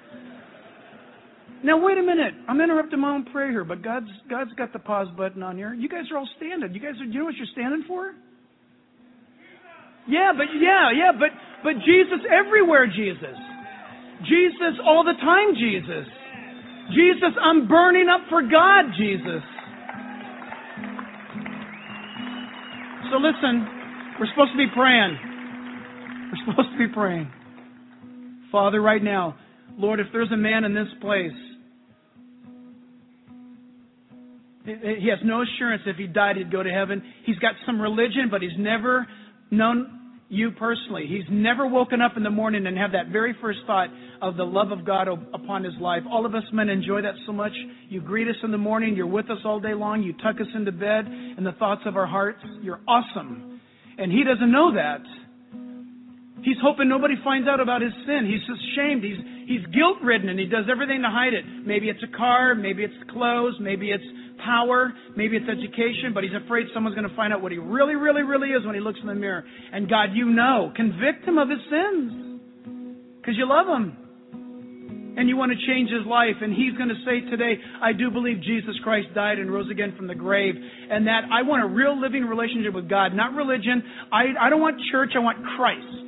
Now, wait a minute. I'm interrupting my own prayer here, but God's got the pause button on here. You guys are all standing. You know what you're standing for? Yeah, but Jesus everywhere, Jesus. Jesus all the time, Jesus. Jesus, I'm burning up for God, Jesus. So listen, we're supposed to be praying. We're supposed to be praying. Father, right now, Lord, if there's a man in this place, he has no assurance if he died he'd go to heaven. He's got some religion, but he's never known you personally. He's never woken up in the morning and had that very first thought of the love of God upon his life. All of us men enjoy that so much. You greet us in the morning. You're with us all day long. You tuck us into bed in the thoughts of our hearts. You're awesome. And he doesn't know that. He's hoping nobody finds out about his sin. He's ashamed. He's guilt-ridden, and he does everything to hide it. Maybe it's a car. Maybe it's clothes. Maybe it's power. Maybe it's education. But he's afraid someone's going to find out what he really, really, really is when he looks in the mirror. And God, you know. Convict him of his sins. Because you love him. And you want to change his life. And he's going to say today, I do believe Jesus Christ died and rose again from the grave. And that I want a real living relationship with God. Not religion. I don't want church. I want Christ.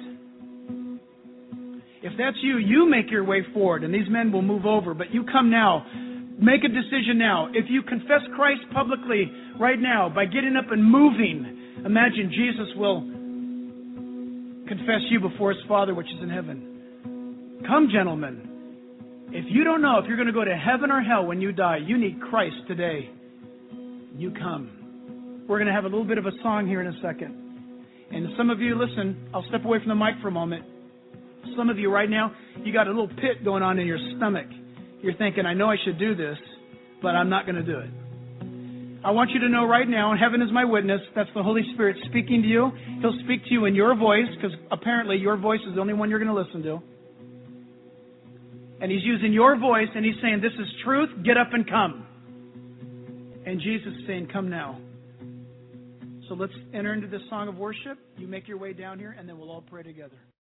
If that's you, you make your way forward, and these men will move over. But you come now. Make a decision now. If you confess Christ publicly right now by getting up and moving, imagine Jesus will confess you before His Father which is in heaven. Come, gentlemen. If you don't know if you're going to go to heaven or hell when you die, you need Christ today. You come. We're going to have a little bit of a song here in a second. And some of you, listen, I'll step away from the mic for a moment. Some of you right now, you got a little pit going on in your stomach. You're thinking, I know I should do this, but I'm not going to do it. I want you to know right now, and heaven is my witness, that's the Holy Spirit speaking to you. He'll speak to you in your voice, because apparently your voice is the only one you're going to listen to. And He's using your voice, and He's saying, this is truth, get up and come. And Jesus is saying, come now. So let's enter into this song of worship. You make your way down here, and then we'll all pray together.